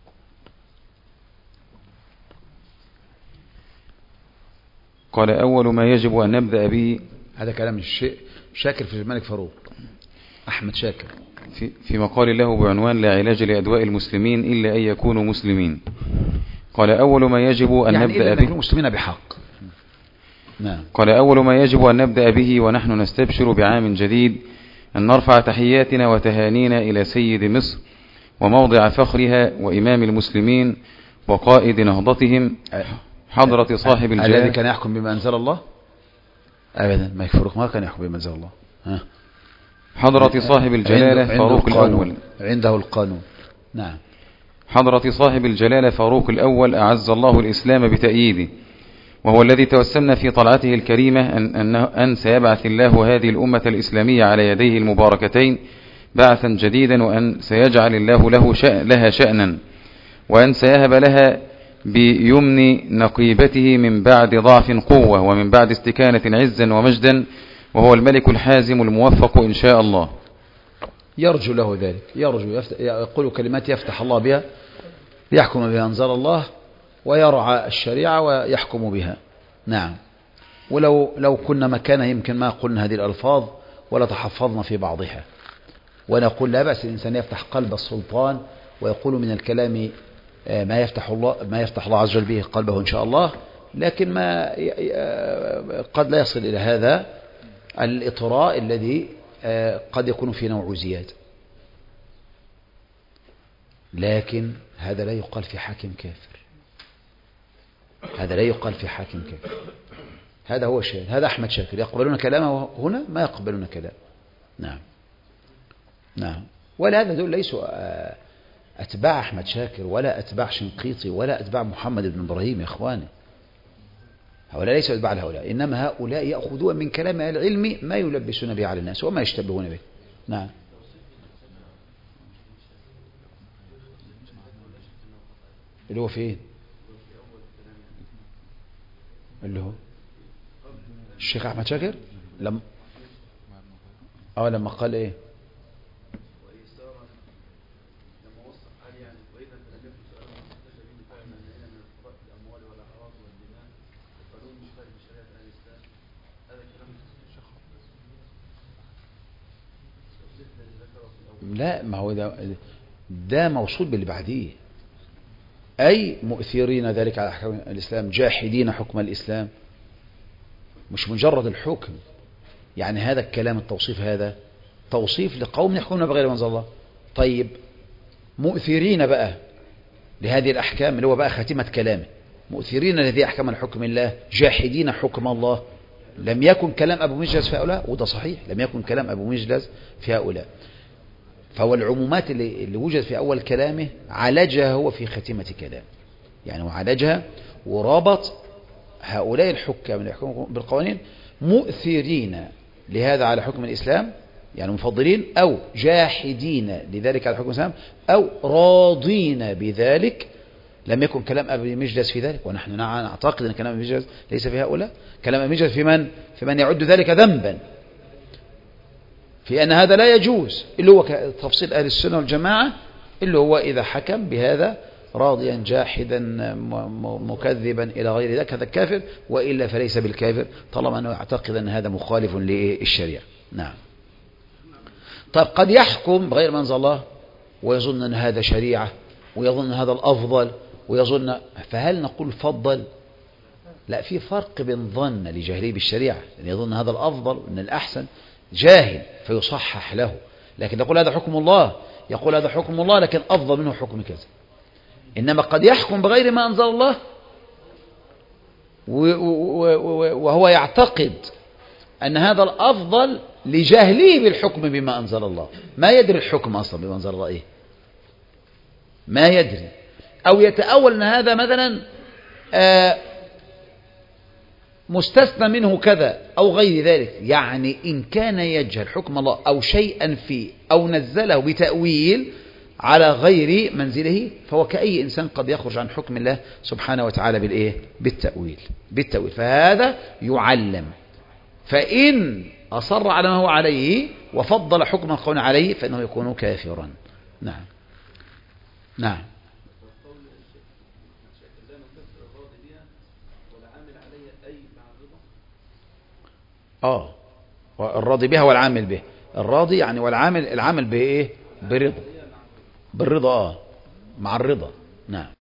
قال أول ما يجب أن نبدأ به، هذا كلام الشيء شاكر في الملك فاروق، أحمد شاكر في, في مقال له بعنوان لا علاج لأدواء المسلمين إلا أن يكونوا مسلمين. قال أول ما يجب أن يعني نبدأ إلا به يكونوا مسلمين بحق. نعم. قال أول ما يجب أن نبدأ به ونحن نستبشر بعام جديد أن نرفع تحياتنا وتهانينا إلى سيد مصر وموضع فخرها وإمام المسلمين وقائد نهضتهم حضرة صاحب الجلالة. الذي كان يحكم بما أنزل الله أبدا، ما يفرق، ما كان يحكم بما أنزل الله. ها. حضرة صاحب الجلالة عنده فاروق القانون. الأول. عنده القانون. نعم. حضرة صاحب الجلالة فاروق الأول أعز الله الإسلام بتأييده، وهو الذي توسمنا في طلعته الكريمة أن, أن, أن سيبعث الله هذه الأمة الإسلامية على يديه المباركتين بعثا جديدا، وأن سيجعل الله له شأن لها شأنا، وأن سيهب لها بيمن نقيبته من بعد ضعف قوة ومن بعد استكانة عزا ومجدا، وهو الملك الحازم الموفق إن شاء الله. يرجو له ذلك، يرجو يفتح يقول كلمات يفتح الله بها، يحكم بها أنزل الله، ويرعى الشريعة ويحكم بها. نعم. ولو لو كنا مكانه يمكن ما قلنا هذه الألفاظ ولا تحفظنا في بعضها. ونقول لا بأس الإنسان يفتح قلب السلطان ويقول من الكلام ما يفتح الله ما يفتح الله عز وجل به قلبه إن شاء الله، لكن ما قد لا يصل إلى هذا الإطراء الذي قد يكون فيه نوع زيادة. لكن هذا لا يقال في حاكم كافر، هذا لا يقال في حاكم كافر. هذا هو الشيء. هذا أحمد شاكر يقبلون كلامه هنا، ما يقبلون كلام. نعم. نعم. ولا هذا دول ليسوا أتباع أحمد شاكر ولا أتباع شنقيطي ولا أتباع محمد بن إبراهيم يا إخواني. هؤلاء ليسوا أتباع لهؤلاء، إنما هؤلاء يأخذون من كلام العلم ما يلبسون به على الناس وما يشتبهون به. نعم. اللي هو فين؟ اللي هو الشيخ أحمد شاكر لما أو لما قال إيه؟ لا، ما هو ده ده موصول باللي بعديه، أي مؤثرين ذلك على أحكام الإسلام، جاحدين حكم الإسلام، مش مجرد الحكم. يعني هذا الكلام التوصيف هذا توصيف لقوم يحكمون بغير ما أنزل الله. طيب مؤثرين بقى لهذه الأحكام اللي هو بقى خاتمة كلامه، مؤثرين لهذه أحكام الحكم الله، جاحدين حكم الله. لم يكن كلام أبو مجلس في هؤلاء، وده صحيح، لم يكن كلام أبو مجلس في هؤلاء. فهو العمومات اللي, اللي وجد في أول كلامه عالجها هو في خاتمة كلامه، يعني وعالجها ورابط هؤلاء الحكام اللي يحكمون بالقوانين مؤثرين لهذا على حكم الإسلام، يعني مفضلين، أو جاحدين لذلك على حكم الإسلام، أو راضين بذلك. لم يكن كلام أبي مجلس في ذلك، ونحن نعتقد أن كلام أبي مجلس ليس في هؤلاء. كلام أبي مجلس في من؟ في من يعد ذلك ذنبا، في أن هذا لا يجوز، اللي هو تفصيل أهل السنة والجماعة، اللي هو إذا حكم بهذا راضيا جاحدا مكذبا إلى غير ذلك هذا الكافر، وإلا فليس بالكافر طالما أنه يعتقد أن هذا مخالف للشريعة. نعم. طيب قد يحكم بغير ما أنزل الله ويظن أن هذا شريعة، ويظن أن هذا الأفضل، ويظن، فهل نقول فضل؟ لا، في فرق بين ظن لجهله بالشريعة، أن يظن هذا الأفضل وأن الأحسن، جاهل فيصحح له، لكن يقول هذا حكم الله، يقول هذا حكم الله لكن أفضل منه حكم كذا. إنما قد يحكم بغير ما أنزل الله وهو يعتقد أن هذا الأفضل لجهله بالحكم بما أنزل الله، ما يدري الحكم أصلا بما أنزل الله إيه، ما يدري، أو يتأول أن هذا مثلا آه مستثنى منه كذا أو غير ذلك. يعني إن كان يجهل حكم الله أو شيئا فيه أو نزله بتأويل على غير منزله، فهو كأي إنسان قد يخرج عن حكم الله سبحانه وتعالى بالإيه؟ بالتأويل بالتأويل فهذا يعلم. فإن أصر على ما هو عليه وفضل حكم القول عليه فإنه يكون كافرا. نعم نعم. آه الراضي بها والعامل به، الراضي يعني والعامل، العامل بإيه؟ برضا، بالرضا، آه مع الرضا. نعم.